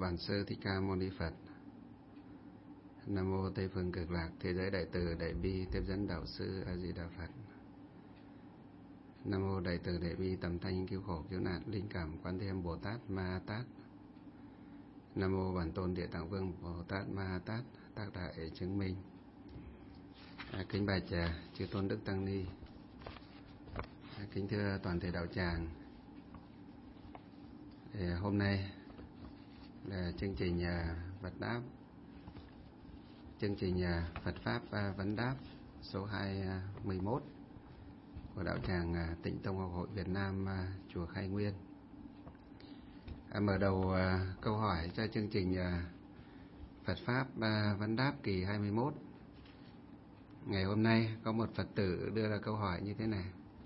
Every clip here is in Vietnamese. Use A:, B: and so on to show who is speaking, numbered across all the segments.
A: Bản Sư Thích Ca Mâu Ni Phật. Nam mô Tây Phương Cực Lạc Thế Giới Đại Từ Đại Bi Tiếp Dẫn Đạo Sư A Di Đà Phật. Nam mô Đại Từ Đại Bi Tầm Thanh Cứu Khổ Cứu Nạn Linh Cảm Quán Thế Âm Bồ Tát Ma Tát. Nam mô Bản Tôn Địa Tạng Vương Bồ Tát Ma Tát Tác Đại Chứng Minh. Kính bạch chư tôn đức tăng ni, kính thưa toàn thể đạo tràng. Hôm nay là chương trình Phật đáp, chương trình Phật pháp vấn đáp số 21 của đạo tràng Tịnh Tông Học hội Việt Nam, chùa Khai Nguyên. Mở đầu câu hỏi cho chương trình Phật pháp vấn đáp kỳ 21. Ngày hôm nay có một Phật tử đưa ra câu hỏi như thế này: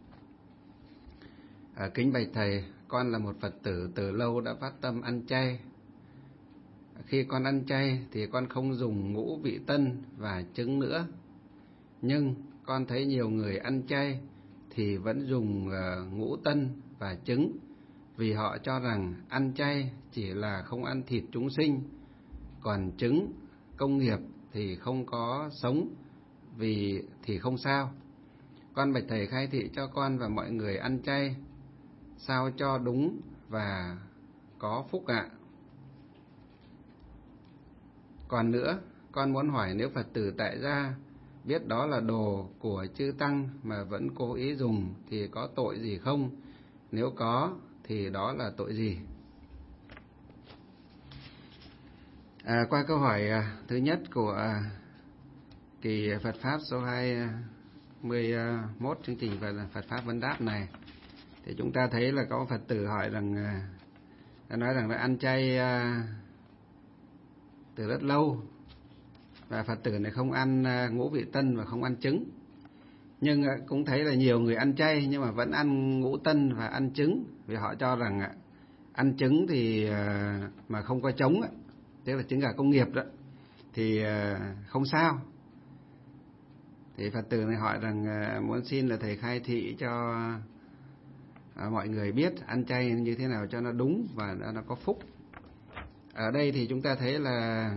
A: kính bạch thầy, con là một Phật tử từ lâu đã phát tâm ăn chay. Khi con ăn chay thì con không dùng ngũ vị tân và trứng nữa. Nhưng con thấy nhiều người ăn chay thì vẫn dùng ngũ tân và trứng, vì họ cho rằng ăn chay chỉ là không ăn thịt chúng sinh, còn trứng công nghiệp thì không có sống, vì thì không sao. Con bạch thầy khai thị cho con và mọi người ăn chay sao cho đúng và có phúc ạ. Còn nữa, con muốn hỏi, nếu Phật tử tại gia biết đó là đồ của chư Tăng mà vẫn cố ý dùng thì có tội gì không? Nếu có thì đó là tội gì? Qua câu hỏi thứ nhất của kỳ Phật pháp số 21 chương trình Phật pháp vấn đáp này, thì chúng ta thấy là có Phật tử hỏi rằng, nói rằng là ăn chay từ rất lâu, và Phật tử này không ăn ngũ vị tân và không ăn trứng. Nhưng cũng thấy là nhiều người ăn chay nhưng mà vẫn ăn ngũ tân và ăn trứng, vì họ cho rằng ăn trứng thì mà không có trống, tức là trứng gà công nghiệp đó, thì không sao. Thì Phật tử này hỏi rằng muốn xin là thầy khai thị cho mọi người biết ăn chay như thế nào cho nó đúng và nó có phúc. Ở đây thì chúng ta thấy là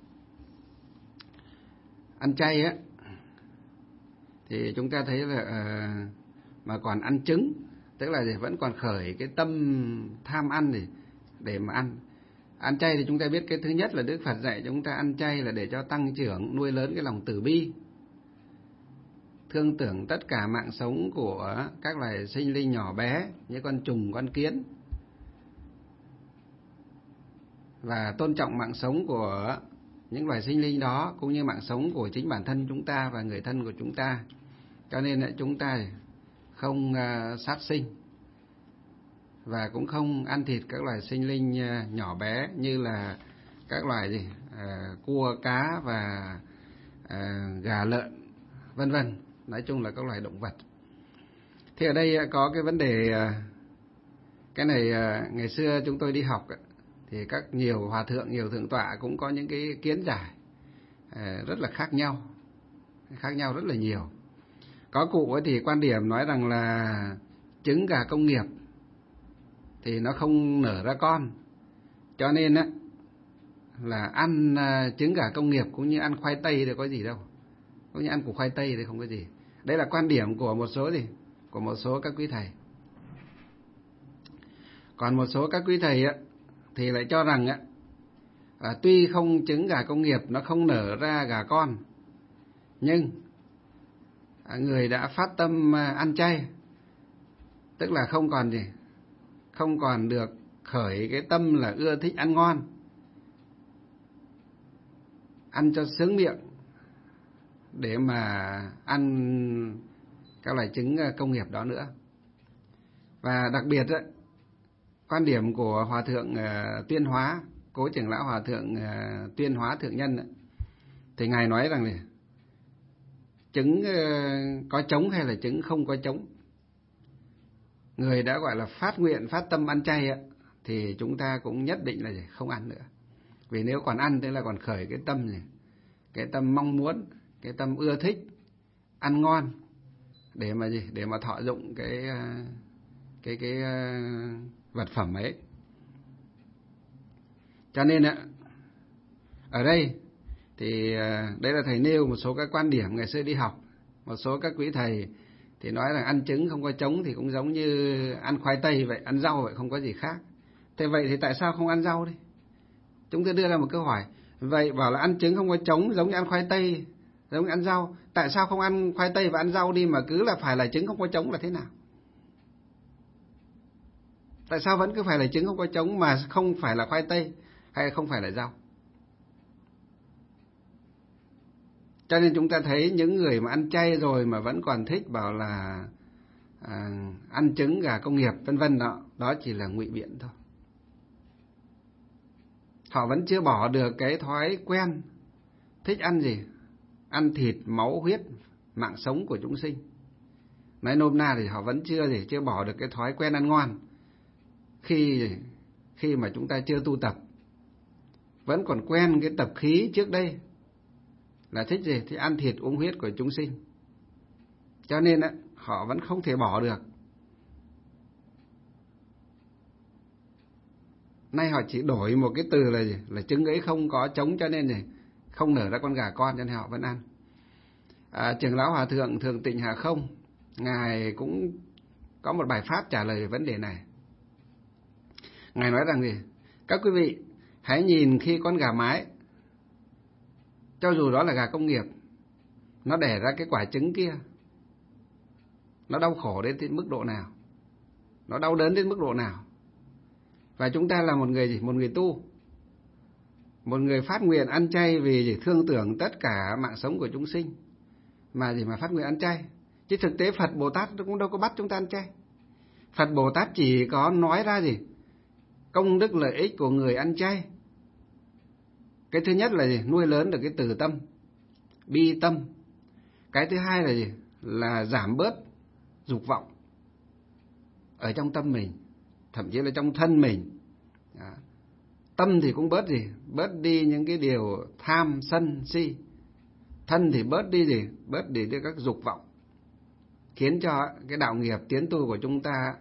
A: ăn chay á, thì chúng ta thấy là mà còn ăn trứng, tức là vẫn còn khởi cái tâm tham ăn để mà ăn. Ăn chay thì chúng ta biết cái thứ nhất là Đức Phật dạy chúng ta ăn chay là để cho tăng trưởng, nuôi lớn cái lòng từ bi, thương tưởng tất cả mạng sống của các loài sinh linh nhỏ bé như con trùng, con kiến, và tôn trọng mạng sống của những loài sinh linh đó, cũng như mạng sống của chính bản thân chúng ta và người thân của chúng ta. Cho nên chúng ta không sát sinh và cũng không ăn thịt các loài sinh linh nhỏ bé như là các loài cua, cá và gà, lợn, vân vân. Nói chung là các loài động vật. Thì ở đây có cái vấn đề, cái này ngày xưa chúng tôi đi học thì các nhiều hòa thượng, nhiều thượng tọa cũng có những cái kiến giải rất là khác nhau rất là nhiều. Có cụ ấy thì quan điểm nói rằng là trứng gà công nghiệp thì nó không nở ra con, cho nên là ăn trứng gà công nghiệp cũng như ăn khoai tây thì có gì đâu, cũng như ăn củ khoai tây thì không có gì. Đấy là quan điểm của một số các quý thầy. Còn một số các quý thầy thì lại cho rằng tuy không trứng gà công nghiệp nó không nở ra gà con, nhưng người đã phát tâm ăn chay, tức là không còn được khởi cái tâm là ưa thích ăn ngon, ăn cho sướng miệng để mà ăn các loại trứng công nghiệp đó nữa. Và đặc biệt quan điểm của Hòa thượng Tuyên Hóa, Cố trưởng lão Hòa thượng Tuyên Hóa thượng nhân thì ngài nói rằng này, trứng có trống hay là trứng không có trống, người đã gọi là phát nguyện, phát tâm ăn chay thì chúng ta cũng nhất định là không ăn nữa. Vì nếu còn ăn tức là còn khởi cái tâm này, cái tâm mong muốn, cái tâm ưa thích ăn ngon để mà thọ dụng cái vật phẩm ấy. Cho nên ở đây thì đây là thầy nêu một số các quan điểm ngày xưa đi học. Một số các quý thầy thì nói là ăn trứng không có trống thì cũng giống như ăn khoai tây vậy, ăn rau vậy, không có gì khác. Thế vậy thì tại sao không ăn rau đi? Chúng tôi đưa ra một câu hỏi. Vậy bảo là ăn trứng không có trống giống như ăn khoai tây, giống như ăn rau. Tại sao không ăn khoai tây và ăn rau đi mà cứ là phải là trứng không có trống là thế nào? Tại sao vẫn cứ phải là trứng không có trống mà không phải là khoai tây hay không phải là rau? Cho nên chúng ta thấy những người mà ăn chay rồi mà vẫn còn thích bảo là ăn trứng gà công nghiệp vân vân đó chỉ là ngụy biện thôi. Họ vẫn chưa bỏ được cái thói quen thích ăn gì? Ăn thịt, máu, huyết, mạng sống của chúng sinh. Nói nôm na thì họ vẫn chưa bỏ được cái thói quen ăn ngon. Khi mà chúng ta chưa tu tập, vẫn còn quen cái tập khí trước đây là thích gì? Thì ăn thịt uống huyết của chúng sinh. Cho nên họ vẫn không thể bỏ được. Nay họ chỉ đổi một cái từ là gì? Là trứng ấy không có trống cho nên gì? Không nở ra con gà con cho nên họ vẫn ăn. Trưởng lão Hòa Thượng Thường Tịnh Hà Không, Ngài cũng có một bài pháp trả lời về vấn đề này. Ngài nói rằng gì? Các quý vị hãy nhìn khi con gà mái, cho dù đó là gà công nghiệp, nó đẻ ra cái quả trứng kia, nó đau khổ đến mức độ nào, nó đau đớn đến mức độ nào. Và chúng ta là một người gì? Một người tu, một người phát nguyện ăn chay vì gì? Thương tưởng tất cả mạng sống của chúng sinh mà phát nguyện ăn chay. Chứ thực tế Phật Bồ Tát cũng đâu có bắt chúng ta ăn chay. Phật Bồ Tát chỉ có nói ra gì? Công đức lợi ích của người ăn chay. Cái thứ nhất là gì? Nuôi lớn được cái từ tâm, bi tâm. Cái thứ hai là gì? Là giảm bớt dục vọng ở trong tâm mình, thậm chí là trong thân mình. Đó. Tâm thì cũng bớt gì? Bớt đi những cái điều tham, sân, si. Thân thì bớt đi gì? Bớt đi các dục vọng, khiến cho cái đạo nghiệp tiến tu của chúng ta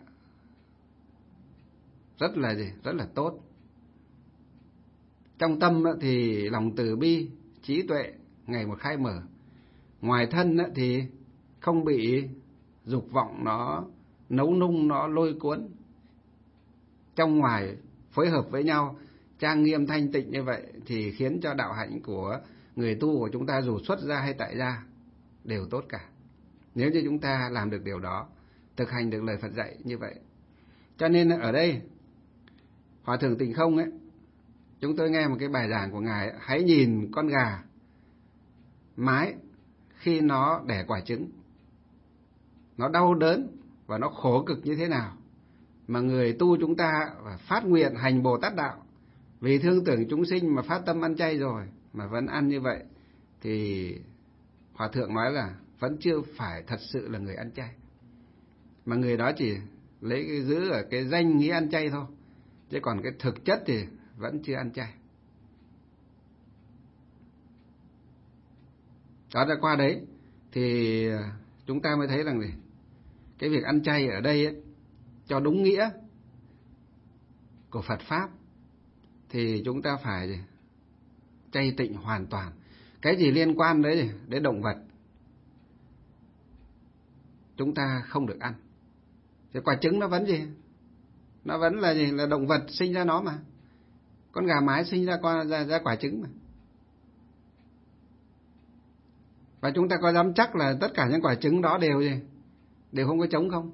A: rất là gì? Rất là tốt. Trong tâm thì lòng từ bi, trí tuệ ngày một khai mở. Ngoài thân thì không bị dục vọng nó nấu nung, nó lôi cuốn. Trong ngoài phối hợp với nhau, trang nghiêm thanh tịnh như vậy thì khiến cho đạo hạnh của người tu của chúng ta dù xuất gia hay tại gia đều tốt cả. Nếu như chúng ta làm được điều đó, thực hành được lời Phật dạy như vậy. Cho nên ở đây Hòa Thượng Tịnh Không chúng tôi nghe một cái bài giảng của Ngài, hãy nhìn con gà mái khi nó đẻ quả trứng, nó đau đớn và nó khổ cực như thế nào. Mà người tu chúng ta phát nguyện hành Bồ Tát đạo vì thương tưởng chúng sinh mà phát tâm ăn chay rồi mà vẫn ăn như vậy thì Hòa Thượng nói là vẫn chưa phải thật sự là người ăn chay. Mà người đó chỉ lấy giữ ở cái danh nghĩa ăn chay thôi, chứ còn cái thực chất thì vẫn chưa ăn chay. Đó là qua đấy thì chúng ta mới thấy rằng gì? Cái việc ăn chay ở đây cho đúng nghĩa của Phật Pháp thì chúng ta phải gì? Chay tịnh hoàn toàn. Cái gì liên quan đến động vật chúng ta không được ăn. Thì quả trứng nó vẫn gì? Nó vẫn là gì? Là động vật sinh ra nó mà. Con gà mái sinh ra quả trứng mà. Và chúng ta có dám chắc là tất cả những quả trứng đó đều gì? Đều không có trống không?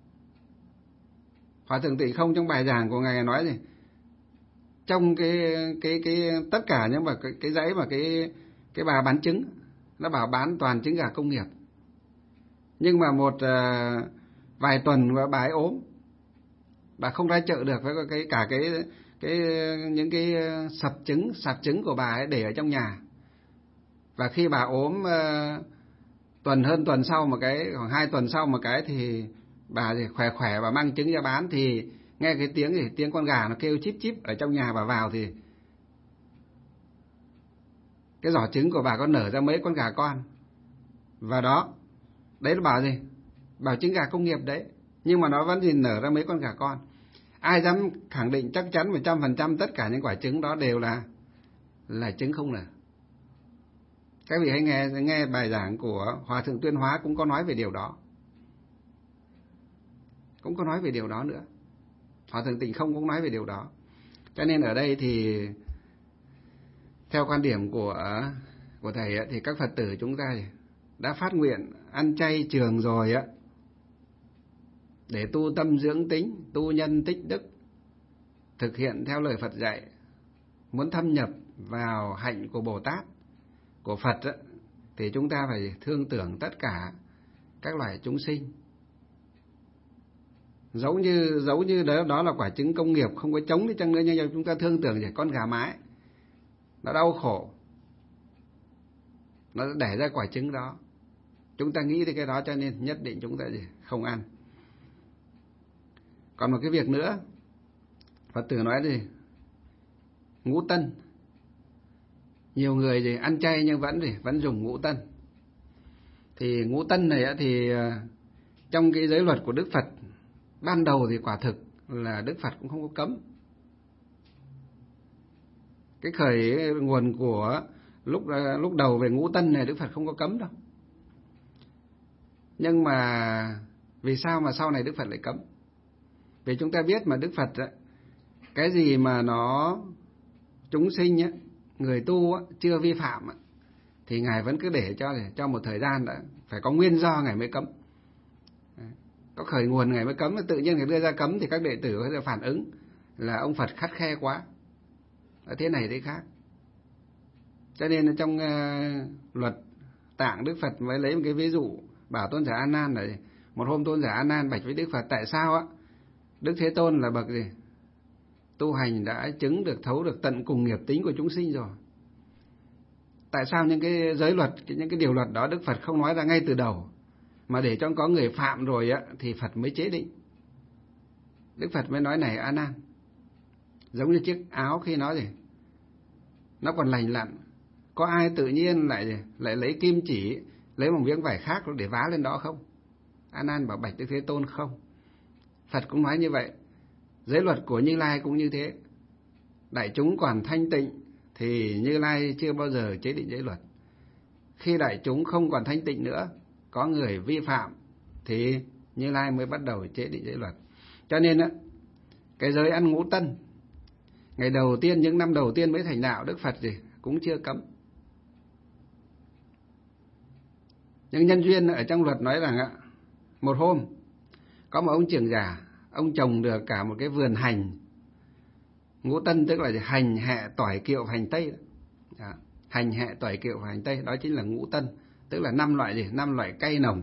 A: Hòa Thượng Tịnh Không trong bài giảng của Ngài nói gì? Trong cái tất cả những cái dãy mà cái bà bán trứng, nó bảo bán toàn trứng gà công nghiệp. Nhưng mà một vài tuần bà ấy ốm, bà không ra chợ được với những cái sạp trứng của bà ấy để ở trong nhà. Và khi bà ốm hơn tuần sau khoảng 2 tuần sau một cái thì bà thì khỏe bà mang trứng ra bán, thì nghe cái tiếng con gà nó kêu chíp chíp ở trong nhà bà vào thì cái giỏ trứng của bà có nở ra mấy con gà con. Và đó, đấy là bảo gì? Bảo trứng gà công nghiệp đấy, nhưng mà nó vẫn nở ra mấy con gà con. Ai dám khẳng định chắc chắn 100% tất cả những quả trứng đó đều là trứng không nở? Các vị hãy nghe bài giảng của Hòa thượng Tuyên Hóa cũng có nói về điều đó. Cũng có nói về điều đó nữa. Hòa thượng Tịnh Không cũng nói về điều đó. Cho nên ở đây thì theo quan điểm của thầy ấy, thì các Phật tử chúng ta đã phát nguyện ăn chay trường rồi á, để tu tâm dưỡng tính, tu nhân tích đức, thực hiện theo lời Phật dạy, muốn thâm nhập vào hạnh của Bồ Tát, của Phật á, thì chúng ta phải thương tưởng tất cả các loài chúng sinh. Dẫu như đó là quả trứng công nghiệp không có trống đi chăng nữa, nhưng chúng ta thương tưởng về con gà mái, nó đau khổ, nó đẻ ra quả trứng đó. Chúng ta nghĩ tới cái đó cho nên nhất định chúng ta không ăn. Còn một cái việc nữa, Phật tử nói gì? Ngũ tân. Nhiều người ăn chay nhưng vẫn dùng ngũ tân. Thì ngũ tân này thì trong cái giới luật của Đức Phật ban đầu thì quả thực là Đức Phật cũng không có cấm. Cái khởi nguồn của lúc đầu về ngũ tân này Đức Phật không có cấm đâu. Nhưng mà vì sao mà sau này Đức Phật lại cấm? Vì chúng ta biết mà Đức Phật cái gì mà nó chúng sinh người tu chưa vi phạm thì Ngài vẫn cứ để cho một thời gian đã, phải có nguyên do Ngài mới cấm. Có khởi nguồn Ngài mới cấm, tự nhiên Ngài đưa ra cấm thì các đệ tử sẽ phản ứng là ông Phật khắt khe quá, thế này thế khác. Cho nên trong luật Tạng Đức Phật mới lấy một cái ví dụ, bảo tôn giả A Nan là một hôm tôn giả A Nan bạch với Đức Phật tại sao Đức Thế Tôn là bậc gì tu hành đã chứng được, thấu được tận cùng nghiệp tính của chúng sinh rồi, tại sao những cái giới luật, những cái điều luật đó Đức Phật không nói ra ngay từ đầu, mà để cho có người phạm rồi thì Phật mới chế định. Đức Phật mới nói này A Nan, giống như chiếc áo khi nó còn lành lặn, có ai tự nhiên lại lấy kim chỉ, lấy một miếng vải khác để vá lên đó không? A Nan bảo bạch Đức Thế Tôn không. Phật cũng nói như vậy, giới luật của Như Lai cũng như thế. Đại chúng còn thanh tịnh thì Như Lai chưa bao giờ chế định giới luật. Khi đại chúng không còn thanh tịnh nữa, có người vi phạm thì Như Lai mới bắt đầu chế định giới luật. Cho nên cái giới ăn ngũ tân, ngày đầu tiên, những năm đầu tiên mới thành đạo, Đức Phật cũng chưa cấm. Nhưng nhân duyên ở trong luật nói rằng một hôm có một ông trưởng giả, ông trồng được cả một cái vườn hành ngũ tân, tức là hành, hẹ, tỏi, kiệu và hành tây. Đó. Hành, hẹ, tỏi, kiệu và hành tây, đó chính là ngũ tân, tức là 5 loại cây nồng.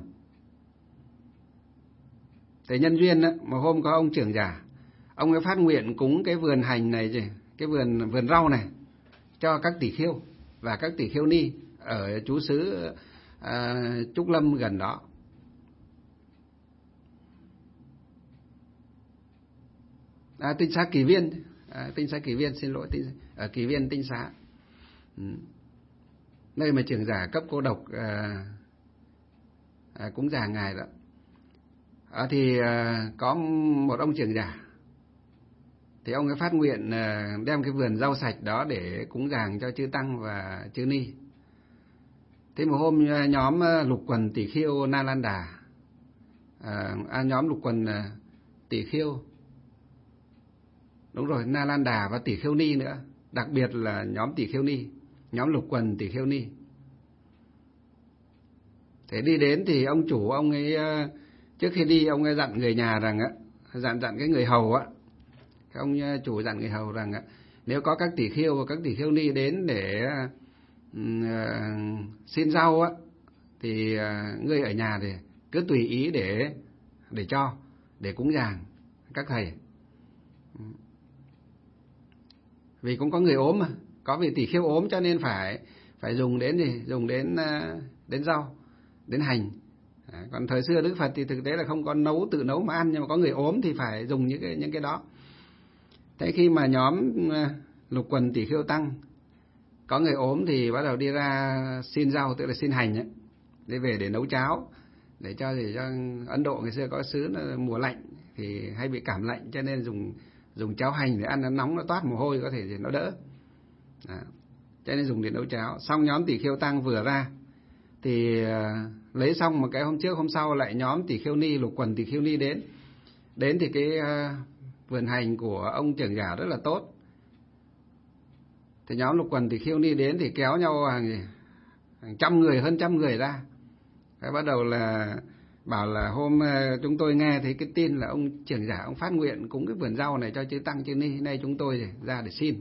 A: Thì nhân duyên một hôm có ông trưởng giả, ông ấy phát nguyện cúng cái vườn hành này, cái vườn rau này cho các tỷ khưu và các tỷ khưu ni ở trú xứ Trúc Lâm gần đó. Tinh xá Kỳ Viên, ở Kỳ Viên Tinh xá, nơi mà trưởng giả cấp cô độc cúng dường ngài đó. Thì có một ông trưởng giả, thì ông ấy phát nguyện đem cái vườn rau sạch đó để cúng dường cho chư tăng và chư ni. Thế một hôm nhóm lục quần tỷ khưu Na Lan Đà, nhóm lục quần tỷ khưu, đúng rồi, Na Lan Đà và tỷ khưu ni nữa, đặc biệt là nhóm tỷ khưu ni, nhóm lục quần tỷ khưu ni. Thế đi đến thì ông chủ ông ấy trước khi đi ông ấy dặn người nhà rằng dặn cái người hầu ông chủ dặn người hầu rằng nếu có các tỷ khưu và các tỷ khưu ni đến để xin rau thì ngươi ở nhà thì cứ tùy ý để cúng dường các thầy. Vì cũng có người ốm mà, có vị tỷ khưu ốm cho nên phải dùng đến rau, đến hành. Còn thời xưa Đức Phật thì thực tế là không có tự nấu mà ăn, nhưng mà có người ốm thì phải dùng những cái đó. Thế khi mà nhóm lục quần tỷ khưu tăng có người ốm thì bắt đầu đi ra xin rau, tức là xin hành để về để nấu cháo, để cho Ấn Độ ngày xưa có xứ mùa lạnh thì hay bị cảm lạnh, cho nên dùng cháo hành để ăn nó nóng, nó toát mồ hôi, có thể thì nó đỡ. Đó. Cho nên dùng để nấu cháo. Xong nhóm Tỳ Kheo Tăng vừa ra thì lấy xong một cái hôm trước, hôm sau lại nhóm Tỳ Kheo Ni, Lục Quần Tỳ Kheo Ni đến thì cái vườn hành của ông trưởng giả rất là tốt. Thì nhóm Lục Quần Tỳ Kheo Ni đến thì kéo nhau hàng trăm người, hơn trăm người ra. Cái bắt đầu là bảo là hôm chúng tôi nghe thấy cái tin là ông trưởng giả ông phát nguyện cúng cái vườn rau này cho chư Tăng chư Ni, nay chúng tôi ra để xin.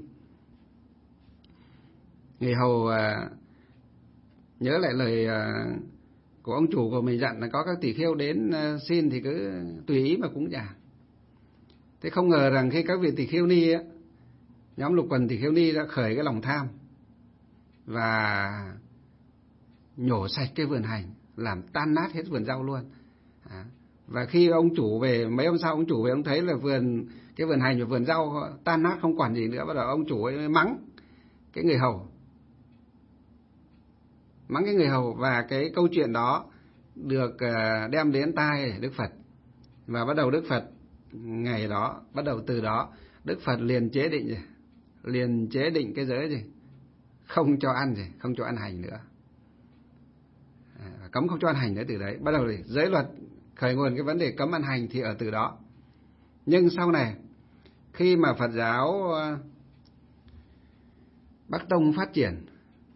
A: Người hầu nhớ lại lời của ông chủ của mình dặn là có các tỳ kheo đến xin thì cứ tùy ý mà cúng dường. Thế không ngờ rằng khi các vị tỳ kheo ni á, nhóm Lục Quần Tỳ Kheo Ni đã khởi cái lòng tham và nhổ sạch cái vườn hành, làm tan nát hết vườn rau luôn. Và khi ông chủ về, mấy hôm sau ông chủ về, ông thấy là cái vườn hành và vườn rau tan nát không còn gì nữa, bắt đầu ông chủ ấy mắng cái người hầu. Mắng cái người hầu, và cái câu chuyện đó được đem đến tai Đức Phật. Và bắt đầu Đức Phật ngày đó, bắt đầu từ đó Đức Phật liền chế định cái giới gì? Không cho ăn hành nữa. Cấm không cho ăn hành nữa từ đấy. Bắt đầu thì giới luật khởi nguồn cái vấn đề cấm ăn hành thì ở từ đó. Nhưng sau này khi mà Phật giáo Bắc Tông phát triển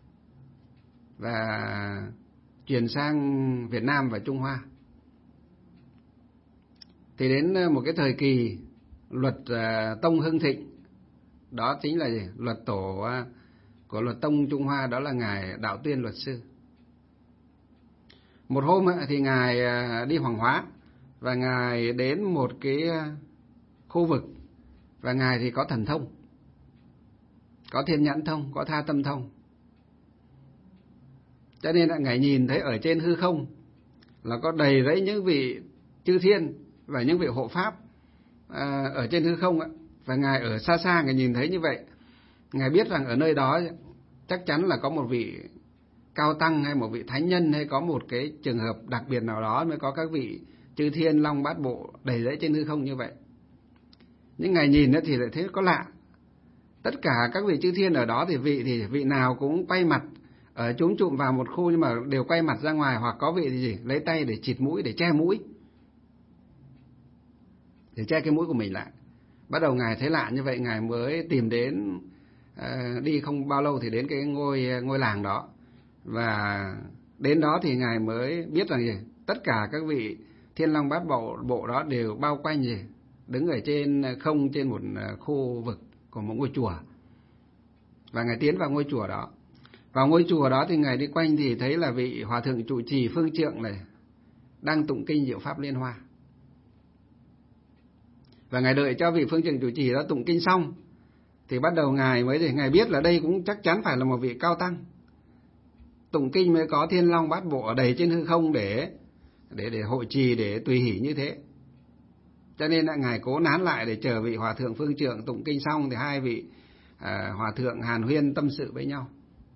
A: và chuyển sang Việt Nam và Trung Hoa, thì đến một cái thời kỳ luật Tông hưng thịnh, đó chính là gì? Luật tổ của luật Tông Trung Hoa, đó là ngài Đạo Tuyên luật sư. Một hôm thì ngài đi Hoàng Hóa và ngài đến một cái khu vực, và ngài thì có thần thông, có thiên nhãn thông, có tha tâm thông. Cho nên là ngài nhìn thấy ở trên hư không là có đầy rẫy những vị chư thiên và những vị hộ pháp ở trên hư không ạ. Và ngài ở xa xa ngài nhìn thấy như vậy, ngài biết rằng ở nơi đó chắc chắn là có một vị cao tăng hay một vị thánh nhân, hay có một cái trường hợp đặc biệt nào đó mới có các vị chư thiên long bát bộ đầy rẫy trên hư không như vậy. Nhưng ngài nhìn thì lại thấy có lạ. Tất cả các vị chư thiên ở đó thì vị nào cũng quay mặt ở chúm chụm vào một khu, nhưng mà đều quay mặt ra ngoài, hoặc có vị thì gì lấy tay để chịt mũi, để che mũi, để che cái mũi của mình lại. Bắt đầu ngài thấy lạ như vậy, ngài mới tìm đến, đi không bao lâu thì đến cái ngôi làng đó, và đến đó thì ngài mới biết rằng gì tất cả các vị thiên long bát bộ đó đều bao quanh gì đứng ở trên không, trên một khu vực của một ngôi chùa. Và ngài tiến vào ngôi chùa đó. Vào ngôi chùa đó thì ngài đi quanh thì thấy là vị hòa thượng trụ trì phương trượng này đang tụng kinh Diệu Pháp Liên Hoa. Và ngài đợi cho vị phương trượng trụ trì đó tụng kinh xong thì bắt đầu ngài mới ngài biết là đây cũng chắc chắn phải là một vị cao tăng. Tụng kinh mới có thiên long bát bộ ở đầy trên hư không để hội trì, để tùy hỷ như thế. Cho nên là ngài cố nán lại để chờ vị hòa thượng phương trượng tụng kinh xong thì hai vị hòa thượng hàn huyên tâm sự với nhau.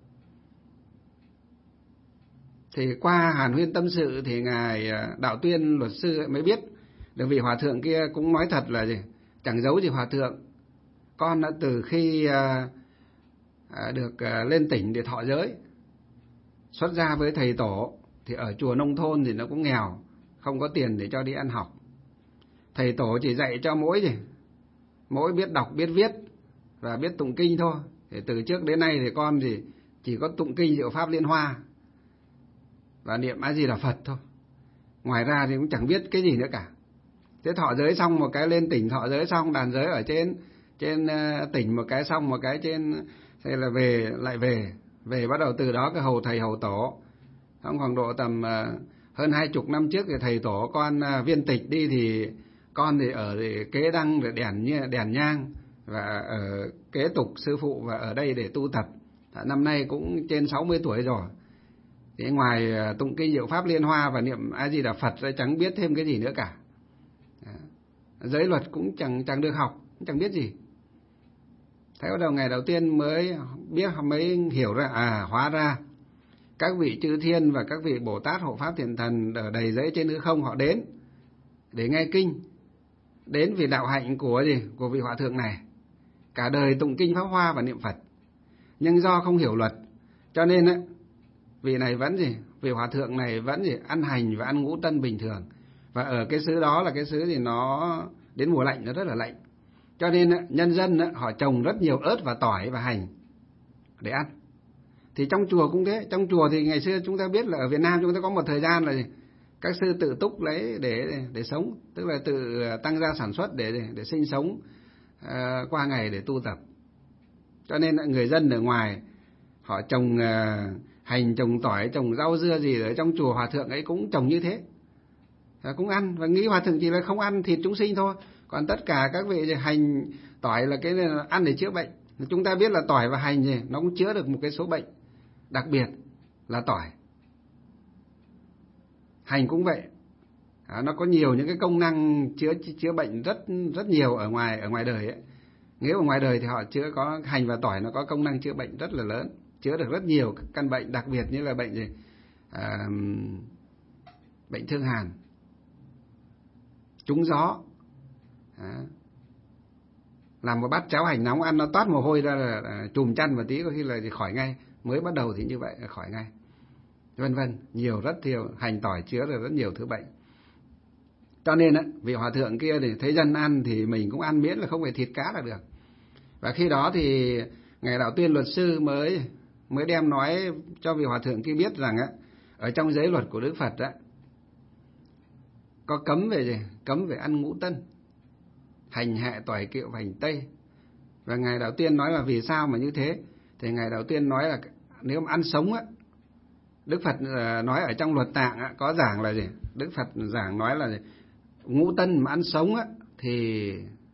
A: Thì qua hàn huyên tâm sự thì ngài Đạo Tuyên luật sư mới biết được vị hòa thượng kia cũng nói thật là gì, chẳng giấu gì hòa thượng, con đã từ khi được lên tỉnh để thọ giới, xuất gia với thầy tổ, thì ở chùa nông thôn thì nó cũng nghèo, không có tiền để cho đi ăn học. Thầy tổ chỉ dạy cho mỗi biết đọc biết viết và biết tụng kinh thôi. Thì từ trước đến nay thì con thì chỉ có tụng kinh Diệu Pháp Liên Hoa và niệm A Di Đà Phật thôi, ngoài ra thì cũng chẳng biết cái gì nữa cả. Thế thọ giới xong một cái, lên tỉnh thọ giới xong, đàn giới ở trên tỉnh một cái, xong một cái trên, thế là về bắt đầu từ đó cái hầu thầy hầu tổ. Xong khoảng độ tầm hơn 20 năm trước thì thầy tổ con viên tịch đi, thì con thì ở kế đăng để đèn nhang, và ở kế tục sư phụ và ở đây để tu tập. Năm nay cũng trên 60 tuổi rồi. Thì ngoài tụng kinh Diệu Pháp Liên Hoa và niệm A Di Đà Phật chẳng biết thêm cái gì nữa cả. Giới luật cũng chẳng được học, cũng chẳng biết gì. Thế bắt đầu ngày đầu tiên mới hiểu ra, hóa ra các vị chư thiên và các vị Bồ Tát hộ pháp thiện thần ở đầy rẫy trên hư không, họ đến để nghe kinh. đến vì đạo hạnh của của vị hòa thượng này, cả đời tụng kinh pháp hoa và niệm Phật, nhưng do không hiểu luật cho nên vị này vẫn vị hòa thượng này vẫn ăn hành và ăn ngũ tân bình thường. Và ở cái xứ đó là cái xứ nó đến mùa lạnh nó rất là lạnh, cho nên nhân dân họ trồng rất nhiều ớt và tỏi và hành để ăn. Thì trong chùa cũng thế, trong chùa thì ngày xưa chúng ta biết là ở Việt Nam chúng ta có một thời gian là các sư tự túc lấy để sống, tức là tự tăng gia sản xuất để sinh sống qua ngày để tu tập. Cho nên người dân ở ngoài họ trồng hành, trồng tỏi, trồng rau dưa gì ở trong chùa, hòa thượng ấy cũng trồng như thế, cũng ăn, và nghĩ hòa thượng chỉ là không ăn thịt chúng sinh thôi, còn tất cả các vị hành tỏi là cái là ăn để chữa bệnh. Chúng ta biết là tỏi và hành nó cũng chữa được một cái số bệnh, đặc biệt là tỏi. Hành cũng vậy, nó có nhiều những cái công năng chữa bệnh rất nhiều ở ngoài đời ấy. Nếu ở ngoài đời thì họ chữa, có hành và tỏi nó có công năng chữa bệnh rất là lớn, chữa được rất nhiều căn bệnh, đặc biệt như là bệnh bệnh thương hàn, trúng gió. Làm một bát cháo hành nóng ăn nó toát mồ hôi ra là chùm chăn một tí có khi là khỏi ngay, mới bắt đầu thì như vậy là khỏi ngay, vân vân, nhiều rất nhiều. Hành tỏi chữa được rất nhiều thứ bệnh. Cho nên vị hòa thượng kia thì thấy dân ăn thì mình cũng ăn, miễn là không phải thịt cá là được. Và khi đó thì ngài Đạo Tuyên luật sư mới đem nói cho vị hòa thượng kia biết rằng ở trong giới luật của Đức Phật có cấm về gì? Cấm về ăn ngũ tân, hành hạ, tỏi kiệu và hành tây. Và ngài Đạo Tuyên nói là vì sao mà như thế? Thì ngài Đạo Tuyên nói là nếu mà ăn sống Đức Phật nói ở trong luật tạng có giảng là gì? Đức Phật giảng nói là gì? Ngũ tân mà ăn sống thì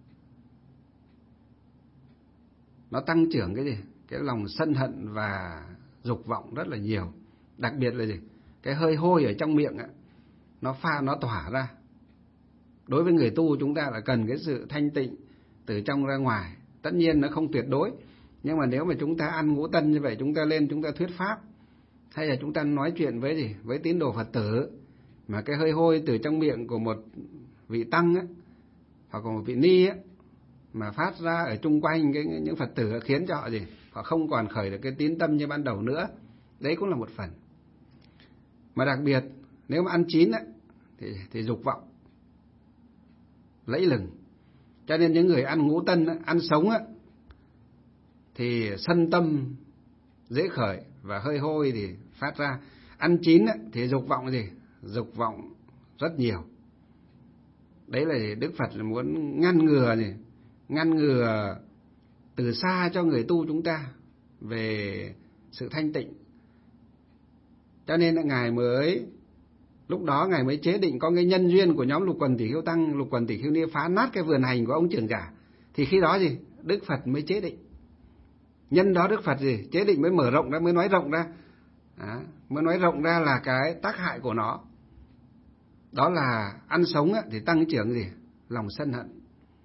A: nó tăng trưởng cái gì? Cái lòng sân hận và dục vọng rất là nhiều. Đặc biệt là gì? Cái hơi hôi ở trong miệng nó tỏa ra. Đối với người tu chúng ta là cần cái sự thanh tịnh từ trong ra ngoài. Tất nhiên nó không tuyệt đối, nhưng mà nếu mà chúng ta ăn ngũ tân như vậy, chúng ta lên chúng ta thuyết pháp, hay là chúng ta nói chuyện với tín đồ Phật tử, mà cái hơi hôi từ trong miệng của một vị tăng hoặc của một vị ni mà phát ra ở chung quanh những Phật tử, khiến cho họ họ không còn khởi được cái tín tâm như ban đầu nữa. Đấy cũng là một phần. Mà đặc biệt nếu mà ăn chín thì dục vọng lẫy lừng. Cho nên những người ăn ngũ tân, ăn sống thì sân tâm dễ khởi và hơi hôi thì phát ra. Ăn chín thì dục vọng dục vọng rất nhiều. Đấy là Đức Phật là muốn ngăn ngừa từ xa cho người tu chúng ta về sự thanh tịnh. Cho nên là ngài lúc đó ngài mới chế định có cái nhân duyên của nhóm Lục Quần Tỷ Khưu Tăng, Lục Quần Tỷ Khưu Ni phá nát cái vườn hành của ông trưởng giả. Thì khi đó Đức Phật mới chế định. Nhân đó Đức Phật chế định mới mở rộng ra, mới nói rộng ra. Mới nói rộng ra là cái tác hại của nó. Đó là ăn sống thì tăng trưởng lòng sân hận.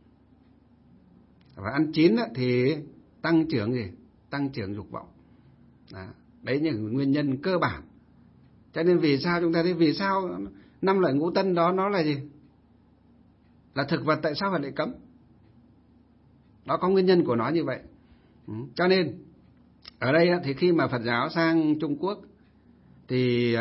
A: Và ăn chín thì tăng trưởng tăng trưởng dục vọng. Đấy là nguyên nhân cơ bản. Cho nên vì sao chúng ta thấy vì sao 5 loại ngũ tân đó nó là gì? Là thực vật, tại sao Phật lại cấm? Đó có nguyên nhân của nó như vậy. Cho nên ở đây thì khi mà Phật giáo sang Trung Quốc thì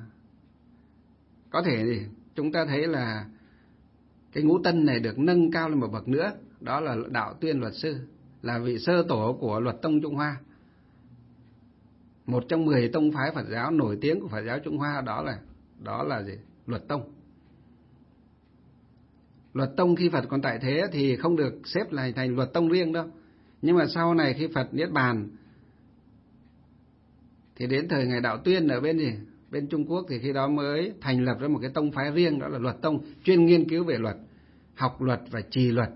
A: có thể chúng ta thấy là cái ngũ tân này được nâng cao lên một bậc nữa. Đó là Đạo Tuyên luật sư, là vị sơ tổ của luật tông Trung Hoa. Một trong 10 tông phái Phật giáo nổi tiếng của Phật giáo Trung Hoa, đó là luật tông. Luật tông khi Phật còn tại thế thì không được xếp lại thành luật tông riêng đâu. Nhưng mà sau này khi Phật niết bàn thì đến thời ngài Đạo Tuyên ở bên Trung Quốc thì khi đó mới thành lập ra một cái tông phái riêng, đó là luật tông, chuyên nghiên cứu về luật, học luật và trì luật.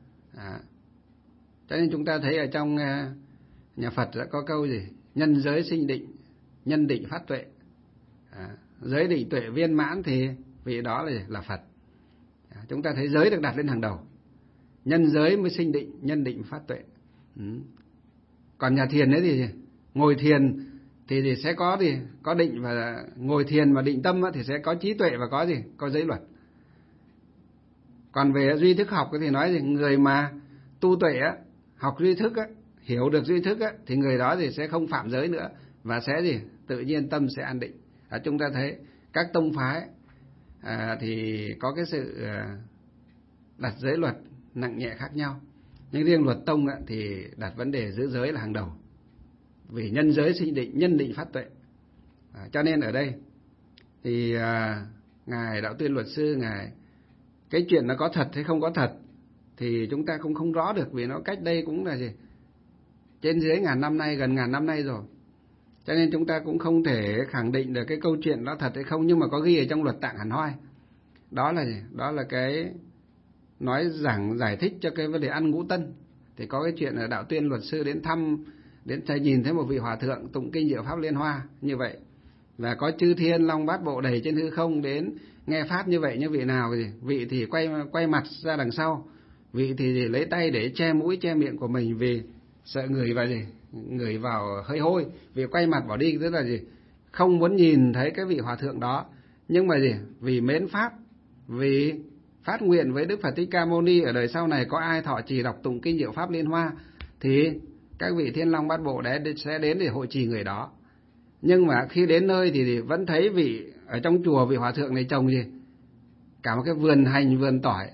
A: Cho nên chúng ta thấy ở trong nhà Phật đã có câu nhân giới sinh định, nhân định phát tuệ. Giới định tuệ viên mãn thì vị đó là Phật. Chúng ta thấy giới được đặt lên hàng đầu. Nhân giới mới sinh định, nhân định phát tuệ. Còn nhà thiền ấy thì ngồi thiền thì sẽ có định, và ngồi thiền mà định tâm thì sẽ có trí tuệ và có giới luật. Còn về duy thức học thì nói gì, người mà tu tuệ á, học duy thức á, hiểu được duy thức á, thì người đó thì sẽ không phạm giới nữa và sẽ gì, tự nhiên tâm sẽ an định. Chúng ta thấy các tông phái thì có cái sự đặt giới luật nặng nhẹ khác nhau, nhưng riêng luật tông á, thì đặt vấn đề giữ giới là hàng đầu, vì nhân giới sinh định, nhân định phát tuệ. Cho nên ở đây thì ngài Đạo Tuyên luật sư, ngài cái chuyện nó có thật hay không có thật thì chúng ta cũng không rõ được, vì nó cách đây cũng là gì, trên dưới ngàn năm nay, gần ngàn năm nay rồi. Cho nên chúng ta cũng không thể khẳng định được cái câu chuyện đó thật hay không, nhưng mà có ghi ở trong luật Tạng Hàn Hoai. Đó là gì? Đó là cái nói giải thích cho cái vấn đề ăn ngũ tân. Thì có cái chuyện là Đạo Tuyên luật sư đến thăm, đến nhìn thấy một vị hòa thượng tụng kinh Diệu Pháp Liên Hoa như vậy, và có chư thiên long bát bộ đầy trên hư không đến nghe pháp như vậy. Như vị nào thì vị thì quay mặt ra đằng sau, vị thì lấy tay để che mũi che miệng của mình vì sợ người vào gì, người vào hơi hôi, vì quay mặt bỏ đi, tức là gì, không muốn nhìn thấy cái vị hòa thượng đó. Nhưng mà gì, vì mến pháp, vì phát nguyện với Đức Phật Thích Ca Mâu Ni ở đời sau này có ai thọ trì đọc tụng kinh Diệu Pháp Liên Hoa thì các vị thiên long bát bộ đấy sẽ đến để hộ trì người đó. Nhưng mà khi đến nơi thì vẫn thấy vị ở trong chùa, vị hòa thượng này trồng gì, cả một cái vườn hành vườn tỏi,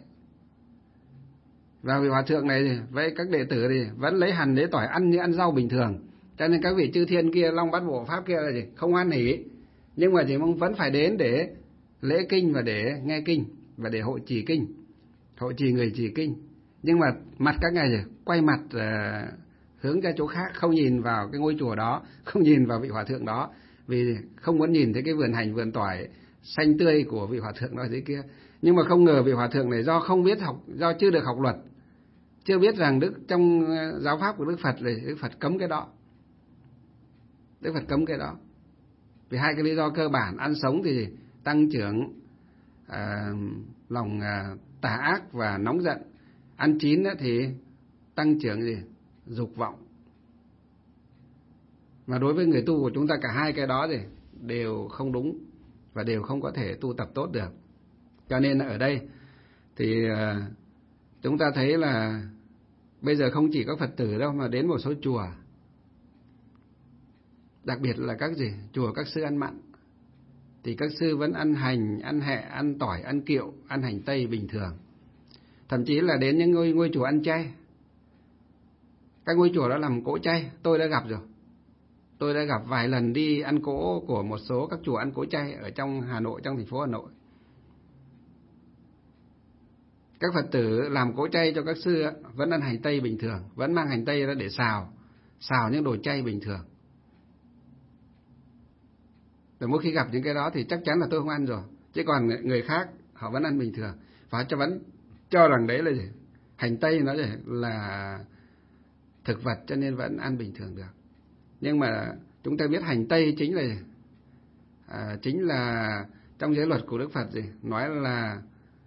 A: và vị hòa thượng này với các đệ tử thì vẫn lấy hành lấy tỏi ăn như ăn rau bình thường. Cho nên các vị chư thiên kia, long bát bộ pháp kia là gì, không hoan hỉ, nhưng mà chỉ mong vẫn phải đến để lễ kinh và để nghe kinh và để hộ trì kinh, hộ trì người trì kinh. Nhưng mà mặt các ngài gì, quay mặt hướng ra chỗ khác, không nhìn vào cái ngôi chùa đó, không nhìn vào vị hòa thượng đó, vì không muốn nhìn thấy cái vườn hành vườn tỏi xanh tươi của vị hòa thượng đó dưới kia. Nhưng mà không ngờ vị hòa thượng này do không biết học, do chưa được học luật, chưa biết rằng trong giáo pháp của Đức Phật là Đức Phật cấm cái đó. Đức Phật cấm cái đó vì hai cái lý do cơ bản: ăn sống thì tăng trưởng lòng tà ác và nóng giận, ăn chín thì tăng trưởng gì, dục vọng. Mà đối với người tu của chúng ta, cả hai cái đó thì đều không đúng và đều không có thể tu tập tốt được. Cho nên ở đây thì chúng ta thấy là bây giờ không chỉ có Phật tử đâu, mà đến một số chùa, đặc biệt là các chùa các sư ăn mặn, thì các sư vẫn ăn hành, ăn hẹ, ăn tỏi, ăn kiệu, ăn hành tây bình thường. Thậm chí là đến những ngôi chùa ăn chay. Các ngôi chùa đó làm cỗ chay, tôi đã gặp rồi. Tôi đã gặp vài lần đi ăn cỗ của một số các chùa ăn cỗ chay ở trong Hà Nội, trong thành phố Hà Nội. Các Phật tử làm cỗ chay cho các sư vẫn ăn hành tây bình thường, vẫn mang hành tây ra để xào những đồ chay bình thường. Rồi mỗi khi gặp những cái đó thì chắc chắn là tôi không ăn rồi. Chứ còn người khác họ vẫn ăn bình thường, và vẫn cho rằng đấy là gì? Hành tây nó là thực vật, cho nên vẫn ăn bình thường được. Nhưng mà chúng ta biết hành tây chính là trong giới luật của Đức Phật nói là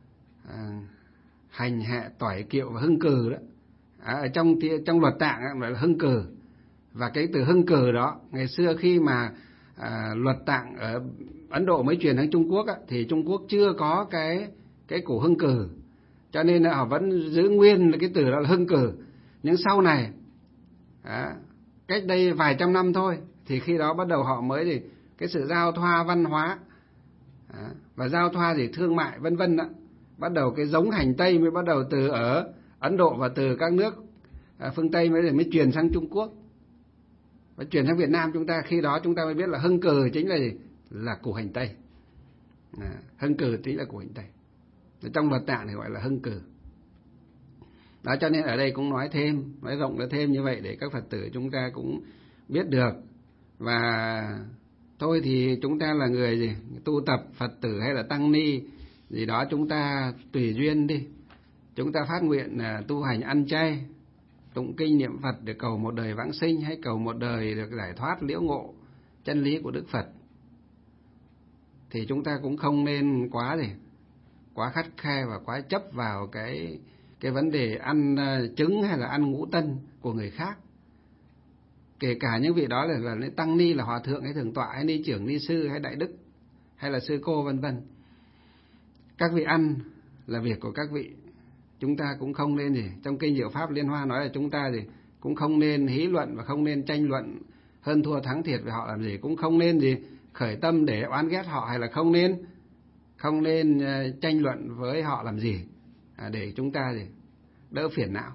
A: hành, hẹ, tỏi, kiệu và hưng cừ đó. Ở trong luật Tạng gọi là hưng cừ. Và cái từ hưng cừ đó, ngày xưa khi mà luật Tạng ở Ấn Độ mới truyền sang Trung Quốc thì Trung Quốc chưa có cái củ hưng cừ, cho nên họ vẫn giữ nguyên cái từ đó là hưng cừ. Nhưng sau này cách đây vài trăm năm thôi, thì khi đó bắt đầu họ mới cái sự giao thoa văn hóa và giao thoa thương mại vân vân, bắt đầu cái giống hành tây mới bắt đầu từ ở Ấn Độ và từ các nước phương Tây mới truyền sang Trung Quốc và truyền sang Việt Nam chúng ta. Khi đó chúng ta mới biết là hưng cừ chính là là củ hành tây. Hưng cừ chính là củ hành tây. Trong luật Tạng thì gọi là hưng cừ. Đó, cho nên ở đây cũng nói rộng ra thêm như vậy để các Phật tử chúng ta cũng biết được. Và thôi thì chúng ta là người tu tập Phật tử hay là tăng ni gì đó, chúng ta tùy duyên đi. Chúng ta phát nguyện tu hành ăn chay, tụng kinh niệm Phật để cầu một đời vãng sinh, hay cầu một đời được giải thoát liễu ngộ chân lý của Đức Phật, thì chúng ta cũng không nên quá khắt khe và quá chấp vào cái vấn đề ăn trứng hay là ăn ngũ tân của người khác. Kể cả những vị đó là tăng ni, là hòa thượng hay thượng tọa hay ni trưởng, ni sư hay đại đức hay là sư cô vân vân. Các vị ăn là việc của các vị. Chúng ta cũng không nên gì, trong kinh Diệu Pháp Liên Hoa nói là chúng ta gì cũng không nên hí luận và không nên tranh luận hơn thua thắng thiệt về họ làm gì, cũng không nên gì khởi tâm để oán ghét họ, hay là không nên tranh luận với họ làm gì, để chúng ta gì đỡ phiền não.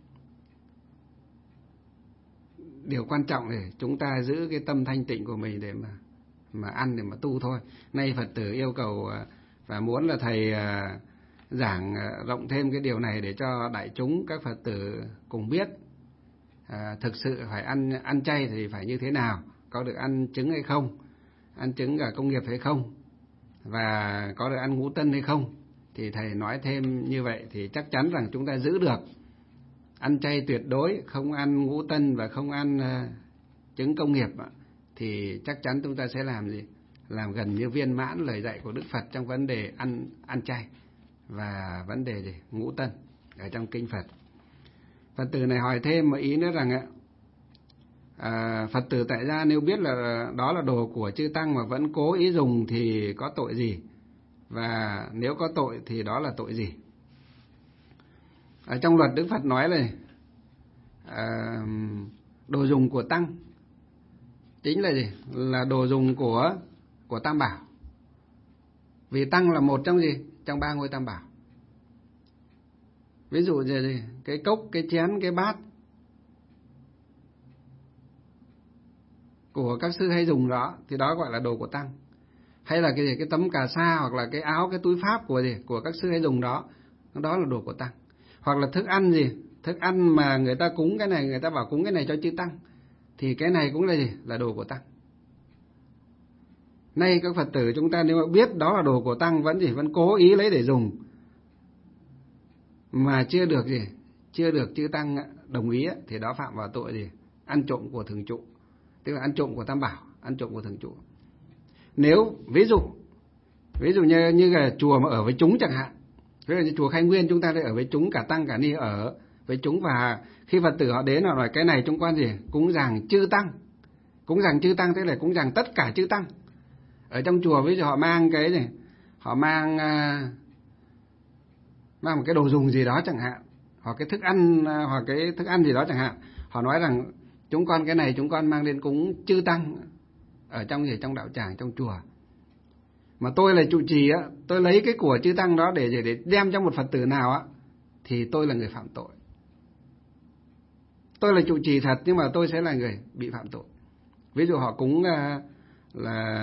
A: Điều quan trọng là chúng ta giữ cái tâm thanh tịnh của mình để mà ăn, để mà tu thôi. Nay Phật tử yêu cầu và muốn là thầy giảng rộng thêm cái điều này để cho đại chúng các Phật tử cùng biết thực sự phải ăn chay thì phải như thế nào, có được ăn trứng hay không, ăn trứng gà công nghiệp hay không, và có được ăn ngũ tân hay không. Thì thầy nói thêm như vậy thì chắc chắn rằng chúng ta giữ được ăn chay tuyệt đối, không ăn ngũ tân và không ăn trứng công nghiệp, thì chắc chắn chúng ta sẽ làm gì? Làm gần như viên mãn lời dạy của Đức Phật trong vấn đề ăn chay và vấn đề gì? Ngũ tân ở trong kinh Phật. Phật tử này hỏi thêm một ý nữa rằng Phật tử tại gia nếu biết là đó là đồ của chư tăng mà vẫn cố ý dùng thì có tội gì? Và nếu có tội thì đó là tội gì? Ở trong luật Đức Phật nói là đồ dùng của tăng chính là gì? Là đồ dùng của Tam Bảo. Vì tăng là một trong gì? Trong ba ngôi Tam Bảo. Ví dụ như gì? Cái cốc, cái chén, cái bát của các sư hay dùng đó thì đó gọi là đồ của tăng. Hay là cái gì? Cái tấm cà sa hoặc là cái áo, cái túi pháp của các sư hay dùng đó là đồ của tăng. Hoặc là thức ăn gì? Thức ăn mà người ta cúng cái này, người ta bảo cúng cái này cho chư tăng, thì cái này cũng là gì? Là đồ của tăng. Nay các Phật tử chúng ta nếu mà biết đó là đồ của tăng vẫn cố ý lấy để dùng, mà chưa được gì? Chưa được chư tăng đồng ý thì đó phạm vào tội gì? Ăn trộm của thường trụ. Tức là ăn trộm của Tam Bảo, ăn trộm của thường trụ. Nếu ví dụ như là chùa mà ở với chúng chẳng hạn, ví dụ như chùa Khai Nguyên chúng ta đây ở với chúng, cả tăng cả ni ở với chúng, và khi Phật tử họ đến họ nói cái này chúng con gì? Cúng dường chư tăng. Cúng dường chư tăng tức là cúng dường tất cả chư tăng. Ở trong chùa ví dụ họ mang cái gì? Họ mang một cái đồ dùng gì đó chẳng hạn, hoặc cái thức ăn gì đó chẳng hạn. Họ nói rằng chúng con cái này chúng con mang đến cúng chư tăng ở trong đạo tràng, trong chùa. Mà tôi là trụ trì tôi lấy cái của chư tăng đó để đem cho một Phật tử nào thì tôi là người phạm tội. Tôi là trụ trì thật nhưng mà tôi sẽ là người bị phạm tội. Ví dụ họ cúng là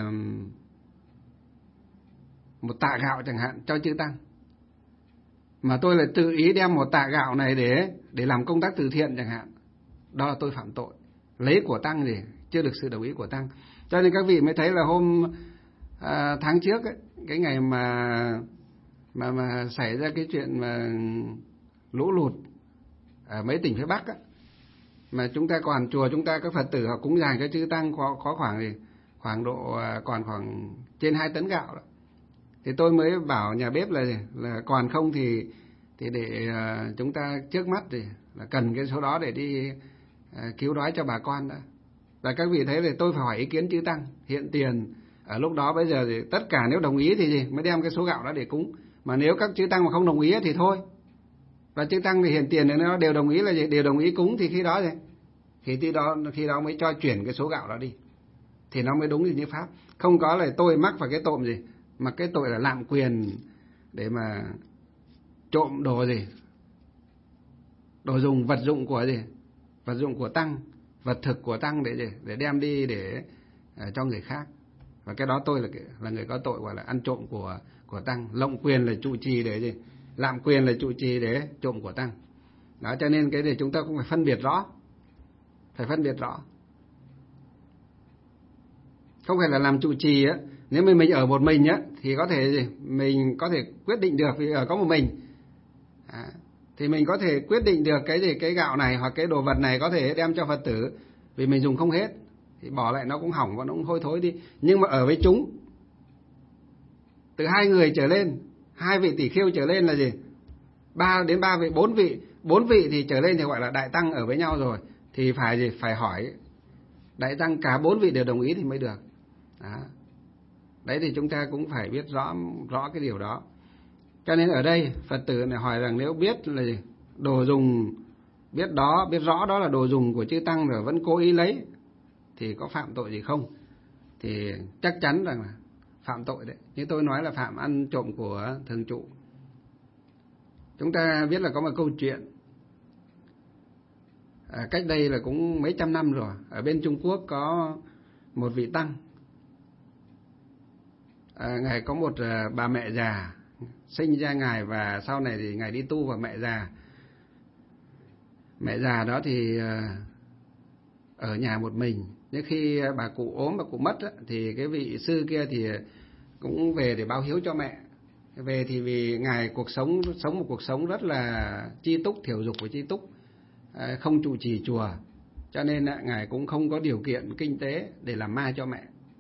A: một tạ gạo chẳng hạn cho chư tăng, mà tôi lại tự ý đem một tạ gạo này để làm công tác từ thiện chẳng hạn, đó là tôi phạm tội. Lấy của tăng gì chưa được sự đồng ý của tăng. Cho nên các vị mới thấy là hôm tháng trước cái ngày mà xảy ra cái chuyện mà lũ lụt ở mấy tỉnh phía Bắc mà chúng ta còn chùa chúng ta các Phật tử họ cúng dường cho chư tăng có khoảng độ còn khoảng trên 2 tấn gạo đó. Thì tôi mới bảo nhà bếp là còn không thì để chúng ta trước mắt thì là cần cái số đó để đi cứu đói cho bà con đã. Và các vị thấy là tôi phải hỏi ý kiến chư tăng hiện tiền ở lúc đó. Bây giờ thì tất cả nếu đồng ý thì mới đem cái số gạo đó để cúng, mà nếu các chư tăng mà không đồng ý thì thôi. Và chư tăng thì hiện tiền nó đều đồng ý là gì? Đều đồng ý cúng thì khi đó mới cho chuyển cái số gạo đó đi, thì nó mới đúng như pháp. Không có là tôi mắc phải cái tội gì, mà cái tội là lạm quyền để mà trộm đồ gì, đồ dùng, vật dụng của tăng, vật thực của tăng để đem đi để cho người khác. Và cái đó tôi là người có tội, gọi là ăn trộm của tăng. Lộng quyền là trụ trì để gì? Lạm quyền là trụ trì để trộm của tăng. Đó, cho nên cái này chúng ta cũng phải phân biệt rõ. Không phải là làm trụ trì nếu mình ở một mình thì có thể mình có thể quyết định được, vì ở có một mình thì mình có thể quyết định được cái gạo này hoặc cái đồ vật này có thể đem cho Phật tử, vì mình dùng không hết thì bỏ lại nó cũng hỏng và nó cũng hôi thối đi. Nhưng mà ở với chúng từ 2 người trở lên, 2 vị tỷ khưu trở lên là gì? 3 đến 3 vị, 4 vị thì trở lên thì gọi là đại tăng ở với nhau rồi, thì phải hỏi đại tăng cả 4 vị đều đồng ý thì mới được. Đấy thì chúng ta cũng phải biết rõ cái điều đó. Cho nên ở đây Phật tử này hỏi rằng nếu biết là đồ dùng, biết rõ đó là đồ dùng của chư tăng rồi vẫn cố ý lấy thì có phạm tội gì không? Thì chắc chắn rằng là phạm tội đấy. Như tôi nói là phạm ăn trộm của thường trụ. Chúng ta biết là có một câu chuyện cách đây là cũng mấy trăm năm rồi. Ở bên Trung Quốc có một vị tăng, ngài có một bà mẹ già sinh ra ngài, và sau này thì ngài đi tu vào mẹ già. Mẹ già đó thì ở nhà một mình. Nhưng khi bà cụ ốm, bà cụ mất thì cái vị sư kia thì cũng về để báo hiếu cho mẹ. Về thì vì ngài sống một cuộc sống rất là chi túc, thiểu dục và chi túc, không trụ trì chùa, cho nên ngài cũng không có điều kiện kinh tế để làm ma cho mẹ.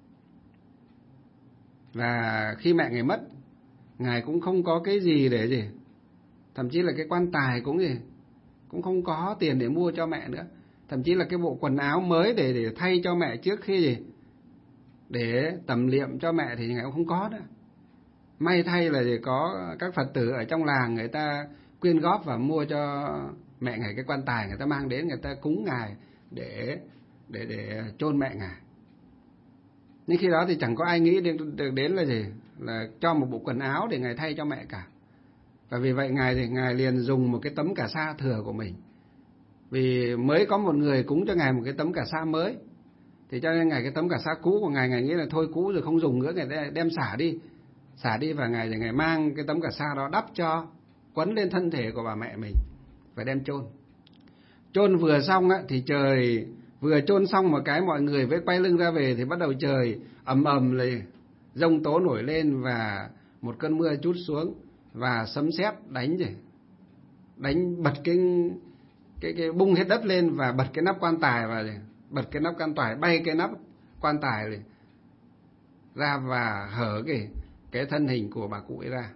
A: Và khi mẹ ngài mất, ngài cũng không có cái gì để gì, thậm chí là cái quan tài cũng không có tiền để mua cho mẹ nữa, thậm chí là cái bộ quần áo mới để thay cho mẹ trước khi để tẩm liệm cho mẹ thì ngài cũng không có nữa. May thay là có các Phật tử ở trong làng người ta quyên góp và mua cho mẹ ngài cái quan tài, người ta mang đến, người ta cúng ngài để chôn mẹ ngài. Nhưng khi đó thì chẳng có ai nghĩ đến là cho một bộ quần áo để ngài thay cho mẹ cả. Và vì vậy ngài liền dùng một cái tấm cà sa thừa của mình. Vì mới có một người cúng cho ngài một cái tấm cà sa mới, thì cho nên ngài cái tấm cà sa cũ của ngài nghĩ là thôi cũ rồi không dùng nữa, ngài đem xả đi, và ngài mang cái tấm cà sa đó đắp cho, quấn lên thân thể của bà mẹ mình và đem chôn vừa xong thì trời vừa chôn xong một cái, mọi người với quay lưng ra về thì bắt đầu trời ầmเลยgiông tố nổi lên và một cơn mưa trút xuống và sấm sét đánh bật cái bung hết đất lên và bật cái nắp quan tài, và bật cái nắp quan tài, bay cái nắp quan tài ra và hở cái thân hình của bà cụ ấy ra.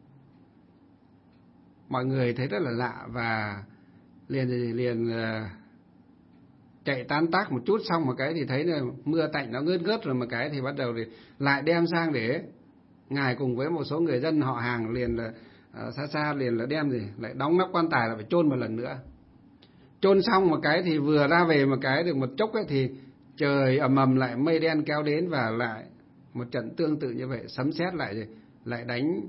A: Mọi người thấy rất là lạ và liền chạy tan tác một chút, xong một cái thì thấy là mưa tạnh nó ngớt rồi, một cái thì bắt đầu thì lại đem sang để ngài cùng với một số người dân họ hàng liền là xa liền là đem lại đóng nắp quan tài là phải chôn một lần nữa. Chôn xong một cái thì vừa ra về một cái được một chốc ấy thì trời ầm lại mây đen kéo đến, và lại một trận tương tự như vậy, sấm sét lại đánh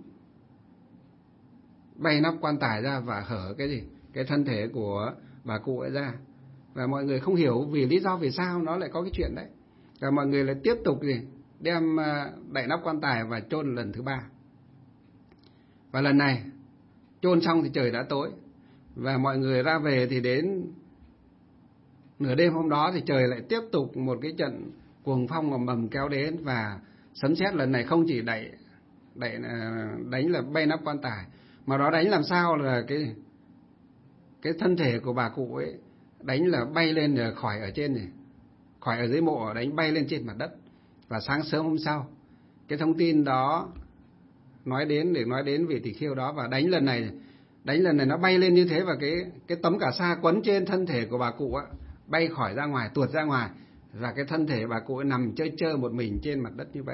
A: bay nắp quan tài ra và hở cái thân thể của bà cụ ấy ra. Và mọi người không hiểu vì lý do vì sao nó lại có cái chuyện đấy, và mọi người lại tiếp tục đem đậy nắp quan tài và chôn lần thứ 3. Và lần này chôn xong thì trời đã tối, và mọi người ra về thì đến nửa đêm hôm đó thì trời lại tiếp tục một cái trận cuồng phong ầm ầm kéo đến, và sấm sét lần này không chỉ đánh là bay nắp quan tài, mà nó đánh làm sao là cái thân thể của bà cụ ấy đánh là bay lên khỏi ở trên này, khỏi ở dưới mộ, đánh bay lên trên mặt đất. Và sáng sớm hôm sau, cái thông tin đó nói đến vị tỳ kheo đó, và đánh lần này nó bay lên như thế, và cái tấm cà sa quấn trên thân thể của bà cụ á bay khỏi ra ngoài, tuột ra ngoài, và cái thân thể bà cụ ấy nằm chơi một mình trên mặt đất như vậy.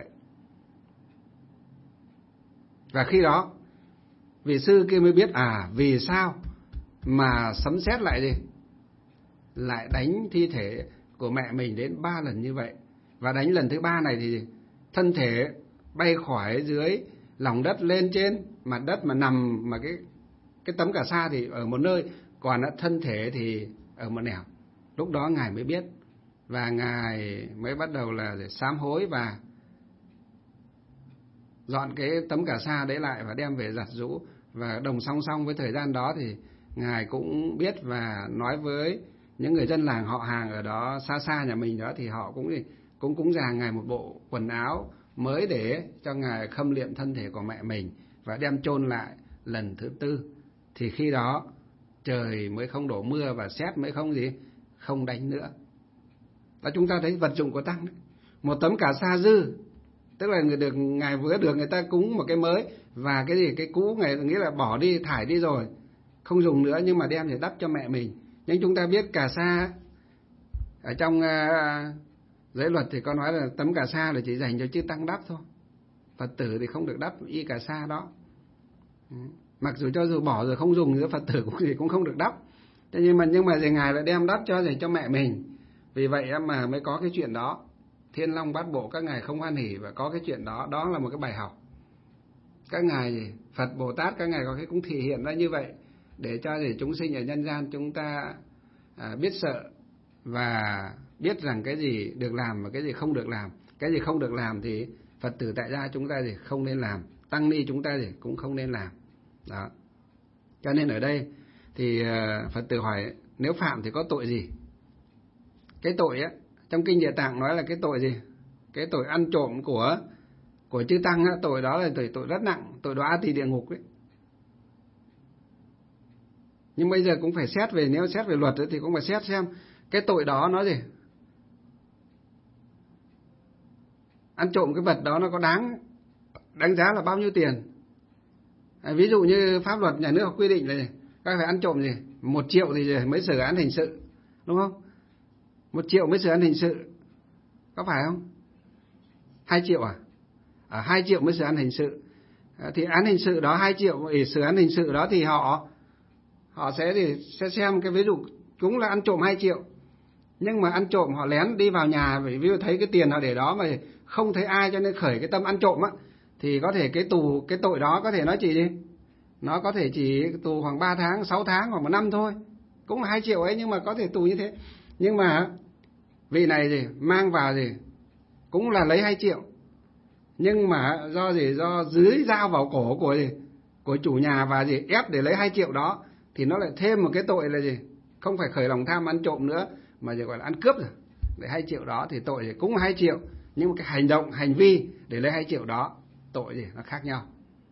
A: Và khi đó vị sư kia mới biết vì sao mà sấm sét lại đánh thi thể của mẹ mình đến 3 lần như vậy. Và đánh lần thứ 3 này thì thân thể bay khỏi dưới lòng đất lên trên mặt đất, mà nằm mà cái tấm cà sa thì ở một nơi, còn thân thể thì ở một nẻo. Lúc đó ngài mới biết, và ngài mới bắt đầu là sám hối và dọn cái tấm cà sa đấy lại và đem về giặt giũ. Và đồng song với thời gian đó thì ngài cũng biết và nói với những người dân làng họ hàng ở đó xa nhà mình đó, thì họ cũng cúng dường ngài một bộ quần áo mới để cho ngài khâm liệm thân thể của mẹ mình và đem chôn lại lần thứ 4. Thì khi đó trời mới không đổ mưa và sét mới không đánh nữa. Đó, chúng ta thấy vật dụng của tăng đấy. Một tấm cà sa dư, tức là ngài vừa được người ta cúng một cái mới, và cái cũ ngài nghĩa là bỏ đi, thải đi rồi, không dùng nữa, nhưng mà đem để đắp cho mẹ mình. Nhưng chúng ta biết cà sa ở trong giới luật thì có nói là tấm cà sa là chỉ dành cho chư tăng đắp thôi, Phật tử thì không được đắp y cà sa đó. Mặc dù cho dù bỏ rồi không dùng thì Phật tử cũng không được đắp. Thế nhưng mà thì Ngài lại đem đắp cho mẹ mình. Vì vậy mà mới có cái chuyện đó. Thiên Long Bát Bộ các ngài không hoan hỉ và có cái chuyện đó. Đó là một cái bài học. Các ngài Phật Bồ Tát các ngài có cái cũng thể hiện ra như vậy để cho chúng sinh ở nhân gian chúng ta biết sợ và biết rằng cái gì được làm và cái gì không được làm. Cái gì không được làm thì Phật tử tại gia chúng ta không nên làm, tăng ni chúng ta cũng không nên làm. Đó. Cho nên ở đây thì Phật tử hỏi nếu phạm thì có tội gì? Cái tội á, trong Kinh Địa Tạng nói là cái tội gì? Cái tội ăn trộm của chư tăng á, tội đó là tội rất nặng, tội đọa tỳ địa ngục đấy. Nhưng bây giờ cũng phải xét về, nếu xét về luật ấy, thì cũng phải xét xem cái tội đó nó gì? Ăn trộm cái vật đó nó có đánh giá là bao nhiêu tiền? Ví dụ như pháp luật nhà nước quy định là gì? Các phải ăn trộm gì? 1 triệu thì mới xử án hình sự, đúng không? 1 triệu mới xử án hình sự, có phải không? 2 triệu à? 2 triệu mới xử án hình sự. Thì án hình sự đó 2 triệu để xử án hình sự đó thì họ sẽ xem cái ví dụ cũng là ăn trộm 2 triệu. Nhưng mà ăn trộm họ lén đi vào nhà, bởi vì thấy cái tiền họ để đó mà không thấy ai cho nên khởi cái tâm ăn trộm á, thì có thể cái tội đó có thể nó chỉ gì? Nó có thể chỉ tù khoảng 3 tháng, 6 tháng hoặc 1 năm thôi. Cũng là 2 triệu ấy nhưng mà có thể tù như thế. Nhưng mà vị này mang vào cũng là lấy 2 triệu. Nhưng mà do dưới dao vào cổ của chủ nhà và ép để lấy 2 triệu đó thì nó lại thêm một cái tội là không phải khởi lòng tham ăn trộm nữa mà gọi là ăn cướp rồi. Để 2 triệu đó thì tội cũng 2 triệu, nhưng mà cái hành vi để lấy 2 triệu đó tội nó khác nhau.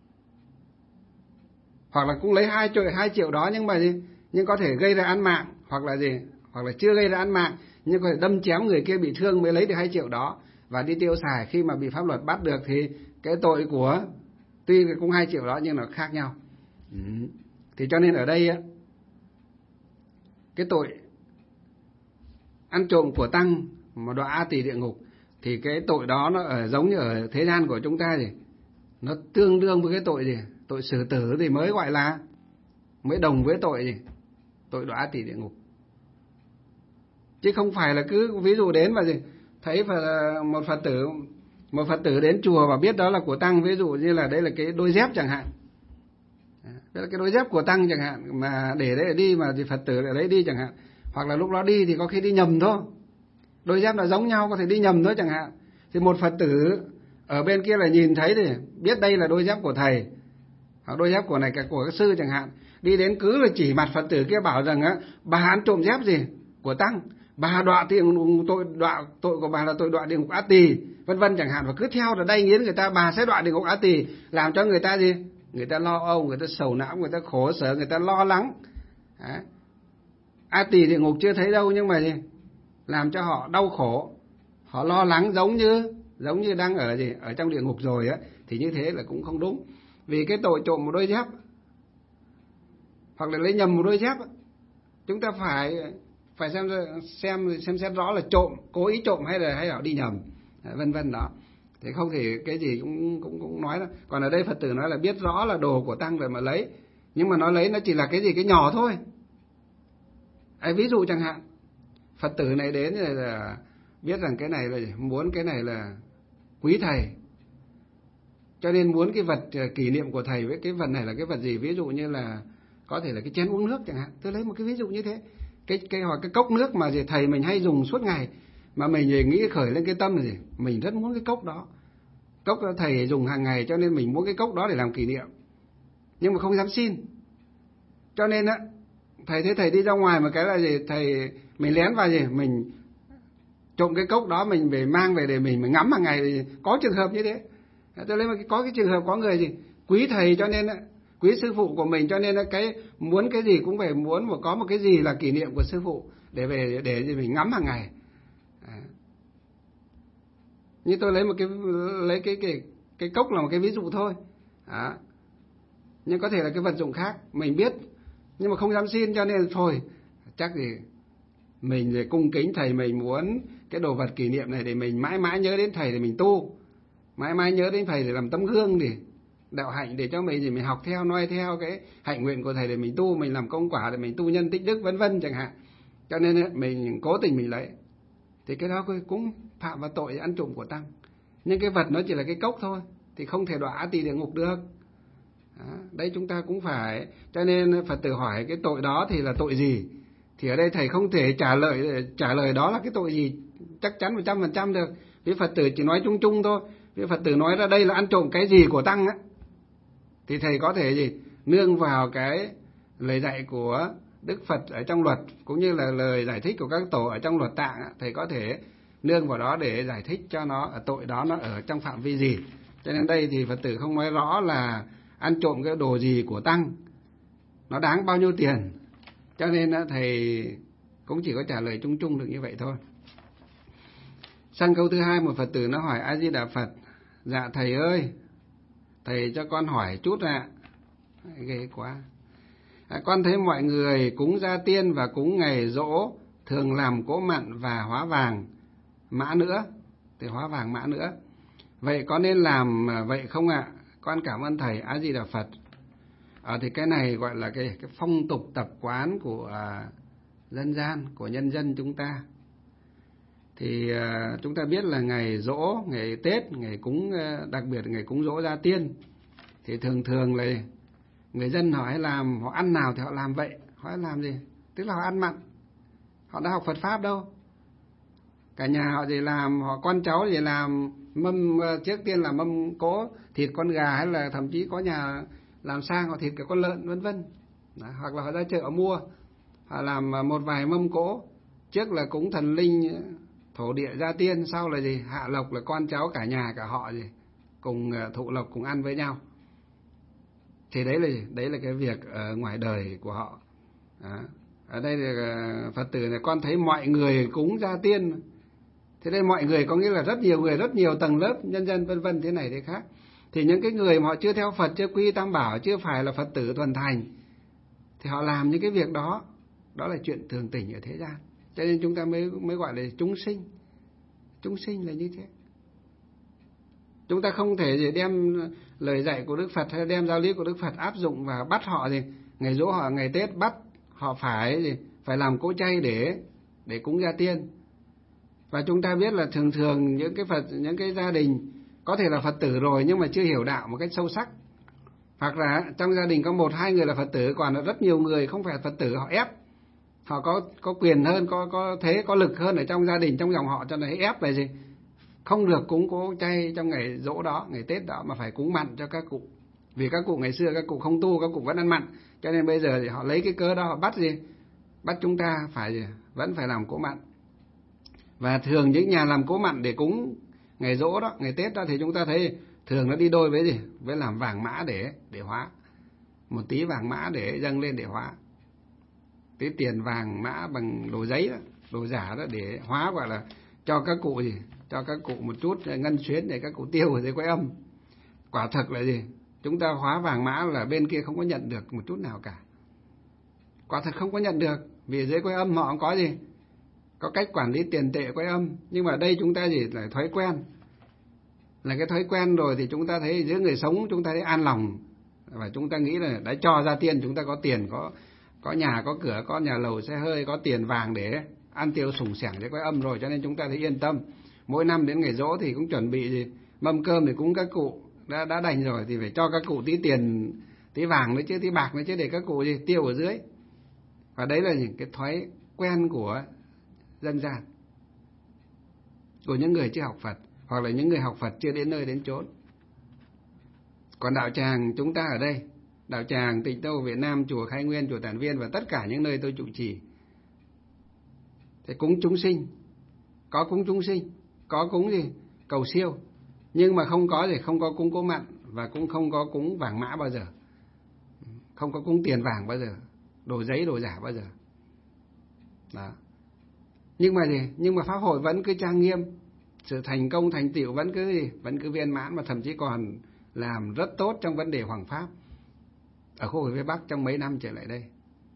A: Hoặc là cũng lấy 2 triệu đó nhưng có thể gây ra án mạng, hoặc là chưa gây ra án mạng nhưng có thể đâm chém người kia bị thương mới lấy được 2 triệu đó và đi tiêu xài. Khi mà bị pháp luật bắt được thì cái tội của tuy cũng 2 triệu đó nhưng nó khác nhau. Thì cho nên ở đây cái tội ăn trộm của tăng mà đọa A Tỳ địa ngục thì cái tội đó nó giống như ở thế gian của chúng ta nó tương đương với cái tội tội xử tử thì mới gọi là mới đồng với tội tội đọa A Tỳ địa ngục. Chứ không phải là cứ ví dụ đến mà thấy một Phật tử đến chùa và biết đó là của tăng, ví dụ như là đây là cái đôi dép chẳng hạn. Đây là cái đôi dép của tăng chẳng hạn, mà để đấy đi mà thì Phật tử lại lấy đi chẳng hạn. Hoặc là lúc đó đi thì có khi đi nhầm thôi. Đôi dép là giống nhau, có thể đi nhầm thôi chẳng hạn. Thì một Phật tử ở bên kia là nhìn thấy thì biết đây là đôi dép của thầy, hoặc đôi dép của các sư chẳng hạn. Đi đến cứ là chỉ mặt Phật tử kia bảo rằng bà ăn trộm dép của tăng, bà tội của bà là tội đọa địa ngục A Tỳ, vân vân chẳng hạn, và cứ theo là đay nghiến người ta, bà sẽ đọa địa ngục A Tỳ, làm cho người ta người ta lo âu, người ta sầu não, người ta khổ sở, người ta lo lắng. Đấy. A Tỳ địa ngục chưa thấy đâu nhưng mà làm cho họ đau khổ, họ lo lắng giống như đang ở trong địa ngục rồi á, thì như thế là cũng không đúng. Vì cái tội trộm một đôi dép hoặc là lấy nhầm một đôi dép, chúng ta phải xem xét rõ là trộm, cố ý trộm hay là đi nhầm, vân vân đó. Thế không thể cái gì cũng nói đó. Còn ở đây Phật tử nói là biết rõ là đồ của tăng rồi mà lấy, nhưng mà nó lấy nó chỉ là cái nhỏ thôi. Ví dụ chẳng hạn Phật tử này đến là biết rằng cái này là muốn cái này là quý thầy, cho nên muốn cái vật kỷ niệm của thầy với cái vật này là cái vật gì, ví dụ như là có thể là cái chén uống nước chẳng hạn. Tôi lấy một cái ví dụ như thế, hoặc cái cốc nước mà thầy mình hay dùng suốt ngày, mà mình nghĩ khởi lên cái tâm là mình rất muốn cái cốc đó. Cốc đó thầy dùng hàng ngày cho nên mình muốn cái cốc đó để làm kỷ niệm, nhưng mà không dám xin. Cho nên thầy đi ra ngoài mà cái là thầy mình lén vào mình trộm cái cốc đó, mình về mang về để mình ngắm hàng ngày. Có trường hợp như thế. Tôi lấy có cái trường hợp có người quý thầy cho nên quý sư phụ của mình, cho nên cái muốn cái gì cũng phải muốn có một cái gì là kỷ niệm của sư phụ để về để mình ngắm hàng ngày. Như tôi lấy cái cốc là một cái ví dụ thôi. Nhưng có thể là cái vật dụng khác mình biết nhưng mà không dám xin, cho nên thôi chắc mình cung kính thầy, mình muốn cái đồ vật kỷ niệm này để mình mãi mãi nhớ đến thầy để mình tu, mãi mãi nhớ đến thầy để làm tấm gương đạo hạnh để cho mình thì mình học theo, noi theo cái hạnh nguyện của thầy để mình tu, mình làm công quả để mình tu nhân tích đức vân vân chẳng hạn. Cho nên mình cố tình mình lấy, thì cái đó cũng phạm vào tội ăn trộm của tăng. Nhưng cái vật nó chỉ là cái cốc thôi, thì không thể đọa A Tỳ địa ngục được. Đấy chúng ta cũng phải, cho nên Phật tử hỏi cái tội đó thì là tội gì, thì ở đây thầy không thể trả lời đó là cái tội gì chắc chắn 100% được. Vì Phật tử chỉ nói chung chung thôi. Vì Phật tử nói ra đây là ăn trộm cái gì của tăng á, thì thầy có thể gì nương vào cái lời dạy của Đức Phật ở trong luật, cũng như là lời giải thích của các tổ ở trong luật tạng á, thầy có thể nương vào đó để giải thích cho nó ở tội đó nó ở trong phạm vi gì. Cho nên đây thì Phật tử không nói rõ là ăn trộm cái đồ gì của tăng, nó đáng bao nhiêu tiền. Cho nên thầy cũng chỉ có trả lời chung chung được như vậy thôi. Sang câu thứ hai, một Phật tử nó hỏi: A Di Đà Phật, dạ thầy ơi, thầy cho con hỏi chút ạ. Ghê quá. Con thấy mọi người cúng gia tiên và cúng ngày giỗ thường làm cỗ mặn và hóa vàng mã nữa, thì hóa vàng mã nữa. Vậy có nên làm vậy không ạ? Con cảm ơn thầy. A Di Đà Phật. Thì cái này gọi là cái phong tục tập quán của dân gian, của nhân dân chúng ta. Thì chúng ta biết là ngày giỗ, ngày Tết, ngày cúng, đặc biệt là ngày cúng giỗ gia tiên, thì thường là người dân họ hay làm, họ ăn nào thì họ làm vậy. Họ làm gì? Tức là họ ăn mặn. Họ đã học Phật Pháp đâu. Cả nhà họ gì làm, họ con cháu gì làm mâm, trước tiên là mâm cỗ thịt con gà, hay là thậm chí có nhà làm sang họ thịt cả con lợn vân vân. Hoặc là họ ra chợ mua, họ làm một vài mâm cỗ. Trước là cúng thần linh thổ địa gia tiên, sau là gì? Hạ lộc, là con cháu cả nhà cả họ gì cùng thụ lộc, cùng ăn với nhau. Thì đấy là cái việc ở ngoài đời của họ. Ở đây là Phật tử này, con thấy mọi người cúng gia tiên. Thế đây mọi người có nghĩa là rất nhiều người, rất nhiều tầng lớp nhân dân vân vân, thế này thế khác. Thì những cái người mà họ chưa theo Phật, chưa quy Tam Bảo, chưa phải là Phật tử thuần thành, thì họ làm những cái việc đó, đó là chuyện thường tình ở thế gian. Cho nên chúng ta mới gọi là chúng sinh. Chúng sinh là như thế. Chúng ta không thể đem lời dạy của Đức Phật hay đem giáo lý của Đức Phật áp dụng và bắt họ gì ngày giỗ họ, ngày Tết bắt họ phải làm cỗ chay để cúng gia tiên. Và chúng ta biết là thường những cái gia đình có thể là Phật tử rồi nhưng mà chưa hiểu đạo một cách sâu sắc, hoặc là trong gia đình có 1-2 người là Phật tử, còn là rất nhiều người không phải Phật tử, họ ép, họ có quyền hơn, có thế, có lực hơn ở trong gia đình, trong dòng họ, cho nên ép là gì không được cúng cỗ chay trong ngày giỗ đó, ngày Tết đó, mà phải cúng mặn cho các cụ. Vì các cụ ngày xưa các cụ không tu, các cụ vẫn ăn mặn, cho nên bây giờ thì họ lấy cái cớ đó họ bắt chúng ta vẫn phải làm cỗ mặn. Và thường những nhà làm cỗ mặn để cúng ngày giỗ đó, ngày Tết đó, thì chúng ta thấy thường nó đi đôi với với làm vàng mã để hóa. Một tí vàng mã để dâng lên để hóa. Tí tiền vàng mã bằng đồ giấy đó, đồ giả đó để hóa, gọi là cho các cụ cho các cụ một chút ngân xuyến để các cụ tiêu ở dưới Quái Âm. Quả thực là chúng ta hóa vàng mã là bên kia không có nhận được một chút nào cả. Quả thật không có nhận được, vì dưới Quái Âm họ có có cách quản lý tiền tệ Quái Âm. Nhưng mà ở đây chúng ta là thói quen, là cái thói quen rồi, thì chúng ta thấy giữa người sống chúng ta thấy an lòng, và chúng ta nghĩ là đã cho ra tiền, chúng ta có tiền, có nhà, có cửa, có nhà lầu xe hơi, có tiền vàng để ăn tiêu sủng sẻng với Quái Âm rồi, cho nên chúng ta thấy yên tâm. Mỗi năm đến ngày giỗ thì cũng chuẩn bị mâm cơm để cúng các cụ, đã đành rồi thì phải cho các cụ tí tiền, tí vàng nữa chứ, tí bạc nữa chứ, để các cụ tiêu ở dưới. Và đấy là những cái thói quen của dân gian, của những người chưa học Phật, hoặc là những người học Phật chưa đến nơi đến chốn. Còn đạo tràng chúng ta ở đây, đạo tràng Tịnh Tông Việt Nam, chùa Khai Nguyên, chùa Tản Viên và tất cả những nơi tôi trụ trì, thì cúng chúng sinh, có cúng chúng sinh, có cúng cầu siêu, nhưng mà không có cúng cỗ mặn, và cũng không có cúng vàng mã bao giờ, không có cúng tiền vàng bao giờ, đồ giấy, đồ giả bao giờ. Đó. Nhưng mà pháp hội vẫn cứ trang nghiêm, sự thành công thành tựu vẫn cứ viên mãn, mà thậm chí còn làm rất tốt trong vấn đề hoằng pháp ở khu vực phía Bắc trong mấy năm trở lại đây.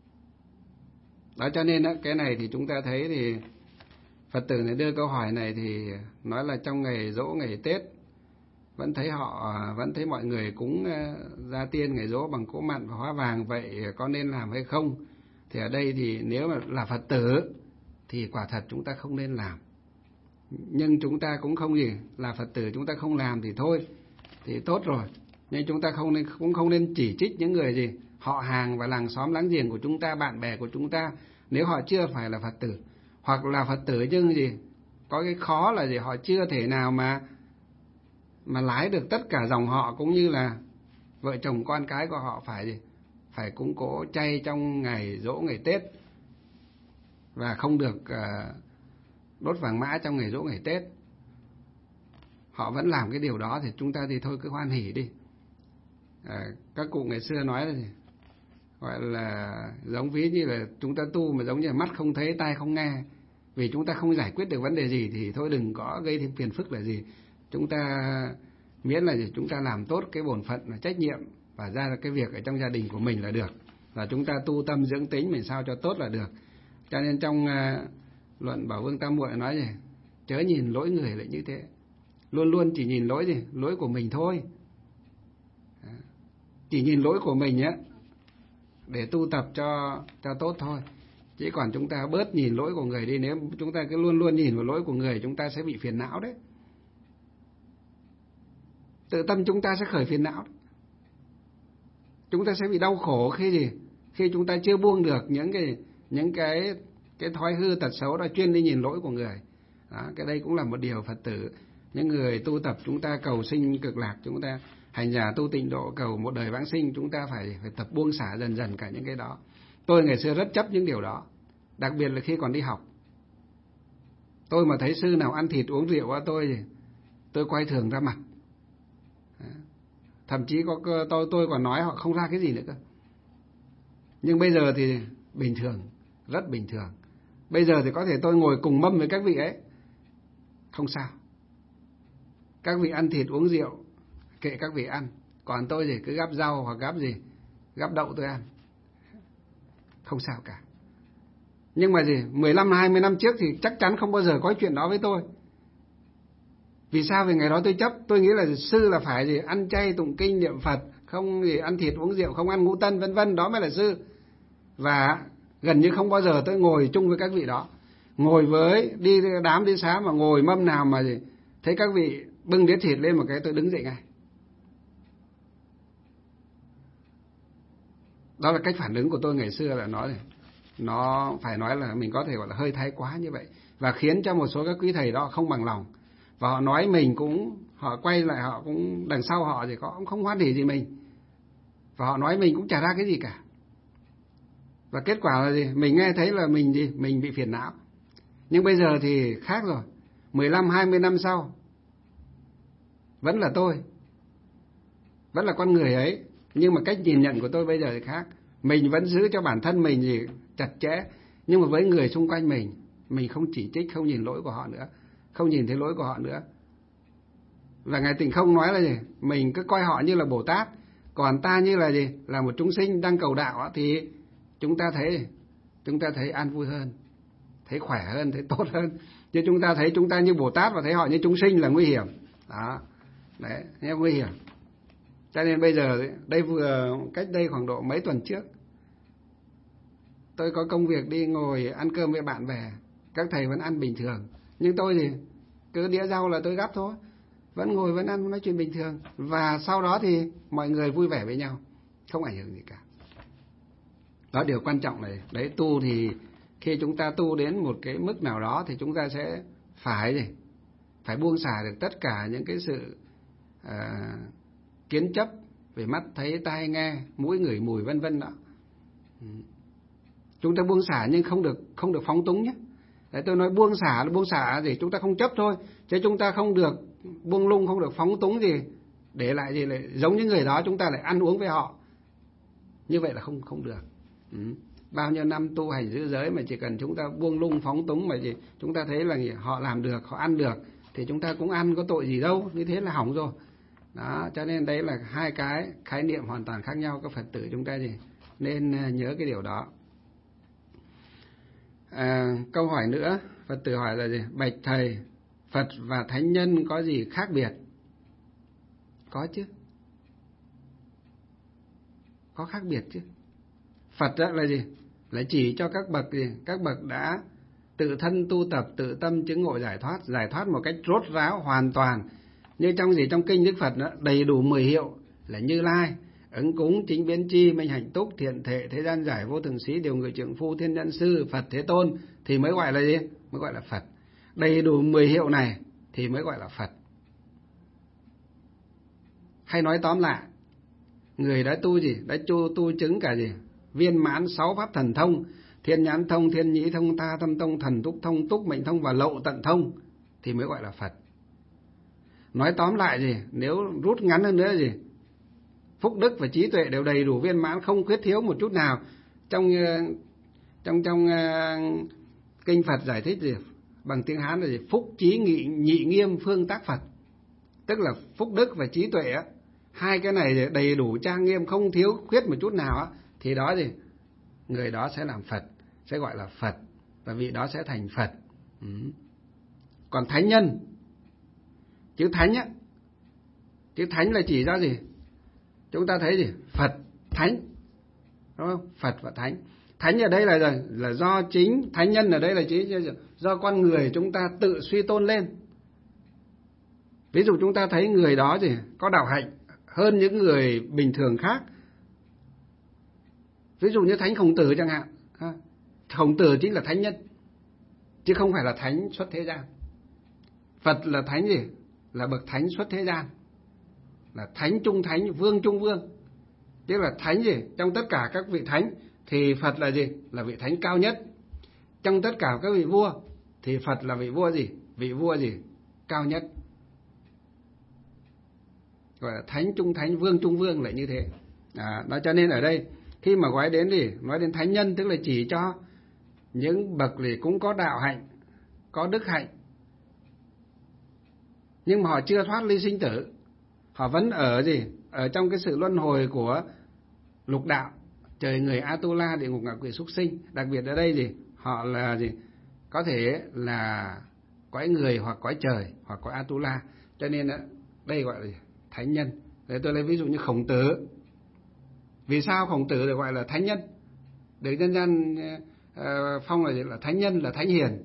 A: Đó, cho nên cái này thì chúng ta thấy thì Phật tử này đưa câu hỏi này thì nói là trong ngày giỗ, ngày Tết vẫn thấy mọi người cúng gia tiên ngày giỗ bằng cỗ mặn và hóa vàng, vậy có nên làm hay không? Thì ở đây thì nếu mà là Phật tử thì quả thật chúng ta không nên làm. Nhưng chúng ta cũng không gì, là Phật tử chúng ta không làm thì thôi, thì tốt rồi. Nhưng chúng ta cũng không nên chỉ trích những người gì họ hàng và làng xóm láng giềng của chúng ta, bạn bè của chúng ta, nếu họ chưa phải là Phật tử, hoặc là Phật tử nhưng gì có cái khó là gì họ chưa thể nào mà lái được tất cả dòng họ, cũng như là vợ chồng con cái của họ phải cúng cỗ chay trong ngày giỗ ngày Tết, và không được đốt vàng mã trong ngày giỗ ngày Tết. Họ vẫn làm cái điều đó thì chúng ta thì thôi cứ hoan hỉ đi. Các cụ ngày xưa nói là gì? Gọi là giống ví như là chúng ta tu mà giống như là mắt không thấy tai không nghe, vì chúng ta không giải quyết được vấn đề gì thì thôi đừng có gây thêm phiền phức là gì. Chúng ta miễn là chúng ta làm tốt cái bổn phận và trách nhiệm và ra cái việc ở trong gia đình của mình là được, và chúng ta tu tâm dưỡng tính mình sao cho tốt là được. Cho nên trong luận Bảo Vương Tam Muội nói gì, chớ nhìn lỗi người lại như thế, luôn luôn chỉ nhìn lỗi của mình thôi, chỉ nhìn lỗi của mình á để tu tập cho tốt thôi. Chứ còn chúng ta bớt nhìn lỗi của người đi, nếu chúng ta cứ luôn luôn nhìn vào lỗi của người chúng ta sẽ bị phiền não đấy. Tự tâm chúng ta sẽ khởi phiền não. Chúng ta sẽ bị đau khổ khi chúng ta chưa buông được những cái thói hư tật xấu đó, chuyên đi nhìn lỗi của người. Đó, cái đây cũng là một điều Phật tử, những người tu tập chúng ta cầu sinh cực lạc, chúng ta hành giả tu tịnh độ cầu một đời vãng sinh, chúng ta phải tập buông xả dần dần cả những cái đó. Tôi ngày xưa rất chấp những điều đó, đặc biệt là khi còn đi học. Tôi mà thấy sư nào ăn thịt uống rượu á, tôi quay thường ra mặt. Thậm chí tôi còn nói họ không ra cái gì nữa cơ. Nhưng bây giờ thì bình thường, rất bình thường. Bây giờ thì có thể tôi ngồi cùng mâm với các vị ấy, không sao. Các vị ăn thịt uống rượu, kệ các vị ăn. Còn tôi thì cứ gắp rau hoặc gắp đậu tôi ăn, không sao cả. Nhưng mà 15-20 năm trước thì chắc chắn không bao giờ có chuyện đó với tôi. Vì sao? Vì ngày đó tôi chấp, tôi nghĩ là sư là phải ăn chay tụng kinh niệm Phật, không ăn thịt uống rượu, không ăn ngũ tân vân vân, đó mới là sư. Và gần như không bao giờ tôi ngồi chung với các vị đó. Ngồi với đi đám đi xá mà ngồi mâm nào mà thấy các vị bưng đĩa thịt lên một cái tôi đứng dậy ngay. Đó là cách phản ứng của tôi ngày xưa, là nó phải nói là mình có thể gọi là hơi thái quá như vậy, và khiến cho một số các quý thầy đó không bằng lòng, và họ nói mình cũng, họ quay lại họ cũng đằng sau họ thì cũng không hoan hỉ gì mình, và họ nói mình cũng chả ra cái gì cả. Và kết quả là gì? Mình nghe thấy là mình bị phiền não. Nhưng bây giờ thì khác rồi. 15-20 năm sau vẫn là tôi, vẫn là con người ấy, nhưng mà cách nhìn nhận của tôi bây giờ thì khác. Mình vẫn giữ cho bản thân mình chặt chẽ, nhưng mà với người xung quanh mình không chỉ trích, không nhìn lỗi của họ nữa, không nhìn thấy lỗi của họ nữa. Và Ngài Tịnh Không nói là mình cứ coi họ như là Bồ Tát, còn ta như là là một chúng sinh đang cầu đạo, thì chúng ta thấy an vui hơn, thấy khỏe hơn, thấy tốt hơn. Chứ chúng ta thấy chúng ta như Bồ Tát và thấy họ như chúng sinh là nguy hiểm. Đó, đấy, nghe nguy hiểm. Cho nên bây giờ đây cách đây khoảng độ mấy tuần trước, tôi có công việc đi ngồi ăn cơm với bạn bè, các thầy vẫn ăn bình thường, nhưng tôi thì cứ đĩa rau là tôi gắp thôi, vẫn ngồi vẫn ăn nói chuyện bình thường, và sau đó thì mọi người vui vẻ với nhau, không ảnh hưởng gì cả. Đó, điều quan trọng này đấy, tu thì khi chúng ta tu đến một cái mức nào đó thì chúng ta sẽ phải buông xả được tất cả những cái sự kiến chấp về mắt thấy tai nghe mũi ngửi mùi vân vân đó. Chúng ta buông xả nhưng không được phóng túng nhé. Đấy, tôi nói buông xả gì chúng ta không chấp thôi, chứ chúng ta không được buông lung, không được phóng túng để lại lại giống như người đó chúng ta lại ăn uống với họ. Như vậy là không được. Bao nhiêu năm tu hành giữ giới mà chỉ cần chúng ta buông lung phóng túng mà chúng ta thấy là họ làm được, họ ăn được thì chúng ta cũng ăn, có tội gì đâu, như thế là hỏng rồi. Đó, cho nên đấy là hai cái khái niệm hoàn toàn khác nhau. Các Phật tử chúng ta nên nhớ cái điều đó. Câu hỏi nữa, Phật tử hỏi là bạch thầy, Phật và thánh nhân có gì khác biệt? Có chứ, có khác biệt chứ. Phật đó là gì? Là chỉ cho các bậc gì? Các bậc đã tự thân tu tập, tự tâm chứng ngộ giải thoát một cách rốt ráo hoàn toàn. Như trong gì? Trong kinh Đức Phật đó, đầy đủ 10 hiệu là Như Lai, Ứng Cúng, Chính Biến Chi, Minh Hạnh Túc, Thiện Thệ, Thế Gian Giải, Vô Thường Sĩ, Điều Người Trượng Phu, Thiên Nhân Sư, Phật Thế Tôn thì mới gọi là gì? Mới gọi là Phật. Đầy đủ 10 hiệu này thì mới gọi là Phật. Hay nói tóm lại, người đã tu gì? Đã tu chứng cả gì? Viên mãn 6 pháp thần thông, Thiên Nhãn Thông, Thiên Nhĩ Thông, Tha Tâm Thông, Thần Túc Thông, Túc Mệnh Thông và Lậu Tận Thông thì mới gọi là Phật. Nói tóm lại gì? Nếu rút ngắn hơn nữa gì? Phúc đức và trí tuệ đều đầy đủ viên mãn, không khuyết thiếu một chút nào. Trong kinh Phật giải thích gì? Bằng tiếng Hán là gì? Phúc trí nhị nghiêm phương tác Phật. Tức là phúc đức và trí tuệ á, hai cái này đầy đủ trang nghiêm, không thiếu khuyết một chút nào á, thì đó gì? Người đó sẽ làm Phật, sẽ gọi là Phật, và vị đó sẽ thành Phật. Còn thánh nhân, chữ thánh á, chữ thánh là chỉ ra gì? Chúng ta thấy gì? Phật, thánh, đúng không? Phật và thánh. Thánh ở đây là do chính, thánh nhân ở đây là chỉ do con người chúng ta tự suy tôn lên. Ví dụ chúng ta thấy người đó gì? Có đạo hạnh hơn những người bình thường khác. Ví dụ như Thánh Khổng Tử chẳng hạn. Khổng Tử chính là thánh nhân, chứ không phải là thánh xuất thế gian. Phật là thánh gì? Là bậc thánh xuất thế gian, là thánh trung thánh, vương trung vương. Tức là thánh gì? Trong tất cả các vị thánh thì Phật là gì? Là vị thánh cao nhất. Trong tất cả các vị vua thì Phật là vị vua gì? Vị vua gì? Cao nhất. Gọi là thánh trung thánh, vương trung vương lại như thế. Đó, cho nên ở đây khi mà nói đến thánh nhân, tức là chỉ cho những bậc thì cũng có đạo hạnh, có đức hạnh, nhưng mà họ chưa thoát ly sinh tử. Họ vẫn ở gì? Ở trong cái sự luân hồi của lục đạo, trời người, Atula, địa ngục, ngạ quỷ, súc sinh. Đặc biệt ở đây gì? Họ là gì? Có thể là cõi người hoặc cõi trời hoặc cõi Atula. Cho nên đây gọi là thánh nhân. Để tôi lấy ví dụ như Khổng Tử. Vì sao Khổng Tử được gọi là thánh nhân? Được dân gian phong là thánh nhân, là thánh hiền.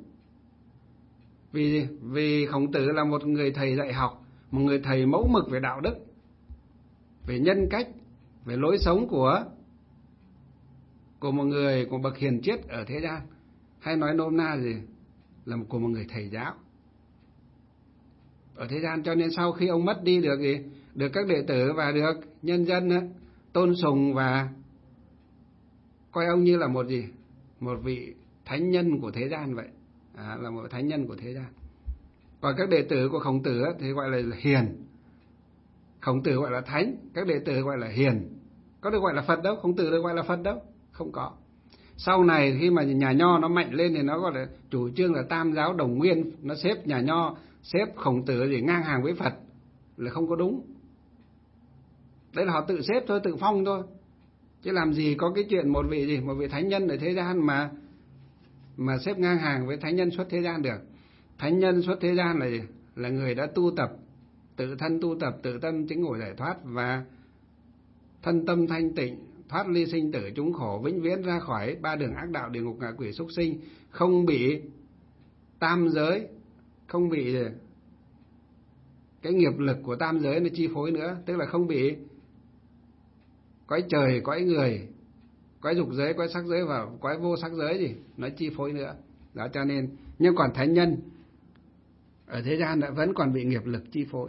A: Vì Khổng Tử là một người thầy dạy học, một người thầy mẫu mực về đạo đức, về nhân cách, về lối sống của một người, của bậc hiền triết ở thế gian. Hay nói nôm na gì? Là của một người thầy giáo ở thế gian. Cho nên sau khi ông mất đi được các đệ tử và được nhân dân tôn sùng và coi ông như là một gì? Một vị thánh nhân của thế gian vậy. Là một thánh nhân của thế gian. Còn các đệ tử của Khổng Tử thì gọi là hiền. Khổng Tử gọi là thánh, các đệ tử gọi là hiền. Có được gọi là Phật đâu? Khổng Tử được gọi là Phật đâu? Không có. Sau này khi mà nhà Nho nó mạnh lên thì nó gọi là chủ trương là tam giáo đồng nguyên, nó xếp nhà Nho, xếp Khổng Tử để ngang hàng với Phật, là không có đúng. Đấy là họ tự xếp thôi, tự phong thôi. Chứ làm gì có cái chuyện một vị thánh nhân ở thế gian mà xếp ngang hàng với thánh nhân xuất thế gian được. Thánh nhân xuất thế gian là gì? Là người đã tu tập, tự thân tu tập, tự tâm chứng ngộ giải thoát và thân tâm thanh tịnh, thoát ly sinh tử chúng khổ, vĩnh viễn ra khỏi ba đường ác đạo, địa ngục, ngạ quỷ, súc sinh, không bị tam giới, không bị cái nghiệp lực của tam giới nó chi phối nữa. Tức là không bị cõi trời, cõi người, cõi dục giới, cõi sắc giới và cõi vô sắc giới gì nó chi phối nữa. Đó, cho nên nhưng còn thánh nhân ở thế gian vẫn còn bị nghiệp lực chi phối.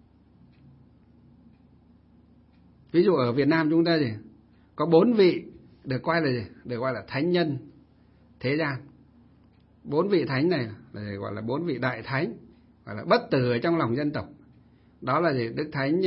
A: Ví dụ ở Việt Nam chúng ta gì? Có 4 vị được coi là gì? Được gọi là thánh nhân thế gian. 4 vị thánh này là gọi là 4 vị đại thánh, gọi là bất tử ở trong lòng dân tộc. Đó là gì? Đức Thánh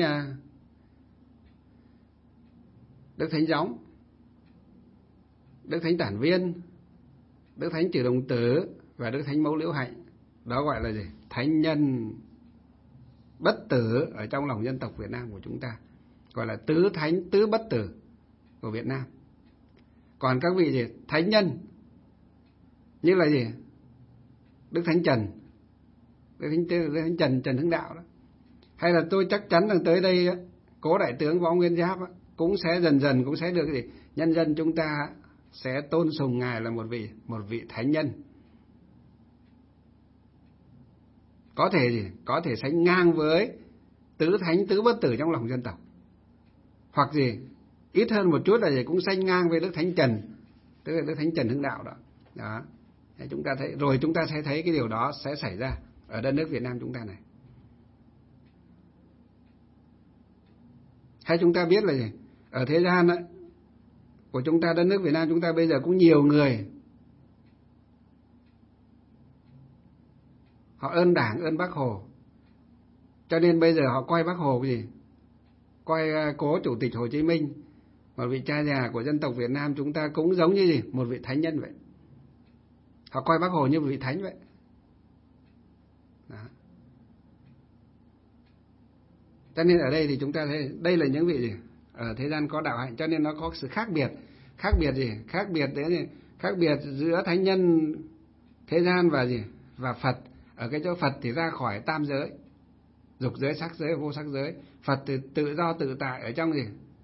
A: Gióng, Đức Thánh Tản Viên, Đức Thánh Trừ Đồng Tử và Đức Thánh Mẫu Liễu Hạnh. Đó gọi là gì? Thánh nhân bất tử ở trong lòng dân tộc Việt Nam của chúng ta. Gọi là tứ thánh, tứ bất tử của Việt Nam. Còn các vị gì? Thánh nhân như là gì? Đức Thánh Trần, Đức Thánh Trần Hưng Đạo đó. Hay là tôi chắc chắn rằng tới đây Cố Đại tướng Võ Nguyên Giáp cũng sẽ dần dần cũng sẽ được gì? Nhân dân chúng ta sẽ tôn sùng ngài là một vị thánh nhân. Có thể gì? Có thể sánh ngang với tứ thánh tứ bất tử trong lòng dân tộc. Hoặc gì? Ít hơn một chút là gì? Cũng sánh ngang với Đức Thánh Trần, tức là Đức Thánh Trần Hưng Đạo đó. Đó. Chúng ta thấy rồi, chúng ta sẽ thấy cái điều đó sẽ xảy ra ở đất nước Việt Nam chúng ta này. Hay chúng ta biết là gì? Ở thế gian ấy, của chúng ta, đất nước Việt Nam chúng ta bây giờ cũng nhiều người họ ơn Đảng, ơn Bác Hồ, cho nên bây giờ họ coi Bác Hồ cái gì? Coi cố Chủ tịch Hồ Chí Minh, một vị cha già của dân tộc Việt Nam chúng ta, cũng giống như gì? Một vị thánh nhân vậy. Họ coi Bác Hồ như một vị thánh vậy. Đó. Cho nên ở đây thì chúng ta thấy đây là những vị gì? Ở thế gian có đạo hạnh, cho nên nó có sự khác biệt. Khác biệt gì? Khác biệt đấy gì? Khác biệt giữa thánh nhân thế gian và gì? Và Phật. Ở cái chỗ Phật thì ra khỏi tam giới, dục giới, sắc giới, vô sắc giới. Phật thì tự do tự tại ở trong gì?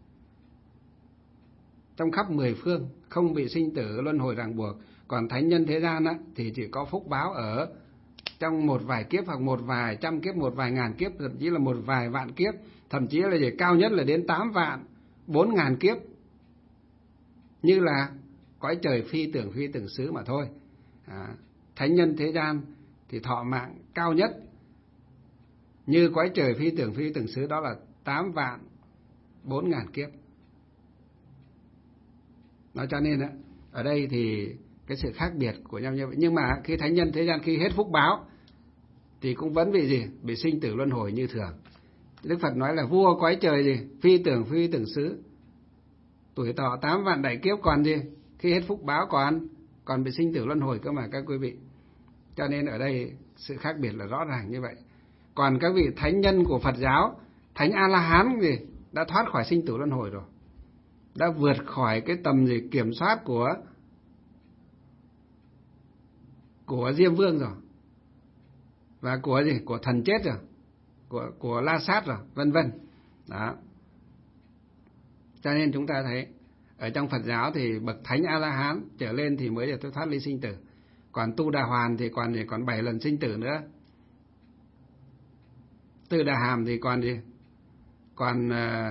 A: Trong khắp mười phương, không bị sinh tử luân hồi ràng buộc. Còn thánh nhân thế gian á, thì chỉ có phúc báo ở trong một vài kiếp, hoặc một vài trăm kiếp, một vài ngàn kiếp, thậm chí là một vài vạn kiếp, thậm chí là gì? Cao nhất là đến 8 vạn 4 ngàn kiếp, như là cõi trời phi tưởng xứ mà thôi. Thánh nhân thế gian thì thọ mạng cao nhất như cõi trời phi tưởng xứ, đó là 8 vạn 4 ngàn kiếp. Nói cho nên ở đây thì cái sự khác biệt của nhau như vậy. Nhưng mà khi thánh nhân thế gian khi hết phúc báo thì cũng vẫn bị gì? Bị sinh tử luân hồi như thường. Đức Phật nói là vua cõi trời gì? Phi tưởng xứ, tuổi thọ 8 vạn đại kiếp, còn gì? Khi hết phúc báo còn bị sinh tử luân hồi cơ mà các quý vị. Cho nên ở đây sự khác biệt là rõ ràng như vậy. Còn các vị thánh nhân của Phật giáo, thánh A-la-hán gì? Đã thoát khỏi sinh tử luân hồi rồi, đã vượt khỏi cái tầm gì kiểm soát của Diêm Vương rồi, và của gì? Của thần chết rồi, của La Sát rồi, vân vân. Đó. Cho nên chúng ta thấy ở trong Phật giáo thì bậc thánh A-la-hán trở lên thì mới được thoát ly sinh tử. Còn Tu Đà Hoàn thì còn 7 lần sinh tử nữa. Tư Đà Hàm thì còn gì? Còn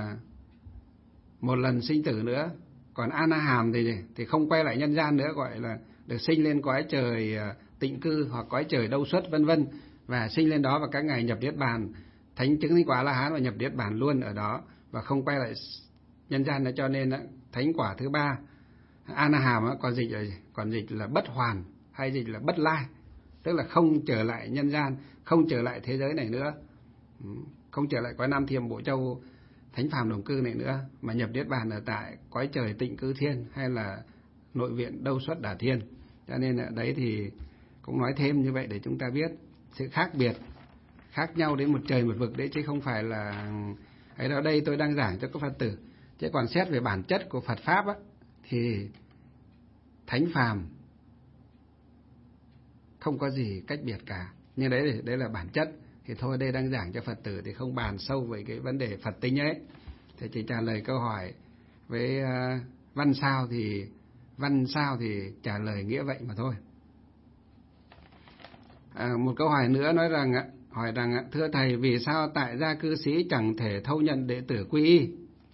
A: 1 lần sinh tử nữa. Còn A Na Hàm thì không quay lại nhân gian nữa, gọi là được sinh lên cõi trời tịnh cư hoặc cõi trời đâu xuất vân vân, và sinh lên đó và các ngày nhập niết bàn, thánh chứng thánh quả A-la-hán và nhập niết bàn luôn ở đó và không quay lại nhân gian nữa. Cho nên thánh quả thứ 3 A Na Hàm còn dịch là bất hoàn, hay dịch là bất lai, tức là không trở lại nhân gian, không trở lại thế giới này nữa, không trở lại cõi Nam Thiểm Bộ Châu Thánh Phàm Đồng Cư này nữa, mà nhập niết bàn ở tại cõi trời Tịnh Cư Thiên hay là nội viện Đâu Xuất Đà Thiên. Cho nên ở đấy thì cũng nói thêm như vậy để chúng ta biết sự khác biệt, khác nhau đến một trời một vực đấy, chứ không phải là ấy đó. Đây tôi đang giảng cho các Phật tử, chứ còn xét về bản chất của Phật pháp á, thì thánh phàm không có gì cách biệt cả. Nhưng đấy là bản chất. Thì thôi, đây đang giảng cho Phật tử thì không bàn sâu về cái vấn đề Phật tính ấy, thì chỉ trả lời câu hỏi với văn sao thì trả lời nghĩa vậy mà thôi. Một câu hỏi nữa hỏi rằng thưa thầy, vì sao tại gia cư sĩ chẳng thể thâu nhận đệ tử quy y?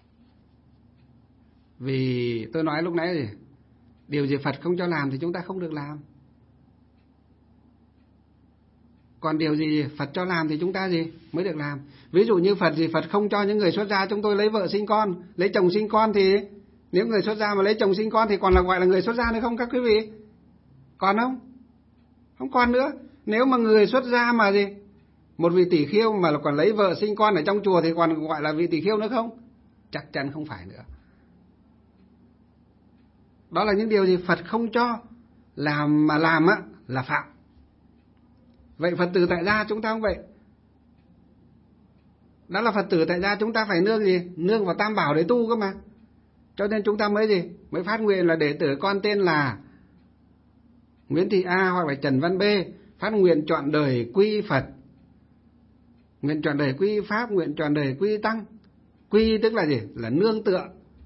A: Vì tôi nói lúc nãy gì, điều gì Phật không cho làm thì chúng ta không được làm. Còn điều gì Phật cho làm thì chúng ta mới được làm. Ví dụ như Phật không cho những người xuất gia chúng tôi lấy vợ sinh con, lấy chồng sinh con, thì nếu người xuất gia mà lấy chồng sinh con thì còn là gọi là người xuất gia nữa không các quý vị? Còn không? Không còn nữa. Nếu mà người xuất gia mà một vị tỷ khưu mà còn lấy vợ sinh con ở trong chùa thì còn gọi là vị tỷ khưu nữa không? Chắc chắn không phải nữa. Đó là những điều gì Phật không cho làm, mà làm là phạm. Vậy Phật tử tại gia chúng ta không vậy. Đó là Phật tử tại gia chúng ta phải nương vào Tam Bảo để tu cơ mà. Cho nên chúng ta mới phát nguyện là đệ tử con tên là Nguyễn Thị A hoặc là Trần Văn B phát nguyện trọn đời quy Phật, Nguyện trọn đời quy y pháp, nguyện trọn đời quy y tăng. Quy y tức là gì? Là nương tựa.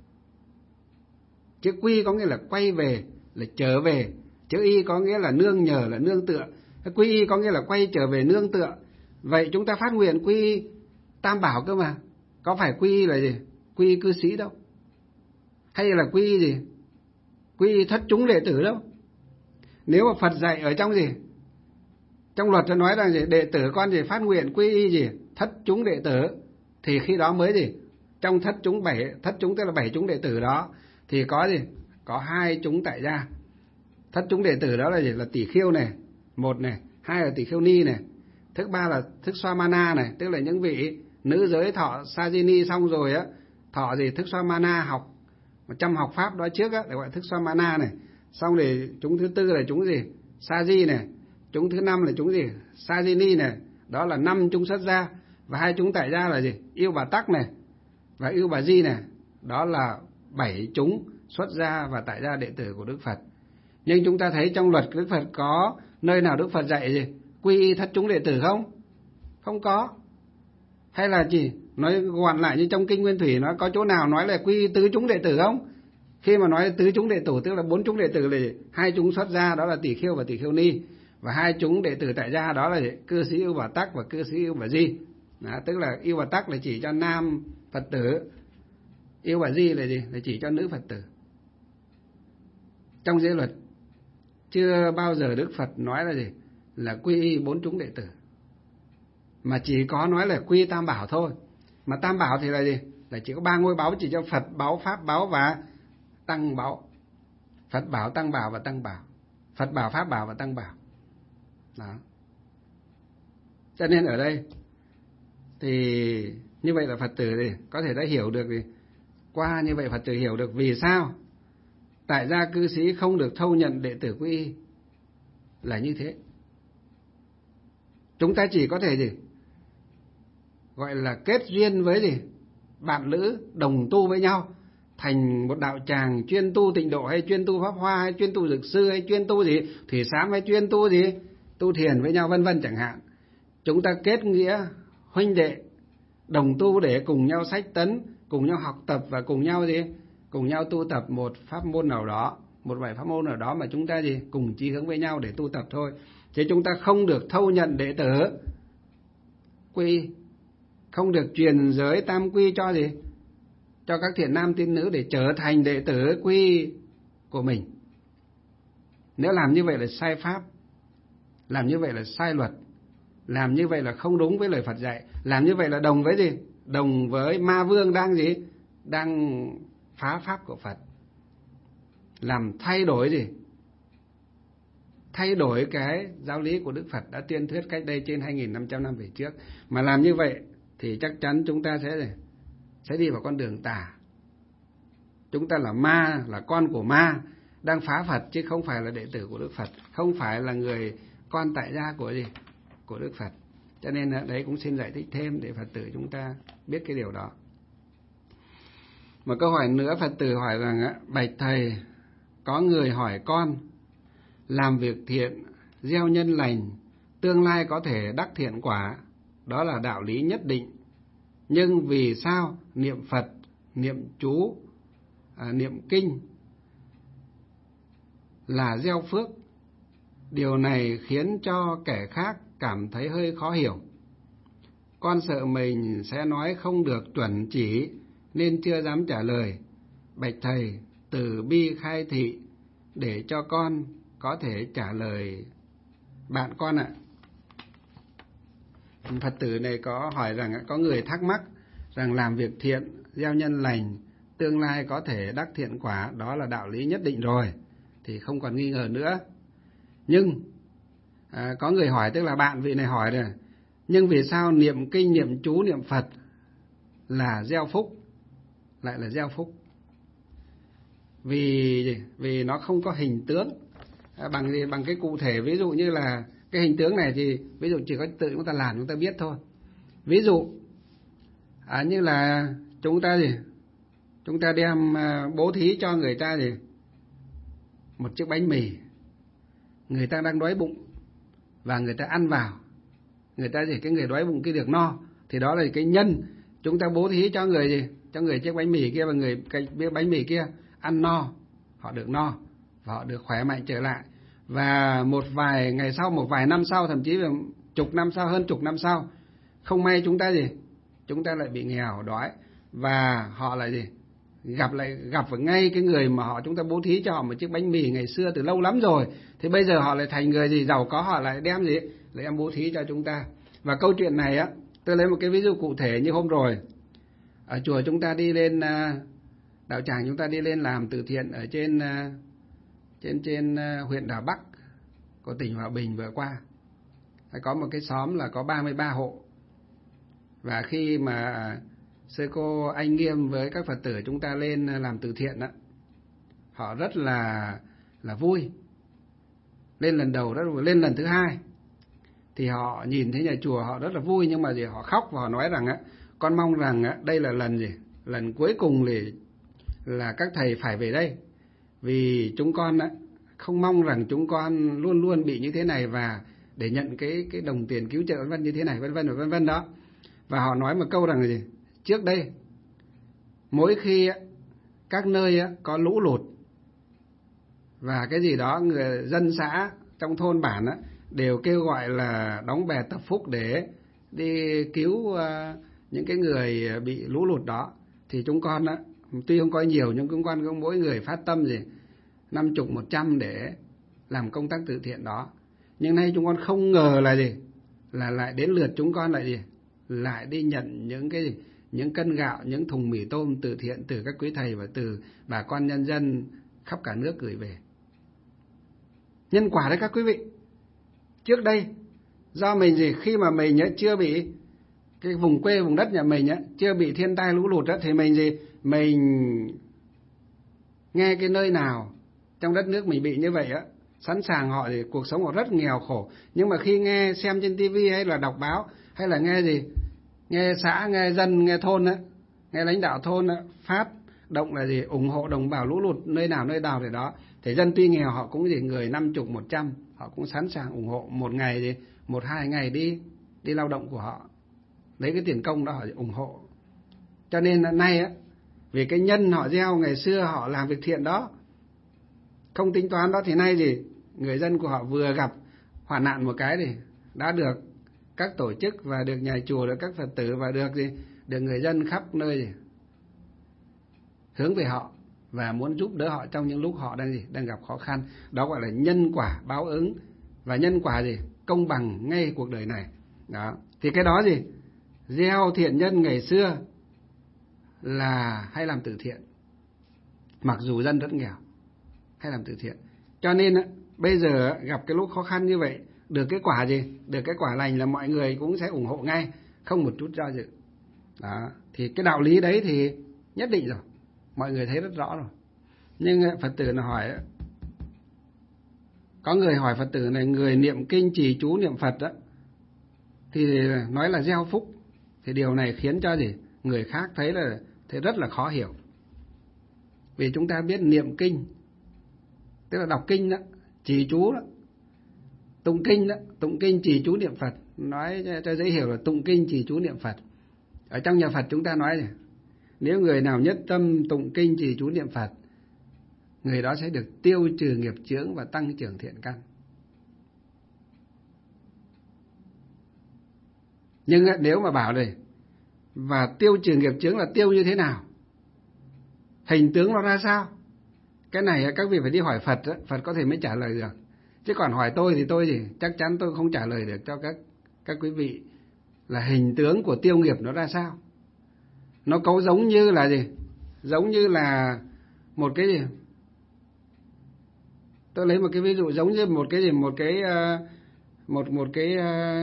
A: Chữ quy có nghĩa là quay về, là trở về. Chữ y có nghĩa là nương nhờ, là nương tựa. Quy y có nghĩa là quay trở về, nương tựa. Vậy chúng ta phát nguyện quy y Tam Bảo cơ mà. Có phải quy y là gì? Quy y cư sĩ đâu. Hay là quy y gì? Quy y thất chúng đệ tử đâu. Nếu mà Phật dạy ở trong gì? Trong luật nó nói rằng gì? Đệ tử con gì phát nguyện quy y gì? Thất chúng đệ tử. Thì khi đó mới gì? Trong thất chúng tức là 7 chúng đệ tử đó thì có gì? Có 2 chúng tại gia. Thất chúng đệ tử đó là gì? Là tỷ khiêu này, 1 này, 2 là tỷ khiêu ni này, thứ 3 là thức xoa mana này, tức là những vị nữ giới thọ Sajini xong rồi á, thọ gì? Thức xoa mana học 100 học pháp đó trước á, để gọi thức xoa mana này. Xong thì chúng thứ 4 là chúng gì? Saji này, chúng thứ 5 là chúng gì? Sajini này, đó là 5 chúng xuất gia. Và 2 chúng tại gia là gì? Yêu Bà Tắc này và Yêu Bà Di này, đó là 7 chúng xuất gia và tại gia đệ tử của Đức Phật. Nhưng chúng ta thấy trong luật Đức Phật có nơi nào Đức Phật dạy gì? Quy y thất chúng đệ tử không? Không có. Hay là chỉ nói gọn lại như trong Kinh Nguyên Thủy, nó có chỗ nào nói là quy y tứ chúng đệ tử không? Khi mà nói tứ chúng đệ tử tức là 4 chúng đệ tử là 2 chúng xuất gia, đó là tỷ khiêu và tỷ khiêu ni, và 2 chúng đệ tử tại gia đó là cư sĩ Yêu Bà Tắc và cư sĩ Yêu Bà Di. Đó, tức là Yêu Bà Tắc là chỉ cho nam Phật tử, Yêu Bà Di là gì? Là chỉ cho nữ Phật tử. Trong giới luật chưa bao giờ Đức Phật nói là gì? Là quy y 4 chúng đệ tử, mà chỉ có nói là quy Tam Bảo thôi. Mà Tam Bảo thì là gì? Là chỉ có 3 ngôi báu, chỉ cho Phật báu, Pháp báu và Tăng báu. Phật bảo, Tăng bảo và Tăng bảo. Phật bảo, Pháp bảo và Tăng bảo. Đó. Cho nên ở đây thì như vậy là Phật tử thì có thể đã hiểu được gì? Qua như vậy Phật tử hiểu được vì sao tại gia cư sĩ không được thâu nhận đệ tử quy y là như thế. Chúng ta chỉ có thể gì? Gọi là kết duyên với gì? Bạn lữ đồng tu với nhau, thành một đạo tràng chuyên tu tịnh độ, hay chuyên tu pháp hoa, hay chuyên tu dược sư, hay chuyên tu gì thủy sám, hay chuyên tu gì tu thiền với nhau, vân vân chẳng hạn. Chúng ta kết nghĩa huynh đệ đồng tu để cùng nhau sách tấn, cùng nhau học tập và cùng nhau gì? Cùng nhau tu tập một pháp môn nào đó, một vài pháp môn nào đó mà chúng ta gì? Cùng chí hướng với nhau để tu tập thôi. Chứ chúng ta không được thâu nhận đệ tử quy, không được truyền giới tam quy cho gì? Cho các thiện nam tín nữ để trở thành đệ tử quy của mình. Nếu làm như vậy là sai pháp, làm như vậy là sai luật, làm như vậy là không đúng với lời Phật dạy, làm như vậy là đồng với gì? Đồng với ma vương đang gì? Đang phá pháp của Phật, làm thay đổi gì? Thay đổi cái giáo lý của Đức Phật đã tuyên thuyết cách đây trên 2.500 năm về trước. Mà làm như vậy thì chắc chắn chúng ta sẽ đi vào con đường tà. Chúng ta là ma, là con của ma, đang phá Phật chứ không phải là đệ tử của Đức Phật, không phải là người con tại gia của gì? Của Đức Phật. Cho nên đấy cũng xin giải thích thêm để Phật tử chúng ta biết cái điều đó. Một câu hỏi nữa, Phật tử hỏi rằng: bạch thầy, có người hỏi con làm việc thiện, gieo nhân lành, tương lai có thể đắc thiện quả, đó là đạo lý nhất định. Nhưng vì sao niệm Phật, niệm chú, niệm kinh là gieo phước? Điều này khiến cho kẻ khác cảm thấy hơi khó hiểu. Con sợ mình sẽ nói không được chuẩn chỉ nên chưa dám trả lời. Bạch thầy từ bi khai thị để cho con có thể trả lời bạn con ạ. Phật tử này có hỏi rằng có người thắc mắc rằng làm việc thiện, gieo nhân lành, tương lai có thể đắc thiện quả, đó là đạo lý nhất định rồi, thì không còn nghi ngờ nữa. Nhưng có người hỏi, tức là bạn vị này hỏi rồi, nhưng vì sao niệm kinh, niệm chú, niệm Phật là gieo phúc, lại là gieo phúc? Vì nó không có hình tướng bằng cái cụ thể. Ví dụ như là cái hình tướng này thì ví dụ chỉ có tự chúng ta làm chúng ta biết thôi. Ví dụ như là chúng ta đem bố thí cho người ta thì một chiếc bánh mì, người ta đang đói bụng và người ta ăn vào, người ta cái người đói bụng kia được no, Thì đó là cái nhân chúng ta bố thí cho người gì? Cho người chiếc bánh mì kia, và người cái bánh mì kia ăn no, họ được no và họ được khỏe mạnh trở lại. Và một vài ngày sau, một vài năm sau, thậm chí là chục năm sau, hơn chục năm sau, không may chúng ta gì? Chúng ta lại bị nghèo đói, và họ lại gì? Gặp vào ngay cái người mà chúng ta bố thí cho họ một chiếc bánh mì ngày xưa từ lâu lắm rồi, thì bây giờ họ lại thành người gì? Giàu có, họ lại đem gì? Lại đem bố thí cho chúng ta. Và câu chuyện này á, tôi lấy một cái ví dụ cụ thể như hôm rồi ở chùa chúng ta đi lên, đạo tràng chúng ta đi lên làm từ thiện ở trên huyện Đà Bắc của tỉnh Hòa Bình vừa qua. Có một cái xóm là có 33 hộ. Và khi mà sư cô Anh Nghiêm với các Phật tử chúng ta lên làm từ thiện đó, họ rất là vui. Lên lần đầu, lên lần thứ hai thì họ nhìn thấy nhà chùa họ rất là vui, nhưng mà gì? Họ khóc và họ nói rằng á, con mong rằng á, đây là lần gì? Lần cuối cùng là các thầy phải về đây. Vì chúng con á, không mong rằng chúng con luôn luôn bị như thế này, và để nhận cái đồng tiền cứu trợ vân vân như thế này, vân vân đó. Và họ nói một câu rằng là gì? Trước đây, mỗi khi á, các nơi á, có lũ lụt và cái gì đó, người dân xã trong thôn bản á, đều kêu gọi là đóng bè tập phúc để đi cứu những cái người bị lũ lụt đó. Thì chúng con á, tuy không có nhiều nhưng chúng con có mỗi người phát tâm gì 50, 100 để làm công tác từ thiện đó. Nhưng nay chúng con không ngờ là gì? Là lại đến lượt chúng con lại gì? Lại đi nhận những cân gạo, những thùng mì tôm từ thiện từ các quý thầy và từ bà con nhân dân khắp cả nước gửi về. Nhân quả đấy các quý vị. Trước đây do mình gì? Khi mà mình chưa bị cái vùng quê, vùng đất nhà mình chưa bị thiên tai lũ lụt thì mình gì? Mình nghe cái nơi nào trong đất nước mình bị như vậy sẵn sàng họ thì cuộc sống họ rất nghèo khổ. Nhưng mà khi nghe xem trên tivi hay là đọc báo, hay là nghe gì? Nghe xã, nghe dân, nghe thôn nghe lãnh đạo thôn phát động là gì? Ủng hộ đồng bào lũ lụt nơi nào thì đó. Thì dân tuy nghèo họ cũng gì? Người 50, 100 họ cũng sẵn sàng ủng hộ một ngày gì? 1-2 ngày đi lao động của họ, lấy cái tiền công đó họ ủng hộ. Cho nên là nay vì cái nhân họ gieo ngày xưa họ làm việc thiện đó, không tính toán đó, thì nay gì? Người dân của họ vừa gặp hoạn nạn một cái thì đã được các tổ chức và được nhà chùa, được các Phật tử và được gì? Được người dân khắp nơi gì? Hướng về họ và muốn giúp đỡ họ trong những lúc họ đang gặp khó khăn. Đó gọi là nhân quả báo ứng, và nhân quả gì? Công bằng ngay cuộc đời này. Đó. Thì cái đó gì? Gieo thiện nhân ngày xưa là hay làm từ thiện, mặc dù dân rất nghèo, hay làm từ thiện. Cho nên bây giờ gặp cái lúc khó khăn như vậy, được cái quả gì? Được cái quả lành là mọi người cũng sẽ ủng hộ ngay, không một chút do dự. Đó. Thì cái đạo lý đấy thì nhất định rồi, mọi người thấy rất rõ rồi. Nhưng Phật tử nó hỏi, có người hỏi Phật tử này, người niệm kinh trì chú niệm Phật thì nói là gieo phúc. Thì điều này khiến cho gì? Người khác thấy rất là khó hiểu. Vì chúng ta biết niệm kinh tức là đọc kinh đó, trì chú đó, tụng kinh đó, tụng kinh trì chú niệm Phật. Nói cho dễ hiểu là tụng kinh trì chú niệm Phật. Ở trong nhà Phật chúng ta nói này, nếu người nào nhất tâm tụng kinh trì chú niệm Phật, người đó sẽ được tiêu trừ nghiệp chướng và tăng trưởng thiện căn. Nhưng nếu mà bảo đây, và tiêu trừ nghiệp chướng là tiêu như thế nào? Hình tướng nó ra sao? Cái này các vị phải đi hỏi Phật, Phật có thể mới trả lời được. Chứ còn hỏi tôi thì tôi chắc chắn tôi không trả lời được cho các quý vị là hình tướng của tiêu nghiệp nó ra sao. Nó có giống như là gì? Giống như là một cái gì? Tôi lấy một cái ví dụ giống như một cái gì? Một cái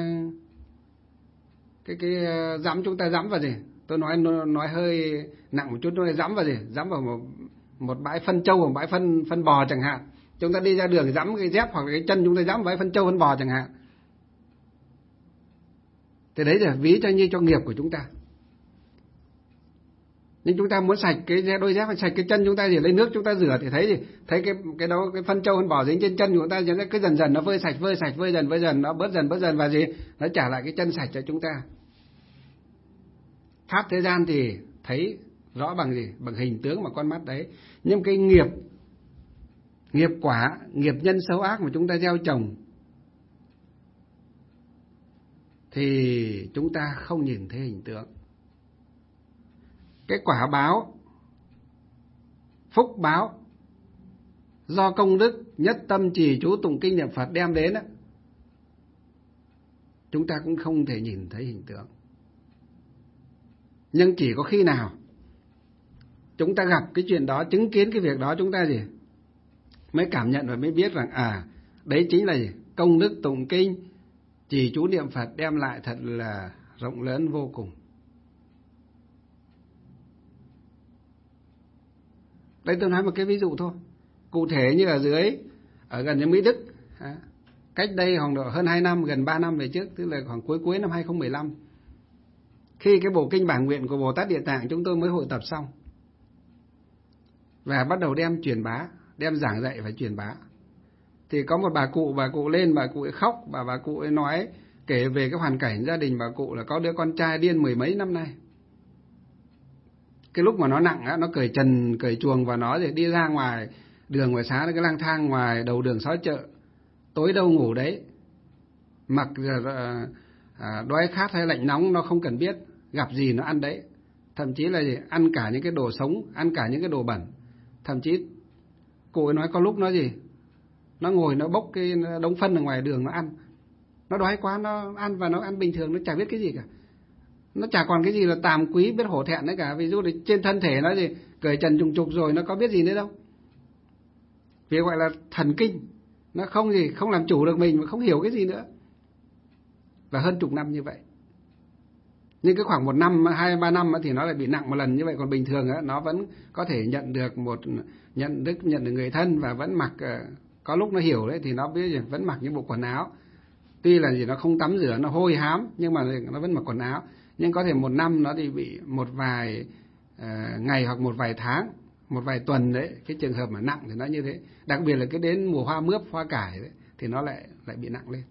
A: dẫm, chúng ta dẫm vào gì? Tôi nói hơi nặng một chút, nó dẫm vào gì? Dẫm vào một bãi phân trâu, một bãi phân bò chẳng hạn. Chúng ta đi ra đường dẫm cái dép hoặc cái chân chúng ta dẫm bãi phân trâu, phân bò chẳng hạn. Thì đấy là ví như cho nghiệp của chúng ta. Nhưng chúng ta muốn sạch cái đôi dép, sạch cái chân chúng ta thì lấy nước chúng ta rửa thì thấy cái đó, cái phân trâu phân bò dính trên chân của chúng ta, cứ dần dần nó vơi sạch, vơi dần nó bớt dần và gì? Nó trả lại cái chân sạch cho chúng ta. Pháp thế gian thì thấy rõ bằng gì? Bằng hình tướng mà con mắt đấy. Nhưng cái nghiệp quả, nghiệp nhân xấu ác mà chúng ta gieo trồng thì chúng ta không nhìn thấy hình tượng. Cái quả báo, phúc báo do công đức nhất tâm trì chú tụng kinh niệm Phật đem đến á, chúng ta cũng không thể nhìn thấy hình tượng. Nhưng chỉ có khi nào chúng ta gặp cái chuyện đó, chứng kiến cái việc đó, chúng ta gì mới cảm nhận và mới biết rằng đấy chính là gì? Công đức tụng kinh trì chú niệm Phật đem lại thật là rộng lớn vô cùng. Đây tôi nói một cái ví dụ thôi. Cụ thể như ở gần như Mỹ Đức, cách đây khoảng độ hơn 2 năm, gần 3 năm về trước, tức là khoảng cuối năm 2015, khi cái bộ kinh bản nguyện của Bồ Tát Địa Tạng chúng tôi mới hội tập xong và bắt đầu đem truyền bá, đem giảng dạy và truyền bá, thì có một bà cụ lên, bà cụ ấy khóc, và bà cụ ấy nói, kể về cái hoàn cảnh gia đình bà cụ là có đứa con trai điên 10 mấy năm nay. Cái lúc mà nó nặng á, nó cởi trần cởi chuồng và nó thì đi ra ngoài đường ngoài xá, nó cứ lang thang ngoài đầu đường xó chợ, tối đâu ngủ đấy, mặc đói khát hay lạnh nóng nó không cần biết, gặp gì nó ăn đấy, thậm chí là gì? Ăn cả những cái đồ sống, ăn cả những cái đồ bẩn. Thậm chí cô ấy nói có lúc nó gì, nó ngồi nó bốc cái đống phân ở ngoài đường nó ăn, nó đói quá nó ăn, và nó ăn bình thường, nó chả biết cái gì cả, nó chả còn cái gì là tàm quý biết hổ thẹn nữa cả. Ví dụ thì trên thân thể nó gì cởi trần trùng trục rồi, nó có biết gì nữa đâu. Vì gọi là thần kinh, nó không làm chủ được mình, mà không hiểu cái gì nữa. Và hơn chục năm như vậy. Nhưng cái khoảng 1 năm, 2-3 năm thì nó lại bị nặng một lần như vậy. Còn bình thường nó vẫn có thể nhận được người thân, và vẫn mặc, có lúc nó hiểu đấy thì nó biết vẫn mặc những bộ quần áo. Tuy là gì nó không tắm rửa, nó hôi hám, nhưng mà nó vẫn mặc quần áo. Nhưng có thể 1 năm nó thì bị một vài ngày hoặc một vài tháng, một vài tuần đấy, cái trường hợp mà nặng thì nó như thế. Đặc biệt là cái đến mùa hoa mướp, hoa cải đấy, thì nó lại bị nặng lên.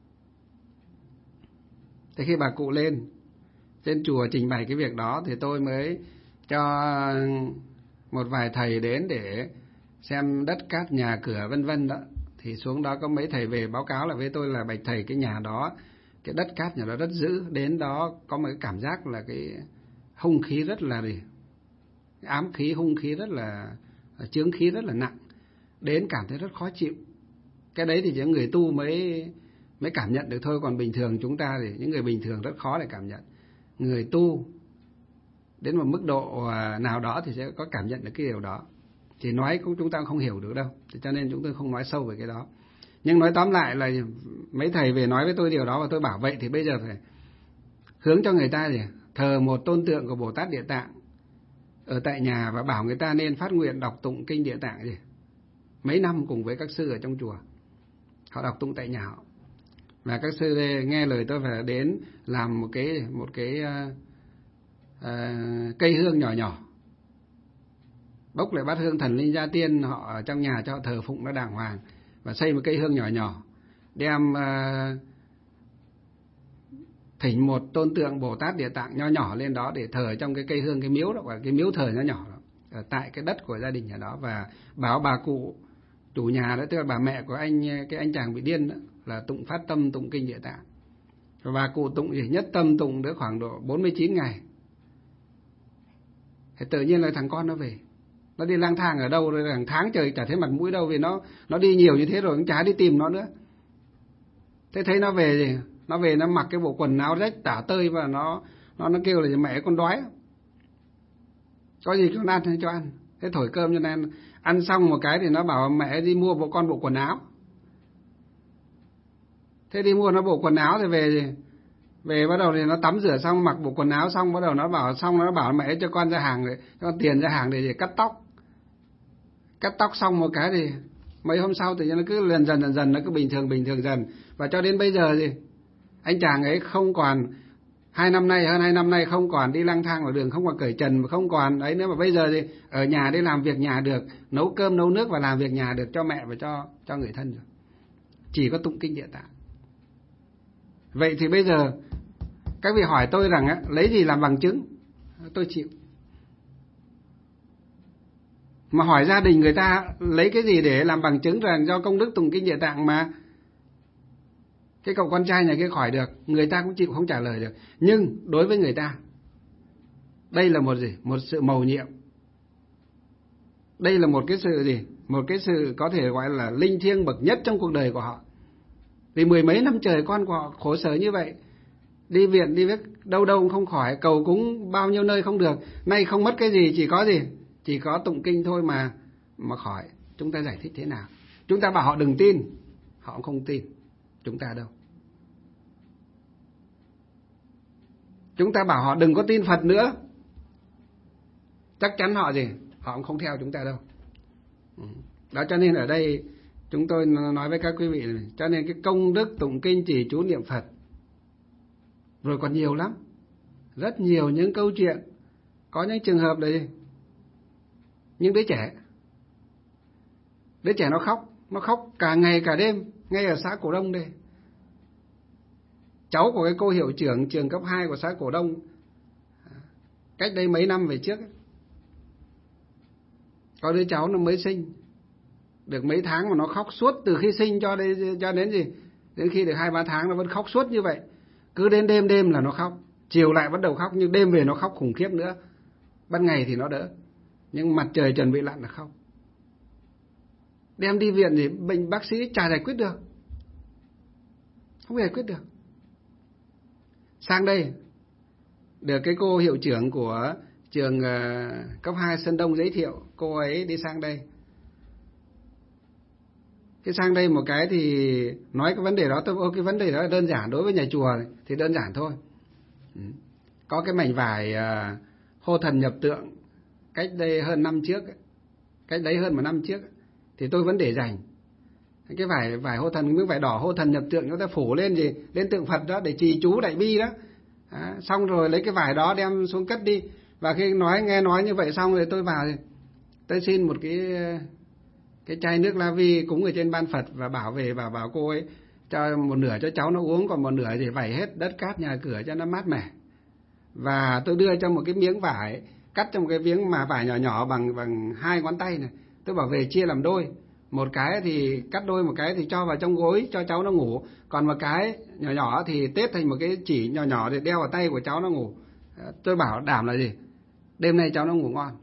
A: Thế khi bà cụ lên trên chùa trình bày cái việc đó thì tôi mới cho một vài thầy đến để xem đất cát nhà cửa vân vân đó. Thì xuống đó có mấy thầy về báo cáo là với tôi là bạch thầy, cái nhà đó, cái đất cát nhà đó rất dữ, đến đó có một cái cảm giác là cái hung khí rất là ám khí, hung khí rất là chướng khí rất là nặng, đến cảm thấy rất khó chịu. Cái đấy thì chỉ người tu mới cảm nhận được thôi, còn bình thường chúng ta thì những người bình thường rất khó để cảm nhận. Người tu đến một mức độ nào đó thì sẽ có cảm nhận được cái điều đó. Chỉ nói cũng chúng ta không hiểu được đâu, cho nên chúng tôi không nói sâu về cái đó. Nhưng nói tóm lại là mấy thầy về nói với tôi điều đó, và tôi bảo vậy thì bây giờ phải hướng cho người ta gì thờ một tôn tượng của Bồ Tát Địa Tạng ở tại nhà, và bảo người ta nên phát nguyện đọc tụng kinh Địa Tạng gì mấy năm cùng với các sư ở trong chùa. Họ đọc tụng tại nhà họ, và các sư nghe lời tôi phải đến làm một cái cây hương nhỏ nhỏ, bốc lại bát hương thần linh gia tiên họ ở trong nhà cho họ thờ phụng nó đàng hoàng, và xây một cây hương nhỏ nhỏ, đem thỉnh một tôn tượng Bồ Tát Địa Tạng nho nhỏ lên đó để thờ trong cái cây hương, cái miếu đó, cái miếu thờ nho nhỏ đó, ở tại cái đất của gia đình nhà đó. Và bảo bà cụ chủ nhà đó, tức là bà mẹ của cái anh chàng bị điên đó, là tụng phát tâm tụng kinh Địa Tạng. Và bà cụ tụng gì nhất tâm tụng được khoảng độ 49 ngày. Thì tự nhiên là thằng con nó về, nó đi lang thang ở đâu rồi hàng tháng trời chả thấy mặt mũi đâu, vì nó đi nhiều như thế rồi cũng chả đi tìm nó nữa. Thế thấy nó về gì, nó về nó mặc cái bộ quần áo rách tả tơi, và nó kêu là mẹ con đói, có gì cho ăn hay cho ăn. Thế thổi cơm cho nên ăn xong một cái thì nó bảo mẹ đi mua bộ quần áo. Thế đi mua nó bộ quần áo thì về bắt đầu thì nó tắm rửa xong, mặc bộ quần áo xong, bắt đầu nó bảo mẹ cho con ra hàng, để cho con tiền ra hàng để cắt tóc xong một cái thì mấy hôm sau thì nó cứ dần nó cứ bình thường dần. Và cho đến bây giờ thì anh chàng ấy không còn hơn 2 năm nay không còn đi lang thang ở đường, không còn cởi trần, mà không còn ấy nữa, mà bây giờ thì ở nhà đi làm việc nhà được, nấu cơm nấu nước và làm việc nhà được cho mẹ và cho người thân rồi. Chỉ có tụng kinh Địa Tạng. Vậy thì bây giờ các vị hỏi tôi rằng lấy gì làm bằng chứng? tôi chịu. Mà hỏi gia đình người ta lấy cái gì để làm bằng chứng rằng do công đức tụng kinh Địa Tạng mà cái cậu con trai nhà kia khỏi được, người ta cũng chịu không trả lời được. Nhưng đối với người ta, đây là một gì? Một sự mầu nhiệm. Đây là một cái sự gì? Một cái sự có thể gọi là linh thiêng bậc nhất trong cuộc đời của họ. Vì mười mấy năm trời con của họ khổ sở như vậy, đi viện đi đâu đâu cũng không khỏi, cầu cúng bao nhiêu nơi không được, nay không mất cái gì, chỉ có gì? Chỉ có tụng kinh thôi mà khỏi. Chúng ta giải thích thế nào? Chúng ta bảo họ đừng tin, họ cũng không tin. Chúng ta đâu. Chúng ta bảo họ đừng có tin Phật nữa, chắc chắn họ gì? Họ cũng không theo chúng ta đâu. Đó, cho nên ở đây chúng tôi nói với các quý vị này, cho nên cái công đức tụng kinh trì chú niệm Phật rồi còn nhiều lắm, rất nhiều những câu chuyện. Có những trường hợp đấy, những đứa trẻ nó khóc cả ngày cả đêm, ngay ở xã Cổ Đông đây. Cháu của cái cô hiệu trưởng trường cấp 2 của xã Cổ Đông, cách đây mấy năm về trước, có đứa cháu nó mới sinh được mấy tháng mà nó khóc suốt từ khi sinh cho đến gì, đến khi được 2-3 tháng nó vẫn khóc suốt như vậy. Cứ đến đêm là nó khóc, chiều lại bắt đầu khóc, nhưng đêm về nó khóc khủng khiếp nữa. Ban ngày thì nó đỡ, nhưng mặt trời chuẩn bị lặn là khóc. Đem đi viện thì bác sĩ chả giải quyết được, không giải quyết được. Sang đây được cái cô hiệu trưởng của trường cấp 2 Sơn Đông giới thiệu, cô ấy đi sang đây. Cái sang đây một cái thì nói cái vấn đề đó, cái vấn đề đó là đơn giản, đối với nhà chùa thì đơn giản thôi. Có cái mảnh vải hô thần nhập tượng cách đây hơn năm trước, cách đấy hơn một năm trước, thì tôi vẫn để dành. Cái vải hô thần, miếng vải đỏ hô thần nhập tượng, chúng ta phủ lên gì, lên tượng Phật đó để trì chú đại bi đó. Xong rồi lấy cái vải đó đem xuống cất đi. Và khi nghe nói như vậy xong rồi tôi vào, tôi xin một cái chai nước La Vi cúng ở trên ban Phật, và bảo cô ấy cho một nửa cho cháu nó uống, còn một nửa thì vẩy hết đất cát nhà cửa cho nó mát mẻ. Và tôi đưa cho một cái miếng vải, cắt trong cái miếng mà vải nhỏ nhỏ bằng 2 ngón tay này. Tôi bảo về chia làm đôi, một cái thì cắt đôi, một cái thì cho vào trong gối cho cháu nó ngủ, còn một cái nhỏ nhỏ thì tết thành một cái chỉ nhỏ nhỏ để đeo vào tay của cháu nó ngủ. Tôi bảo đảm là gì? Đêm nay cháu nó ngủ ngon.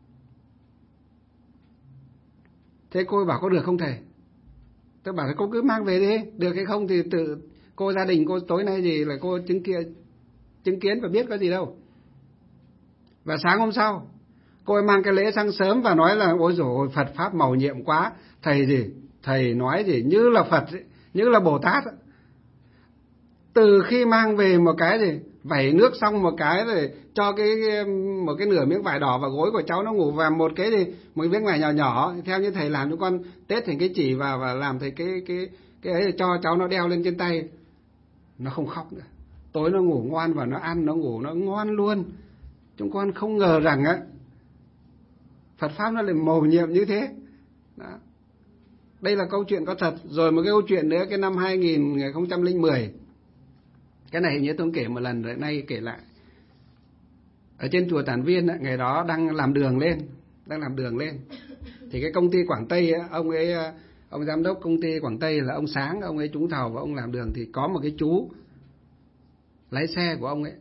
A: Thế cô bảo có được không thầy? Tôi bảo là cô cứ mang về đi, được hay không thì tự cô gia đình cô tối nay gì là cô chứng kiến và biết có gì đâu. Và sáng hôm sau cô ấy mang cái lễ sang sớm và nói là ôi dồi ôi, Phật Pháp mầu nhiệm quá. Thầy nói gì như là Phật ấy, như là Bồ Tát ấy. Từ khi mang về một cái gì vẩy nước xong một cái rồi cho một cái nửa miếng vải đỏ vào gối của cháu nó ngủ, và một cái miếng vải nhỏ nhỏ theo như thầy làm cho con tết thành cái chỉ và làm thành cái ấy cho cháu nó đeo lên trên tay, nó không khóc nữa. Tối nó ngủ ngoan và nó ăn nó ngủ nó ngon luôn. Chúng con không ngờ rằng á Phật Pháp nó lại mầu nhiệm như thế. Đó. Đây là câu chuyện có thật. Rồi một cái câu chuyện nữa, cái năm 2010, cái này hình như tôi kể một lần rồi, nay kể lại. Ở trên chùa Tản Viên, ngày đó đang làm đường lên. Thì cái công ty Quảng Tây, ông giám đốc công ty Quảng Tây là ông Sáng, ông ấy trúng thầu và ông làm đường. Thì có một cái chú lái xe của ông ấy,